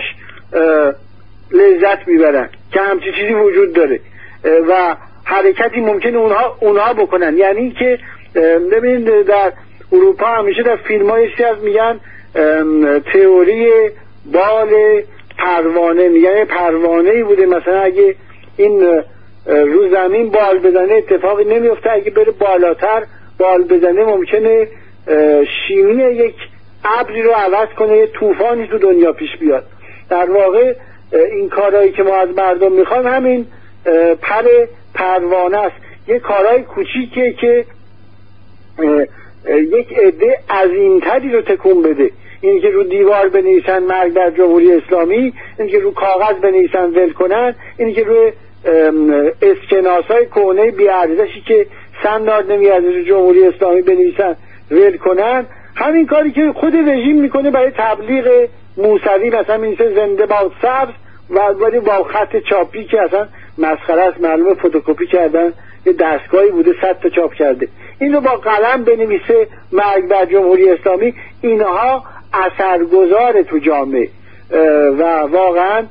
لذت میبرن که همچین چیزی وجود داره و حرکتی ممکنه اونها بکنن. یعنی که ببینید در اروپا همیشه در فیلم‌های از میگن تئوری بال پروانه، میگن پروانه‌ای بوده مثلا اگه این رو زمین بال بزنه اتفاقی نمیفته، اگه بره بالاتر بال بزنه ممکنه شیمی یک ابری رو عوض کنه، یه طوفانی تو دنیا پیش بیاد. در واقع این کارهایی که ما از مردم میخوایم همین پروانه است، یه کارهای کوچیکیه که یک عده عظیمتری رو تکون بده. این که رو دیوار بنویسن مرگ بر جمهوری اسلامی، این که رو کاغذ بنویسن ول کنن، این که روی اسکناسای کهنه بی‌ارزشی که سنداد نمیارزه جمهوری اسلامی بنویسن ول کنن، همین کاری که خود رژیم میکنه برای تبلیغ موسوی، مثلا می‌نویسه زنده باد سبز و ولی با خط چاپی که اصلا مسخره است، معلومه فتوکپی کردن، یه دستگاهی بوده 100 تا چاپ کرده. این رو با قلم بنویسه مرگ بر جمهوری اسلامی، اینها اثرگذار تو جامعه و واقعا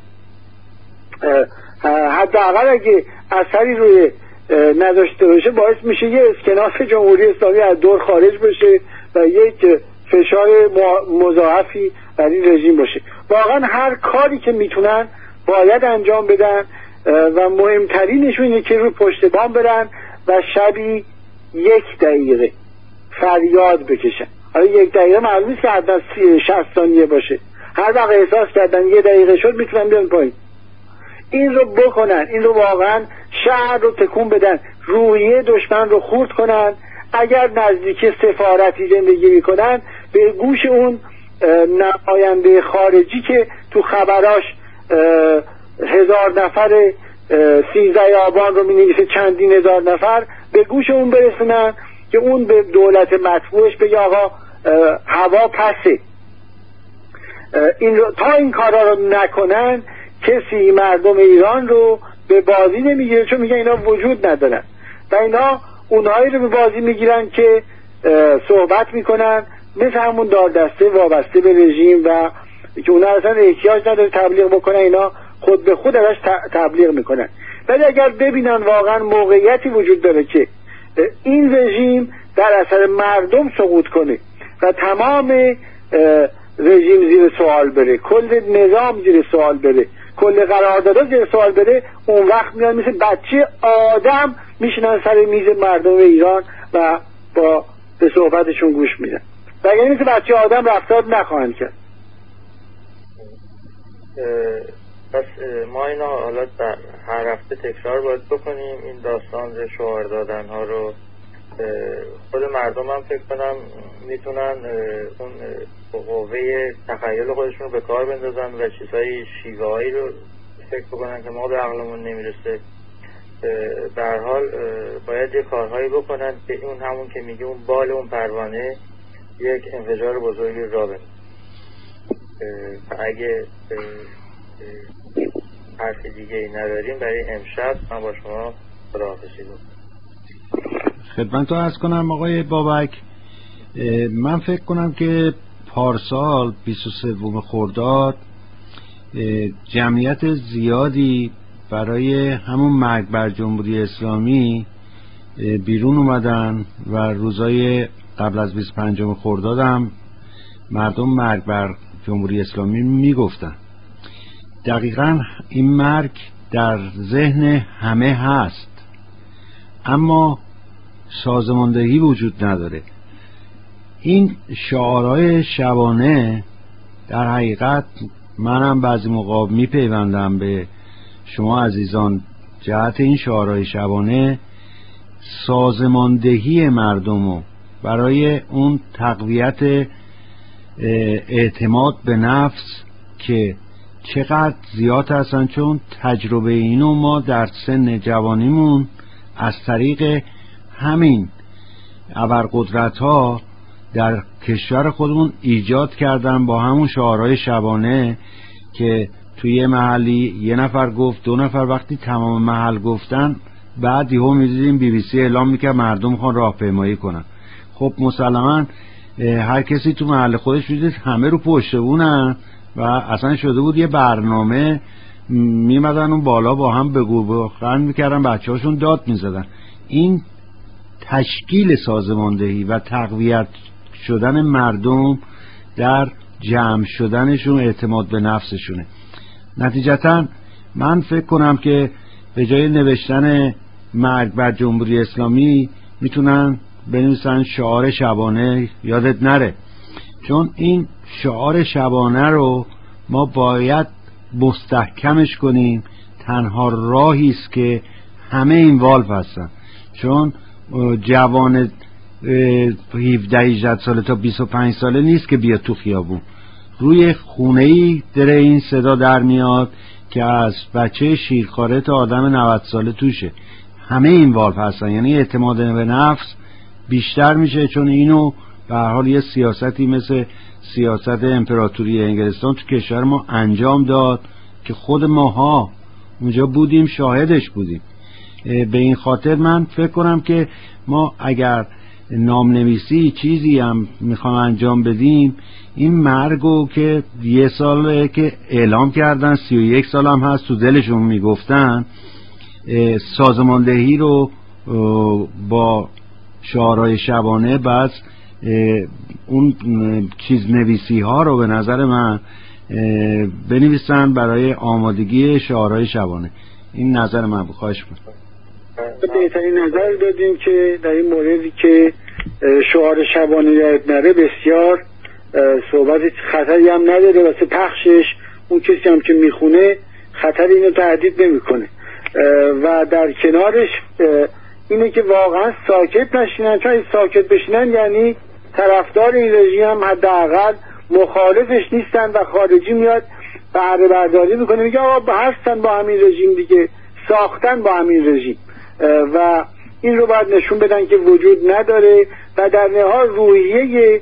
حداقل اگه اثری روی نداشته باشه باعث میشه یه اسکناس جمهوری اسلامی از دور خارج بشه و یک فشار مضاعفی بر این رژیم باشه. واقعا هر کاری که میتونن باید انجام بدن و مهمترینشون اینه که رو پشت بام برن و شبی 1 دقیقه فریاد بکشن. حالا 1 دقیقه معلوم نیست که حداقل 60 ثانیه باشه، هر وقت احساس کردن 1 دقیقه شد میتونن بیان پایین. این رو بکنن، این رو واقعا شهر رو تکون بدن، روحیه دشمن رو خورد کنن. اگر نزدیک سفارتی زندگی میکنن به گوش اون نماینده خارجی که تو خبراش 1000 نفر 13 آبان رو مینویسه چندین هزار نفر، به گوش اون برسونن که اون به دولت مطبوعش بگه آقا هوا پسه. تا این کارا رو نکنن کسی مردم ایران رو به بازی نمیگیره، چون میگن اینا وجود ندارن و اینا اونهایی رو به بازی میگیرن که صحبت میکنن مثل همون داردسته وابسته به رژیم و که اونا اصلا احتیاج نداره تبلیغ بکنن، اینا خود به خود ازش تبلیغ میکنن. ولی اگر ببینن واقعا موقعیتی وجود داره که این رژیم در اثر مردم سقوط کنه و تمام رژیم زیر سوال بره، کل نظام زیر سوال بره، کل قراردادها زیر سوال بره، اون وقت میان مثل بچه آدم میشنن سر میز مردم ایران و به صحبتشون گوش میدن و اگر مثل بچه آدم رفتار نخواهند کرد. پس ما اینا حالا هر هفته تکرار باید بکنیم، این داستان شعار دادن ها رو خود مردم هم فکر کنم میتونن اون قوه تخیل خودشون رو به کار بندازن و چیزهای شیوه‌ای رو فکر بکنن که ما به عقلمون نمیرسه. به هر حال باید یه کارهایی بکنن که اون همون که میگه اون بال اون پروانه یک انفجار بزرگی را بندازه. اگه حرف دیگه ای نداریم برای امشب من با شما خداحافظی می‌کنم. خدمتتون عرض کنم آقای بابک، من فکر کنم که پارسال 23 خرداد جمعیت زیادی برای همون مرگ بر جمهوری اسلامی بیرون اومدن و روزای قبل از 25 خرداد هم مردم مرگ بر جمهوری اسلامی میگفتن. دقیقاً این مرگ در ذهن همه هست، اما سازماندهی وجود نداره. این شعارهای شبانه در حقیقت منم بعضی موقع میپیوندم به شما عزیزان جهت این شعارهای شبانه سازماندهی مردمو برای اون تقویت اعتماد به نفس که چقدر زیاد هستن، چون تجربه اینو ما در سن جوانیمون از طریق همین ابرقدرت ها در کشور خودمون ایجاد کردن با همون شعارهای شبانه که توی یه محلی یه نفر گفت، 2 نفر، وقتی تمام محل گفتن بعد یهو می‌دیدیم BBC اعلام می‌کرد مردم می‌خوان راهپیمایی کنن. خب مسلماً هر کسی تو محل خودش می‌دید همه رو پشت بونن و اصلا شده بود یه برنامه، میمدن اون بالا با هم بگو بخند میکردن، بچه‌هاشون داد میزدن. این تشکیل سازماندهی و تقویت شدن مردم در جمع شدنشون، اعتماد به نفسشونه. نتیجتا من فکر کنم که به جای نوشتن مرگ بر جمهوری اسلامی میتونن بنویسن شعار شبانه یادت نره، چون این شعار شبانه رو ما باید مستحکمش کنیم. تنها راهی است که همه این والف هستن، چون جوان 17-18 ساله تا 25 ساله نیست که بیاد تو خیابون. روی خونه‌ای داره این صدا در میاد که از بچه شیرخواره تا آدم 90 ساله توشه. همه این والف هستن، یعنی اعتماد به نفس بیشتر میشه، چون اینو به هر حال یه سیاستی مثل سیاست امپراتوری انگلستان تو کشور ما انجام داد که خود ماها اونجا بودیم، شاهدش بودیم. به این خاطر من فکر کنم که ما اگر نامنویسی چیزی هم میخوام انجام بدیم، این مرگو که 1 ساله که اعلام کردن، 31 سال هم هست تو دلشون میگفتن، سازماندهی رو با شعارهای شبانه بس اون چیز نویسی ها رو به نظر من بنویسن برای آمادگی شعارهای شبانه. این نظر من بود. خواهش می‌کنم. بهترین نظر دادیم که در این موردی که شعار شبانه یاد نره بسیار صحبت خطری هم نداره واسه پخشش. اون کسی هم که میخونه خطر اینو تهدید نمیکنه و در کنارش اینه که واقعا ساکت نشینن، چون ساکت بشینن یعنی طرفدار این رژیم هم حداقل مخالفش نیستن و خارجی میاد بهره برداری میکنه، میگه آقا هستن با همین رژیم دیگه، ساختن با همین رژیم و این رو باید نشون بدن که وجود نداره و در نهایت روحیه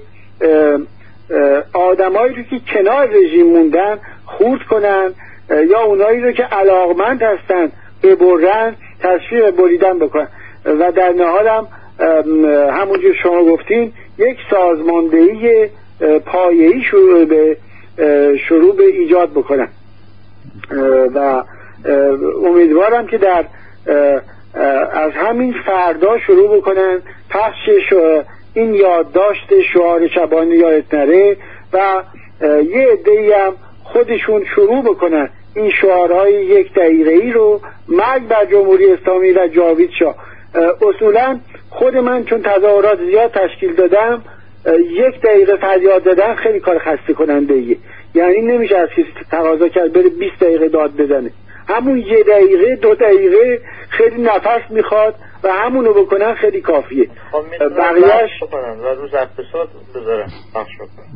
آدمایی رو که کنار رژیم موندن خورد کنن یا اونایی رو که علاقمند هستن ببرن تشویق بریدن بکنن و در نهایت هم همونجور شما گفتین یک سازماندهی پایه‌ای شروع به ایجاد بکنن و امیدوارم که در از همین فردا شروع بکنن پخش این یادداشت شعار شبانه یادت نره و یه عده‌ای هم خودشون شروع بکنن این شعارهای 1 دقیقه‌ای رو مرگ بر جمهوری اسلامی و جاوید شاه. اصولا خود من چون تظاهرات زیاد تشکیل دادم 1 دقیقه فریاد دادن خیلی کار خسته کننده ایه، یعنی نمیشه از کسی تقاضا کرد بره 20 دقیقه داد بزنه. همون 1 دقیقه 2 دقیقه خیلی نفس میخواد و همونو بکنن خیلی کافیه. بقیه‌اش بکنن و روز اقتصاد بذارن پخش بکنن.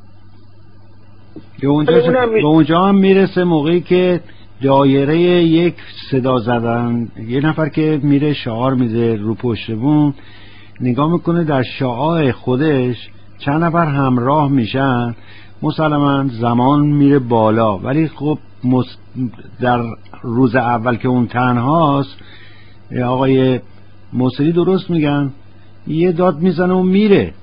به اونجا هم میرسه موقعی که دایره یک صدا زدن، یه نفر که میره شعار میده رو پشت بون نگاه میکنه در شعاع خودش چند نفر همراه میشن، مسلماً زمان میره بالا، ولی خب در روز اول که اون تنهاست آقای موسوی درست میگن یه داد میزنه و میره.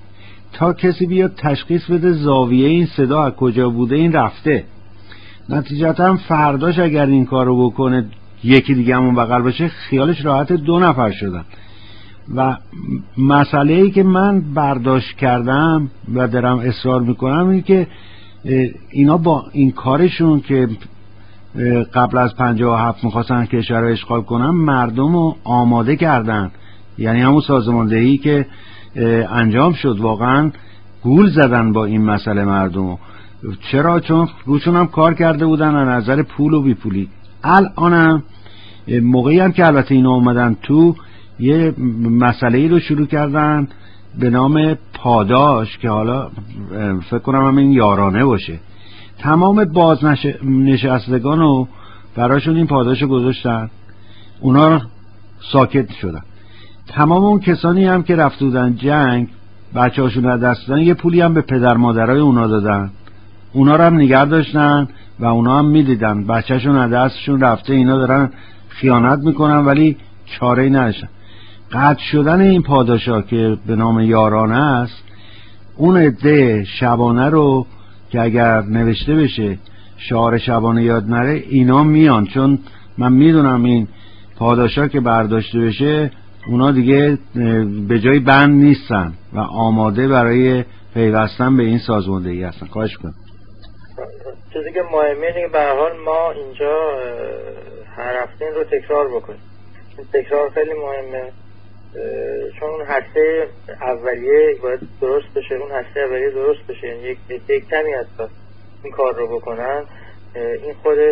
تا کسی بیاد تشخیص بده زاویه این صدا از کجا بوده این رفته. نتیجتا فرداش اگر این کارو بکنه یکی دیگه همون بغل باشه خیالش راحت 2 نفر شدن. و مسئله ای که من برداشت کردم و دارم اصرار میکنم اینه که اینا با این کارشون که قبل از 57 میخواستن کشور رو اشغال کنن مردم رو آماده کردن، یعنی همون سازماندهی که انجام شد واقعا گول زدن با این مسئله مردم. چرا؟ چون روشون هم کار کرده بودن از نظر پول و بیپولی. الانم موقعی هم که البته اینا اومدن تو یه مسئله‌ای رو شروع کردن به نام پاداش که حالا فکر کنم هم این یارانه باشه. تمام بازنشستگان رو براشون این پاداش رو گذاشتن، اونا ساکت شدن. تمام اون کسانی هم که رفته بودن جنگ بچه هاشون رو دست دادن، یه پولی هم به پدر مادرای اونا دادن، اونا رو هم نگه داشتن و اونا هم میدیدن بچهشون از دستشون رفته، اینا دارن خیانت میکنن ولی چاره‌ای نداشتن. قطع شدن این پاداشا که به نام یارانه است، اون عده شبانه رو که اگر نوشته بشه شعار شبانه یاد نره اینا میان، چون من میدونم این پاداشا که برداشته بشه اونا دیگه به جای بند نیستن و آماده برای پیوستن به این سازماندهی هستن. خواهش کنم. چیزی که مهمه اینه که به هر حال ما اینجا هر هفته این رو تکرار بکنیم. تکرار خیلی مهمه، چون هسته اولیه باید درست بشه، اون هسته اولیه درست بشه، یعنی یک کمی هست این کار رو بکنن، این خودش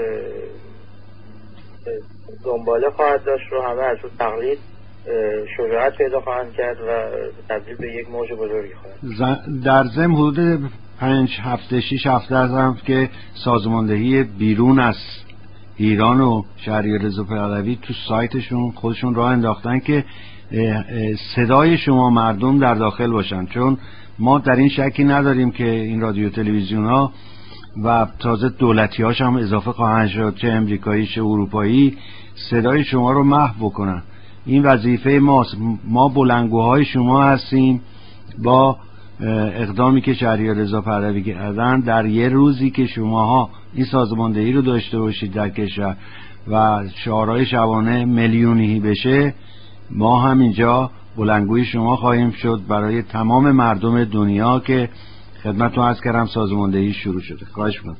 دنباله خواهد داشت رو همه از اون تقلید شجاعت پیدا خواهند کرد و تبدیل به یک موج بزرگی خواهد. در ضمن حدود 5 هفته 6 هفته هستم که سازماندهی بیرون از ایران و شهریار رضا پهلوی تو سایتشون خودشون راه انداختن که صدای شما مردم در داخل باشن، چون ما در این شکی نداریم که این رادیو تلویزیون ها و تازه دولتی هاش هم اضافه خواهند شد، چه امریکایی چه اروپایی، صدای شما رو محو بکنن. این وظیفه ماست. ما بلندگوهای شما هستیم. با اقدامی که شهریار رضا پهلوی کردن در یه روزی که شماها این سازماندهی رو داشته باشید در کشور و شعارهای شبانه میلیونی بشه، ما هم اینجا بلندگوی شما خواهیم شد برای تمام مردم دنیا که خدمتتون عرض کردم سازماندهی شروع شده. خواهش می‌کنم.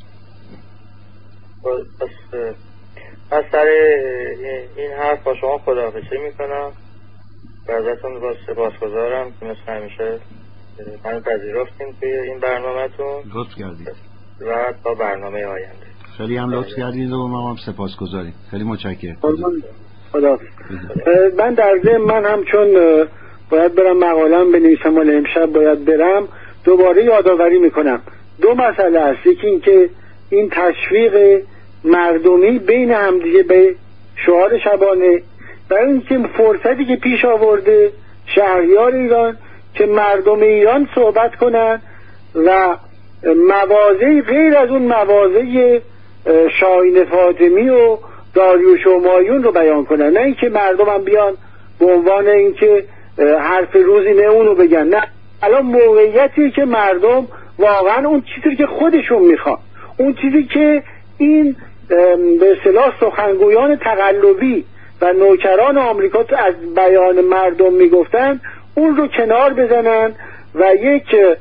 از سر این حرف با شما خداحافظی میکنم و ازتون سپاسگزارم که مثل همیشه منو پذیرفتیم توی این برنامه‌تون. لطف کردید و تا برنامه آینده. خیلی هم لطف کردید و ما هم سپاسگزاریم. خیلی متشکرم. خدا. من در ضمن من هم چون باید برم مقاله‌ام بنویسم و امشب باید برم، دوباره یادآوری میکنم 2 مسئله است. یکی این که این تشویق مردمی بین همدیگه به شعار شبانه، برای اینکه فرصتی که پیش آورده شهریار ایران که مردم ایران صحبت کنن و مواضعی غیر از اون مواضع شاهین فاطمی و داریوش و همایون رو بیان کنن، نه اینکه مردم هم بیان به عنوان اینکه حرف روزی نه اونو بگن. نه، الان موقعیتی که مردم واقعا اون چیزی که خودشون میخوان، اون چیزی که این به اصطلاح سخنگویان تقلبی و نوکران آمریکا از بیان مردم میگفتن، اون رو کنار بزنن و یک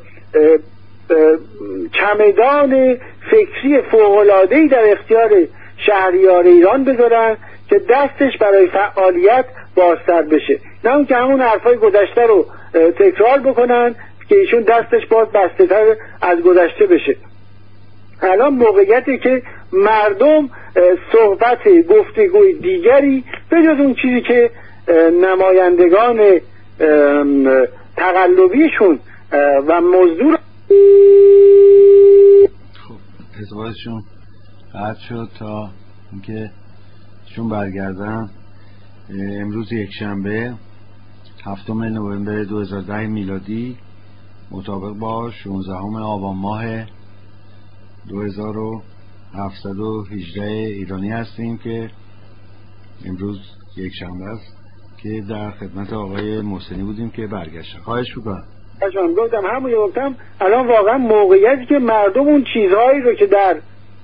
چمدان فکری فوق‌العاده‌ای در اختیار شهریار ایران بذارن که دستش برای فعالیت بازتر بشه، نه اون که همون حرفای گذشته رو تکرار بکنن که ایشون دستش باز بسته‌تر از گذشته بشه. الان موقعیتی که مردم صحبت گفتگوی دیگری به جز اون چیزی که نمایندگان تقلبیشون و مزدور ارتباطشون قطع شد تا اینکه چون برگردن. امروز یک شنبه 7 نوامبر 2010 میلادی مطابق با 16 آبان ماه 2718 ایرانی هستیم که امروز یک شنبه است که در خدمت آقای محسنی بودیم که برگشتن. خواهش می‌کنم. گفتم همون گفتم الان واقعا موقعیتی که مردم اون چیزهایی رو که در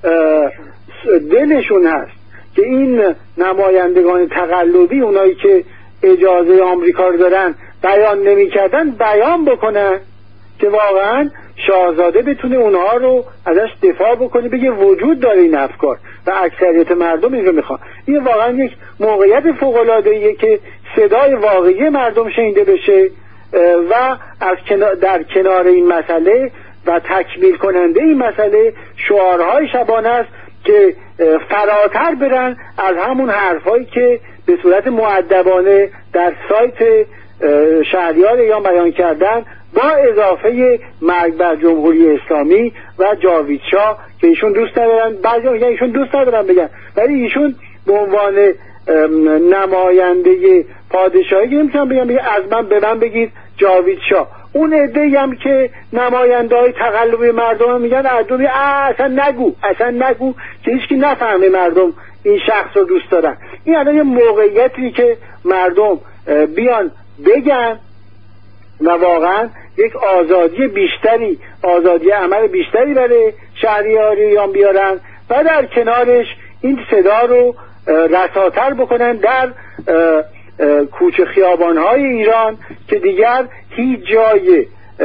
دلشون هست که این نمایندگان تقلبی، اونایی که اجازه آمریکا رو دارن، بیان نمی‌کردن بیان بکنن که واقعا شاهزاده بتونه اونها رو ازش دفاع بکنه، بگه وجود داره این افکار و اکثریت مردم این رو میخوان. این واقعا یک موقعیت فوق‌العاده‌ایه که صدای واقعی مردم شنیده بشه و در کنار این مسئله و تکمیل کننده این مسئله شعارهای شبانه است که فراتر برن از همون حرفایی که به صورت مؤدبانه در سایت شهریار ایران بیان کردن، با اضافه مرگ بر جمهوری اسلامی و جاوید شاه که ایشون دوست ندارن، بعضی میگن ایشون دوست ندارن بگن، ولی ایشون به عنوان نماینده پادشاهی نمیتونن بگن از من به من بگید جاوید شاه. اون عده‌ای هم که نماینده‌های تقلبی مردم میگن اصلا نگو که هیچکی نفهمه مردم این شخص رو دوست دارن. این الان یه موقعیتی که مردم بیان بگن و واقعا یک آزادی بیشتری، آزادی عمل بیشتری برای شهریاریان بیارن و در کنارش این صدا رو رساتر بکنن در کوچه خیابان‌های ایران که دیگر هیچ جای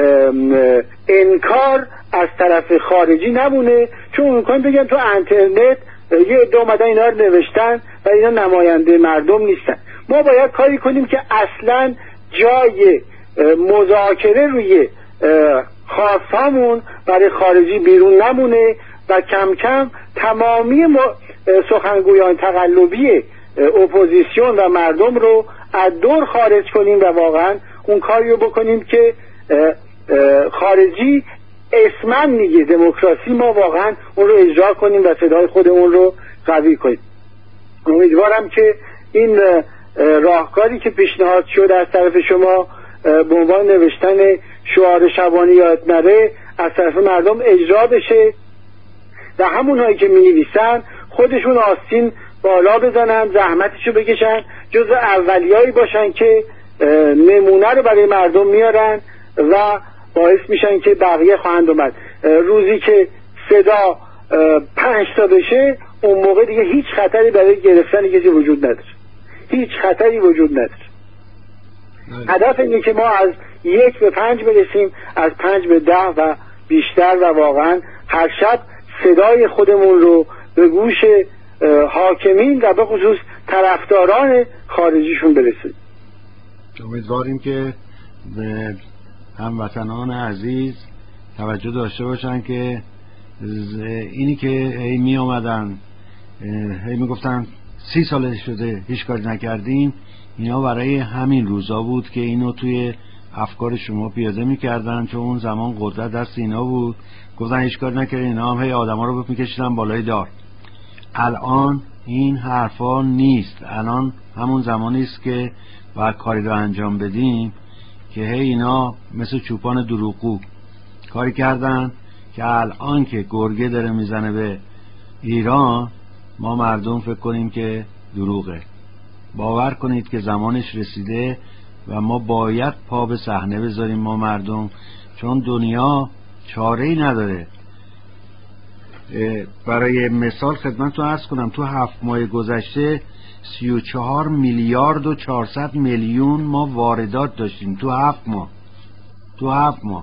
انکار از طرف خارجی نمونه، چون امکان بگن تو اینترنت یه عده اومدن اینا رو نوشتن و اینا نماینده مردم نیستن. ما باید کاری کنیم که اصلاً جای مذاکره روی خواستامون برای خارجی بیرون نمونه و کم کم تمامی سخنگویان تقلبی اپوزیسیون و مردم رو از دور خارج کنیم و واقعا اون کاری رو بکنیم که خارجی اسمن میگه دموکراسی، ما واقعا اون رو اجرا کنیم و صدای خودمون رو قوی کنیم. امیدوارم که این راهکاری که پیشنهاد شد از طرف شما به عنوان نوشتن شعار شبانه یاد نره از طرف مردم اجرا بشه و همونهایی که می‌نویسن خودشون آستین بالا بزنن، زحمتشو بکشن، جز اولیایی باشن که نمونه رو برای مردم میارن و باعث میشن که بقیه خواهند اومد. روزی که صدا 5 تا بشه اون موقع دیگه هیچ خطری برای گرفتن کسی وجود نداره، هیچ خطری وجود نداره. هدف اینه که ما از 1 به 5 برسیم، از 5 به 10 و بیشتر، و واقعا هر شب صدای خودمون رو به گوش حاکمین و به خصوص طرفداران خارجیشون برسیم. امیدواریم که هموطنان عزیز توجه داشته باشن که اینی که هی می آمدن هی می گفتن 30 سال شده هیچ کاری نکردیم، اینا برای همین روزا بود که اینو توی افکار شما پیاده میکردن، چون اون زمان قدرت دست اینا بود، گفتن هیچ کاری نکردیم، اینا هم هی آدما رو میکشیدن بالای دار. الان این حرفا نیست، الان همون زمانی است که باید کاری رو انجام بدیم که هی اینا مثل چوپان دروغگو کاری کردن که الان که گرگه داره میزنه به ایران ما مردم فکر کنیم که دروغه. باور کنید که زمانش رسیده و ما باید پا به صحنه بذاریم ما مردم، چون دنیا چاره‌ای نداره. برای مثال خدمتتون عرض کنم تو 7 ماه گذشته 34 میلیارد و 400 میلیون ما واردات داشتیم تو 7 ماه. تو 7 ماه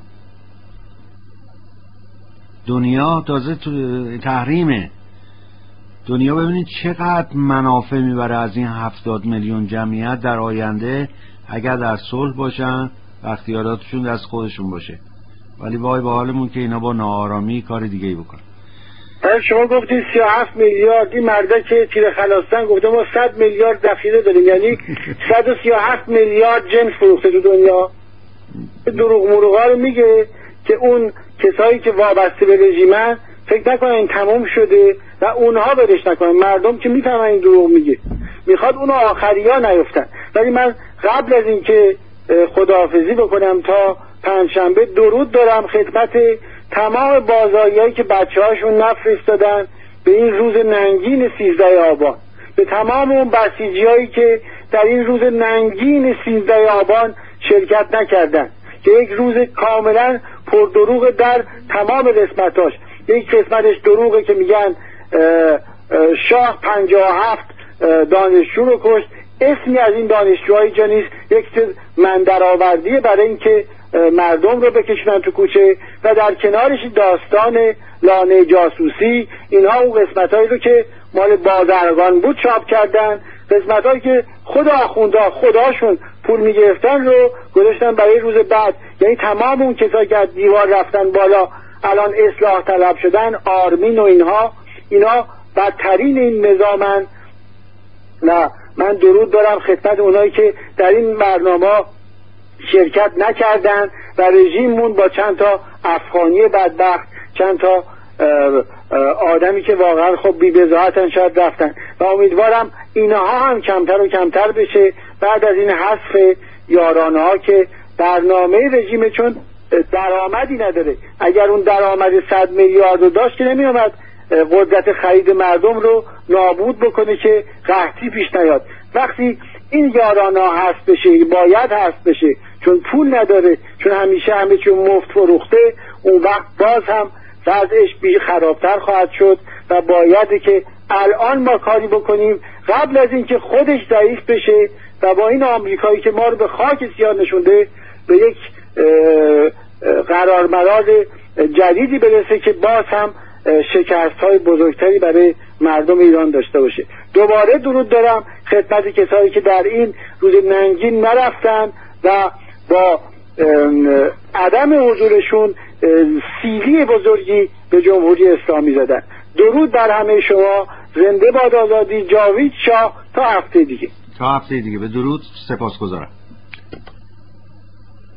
دنیا تازه تحریمه. دنیا ببینید چقدر منافع میبره از این 70 میلیون جمعیت در آینده اگر در صلح باشن و اختیاراتشون دست خودشون باشه. ولی وای به حالمون که اینا با ناآرامی کار دیگه ای بکنن. شما گفتید 37 میلیارد، این مردا که تیر خلاصن گفته ما 100 میلیارد ذخیره داریم، یعنی 137 میلیارد جنس فروخته تو دنیا. دروغ مروغا رو میگه که اون کسایی که وابسته به رژیمن فکر نکنن این تمام شده و اونها برش نکنن. مردم که میفهمن این دروغ میگه، میخواد اونها آخریا نیفتن. ولی من قبل از اینکه خداحافظی بکنم تا پنجشنبه درود دارم خدمت تمام بازاریایی که بچه‌هاشون نفرستادن به این روز ننگین 13 آبان، به تمام اون بسیجیایی که در این روز ننگین 13 آبان شرکت نکردن، که یک روز کاملا پردروغ در تمام قسمتاش. یک قسمتش دروغه که میگن شاه 57 دانشجو رو کشت، اسمی از این دانشجوهای جا نیست، یک مندرآوردیه برای اینکه مردم رو بکشونن تو کوچه، و در کنارش داستان لانه جاسوسی. اینها اون قسمتایی رو که مال بازرگان بود چاپ کردن، قسمتایی که خود آخوندها خداشون پول میگرفتن رو گذاشتن برای روز بعد. یعنی تمام اون کسایی که از دیوار رفتن بالا الان اصلاح طلب شدن، آرمین و اینا بدترین این نظامن. و من درود دارم خدمت اونایی که در این برنامه شرکت نکردن و رژیم مون با چند تا افغانی بدبخت، چند تا آدمی که واقعا خب بی‌بضاعتن شاید رفتن، و امیدوارم اینها هم کمتر و کمتر بشه بعد از این حذف یارانه ها که برنامه رژیم، چون درآمدی نداره. اگر اون درآمد 100 میلیارد رو داشت که نمی اومد قدرت خرید مردم رو نابود بکنه که قحطی پیش نیاد. وقتی این یارانه هست بشه، باید هست بشه، چون پول نداره، چون همیشه همه چی مفت فروخته، اون وقت باز هم وضعش خرابتر خواهد شد و باید که الان ما کاری بکنیم قبل از اینکه خودش ضعیف بشه و با این آمریکایی که ما رو به خاک سیاه نشونده به یک قرارمداد جدیدی برسه که باز هم شکست‌های بزرگتری برای مردم ایران داشته باشه. دوباره درود دارم خدمت کسایی که در این روز ننگین نرفتن و با عدم حضورشون سیلی بزرگی به جمهوری اسلامی زدن. درود بر همه شما. زنده باد آزادی. جاوید شاه. تا هفته دیگه. به درود. سپاسگزارم.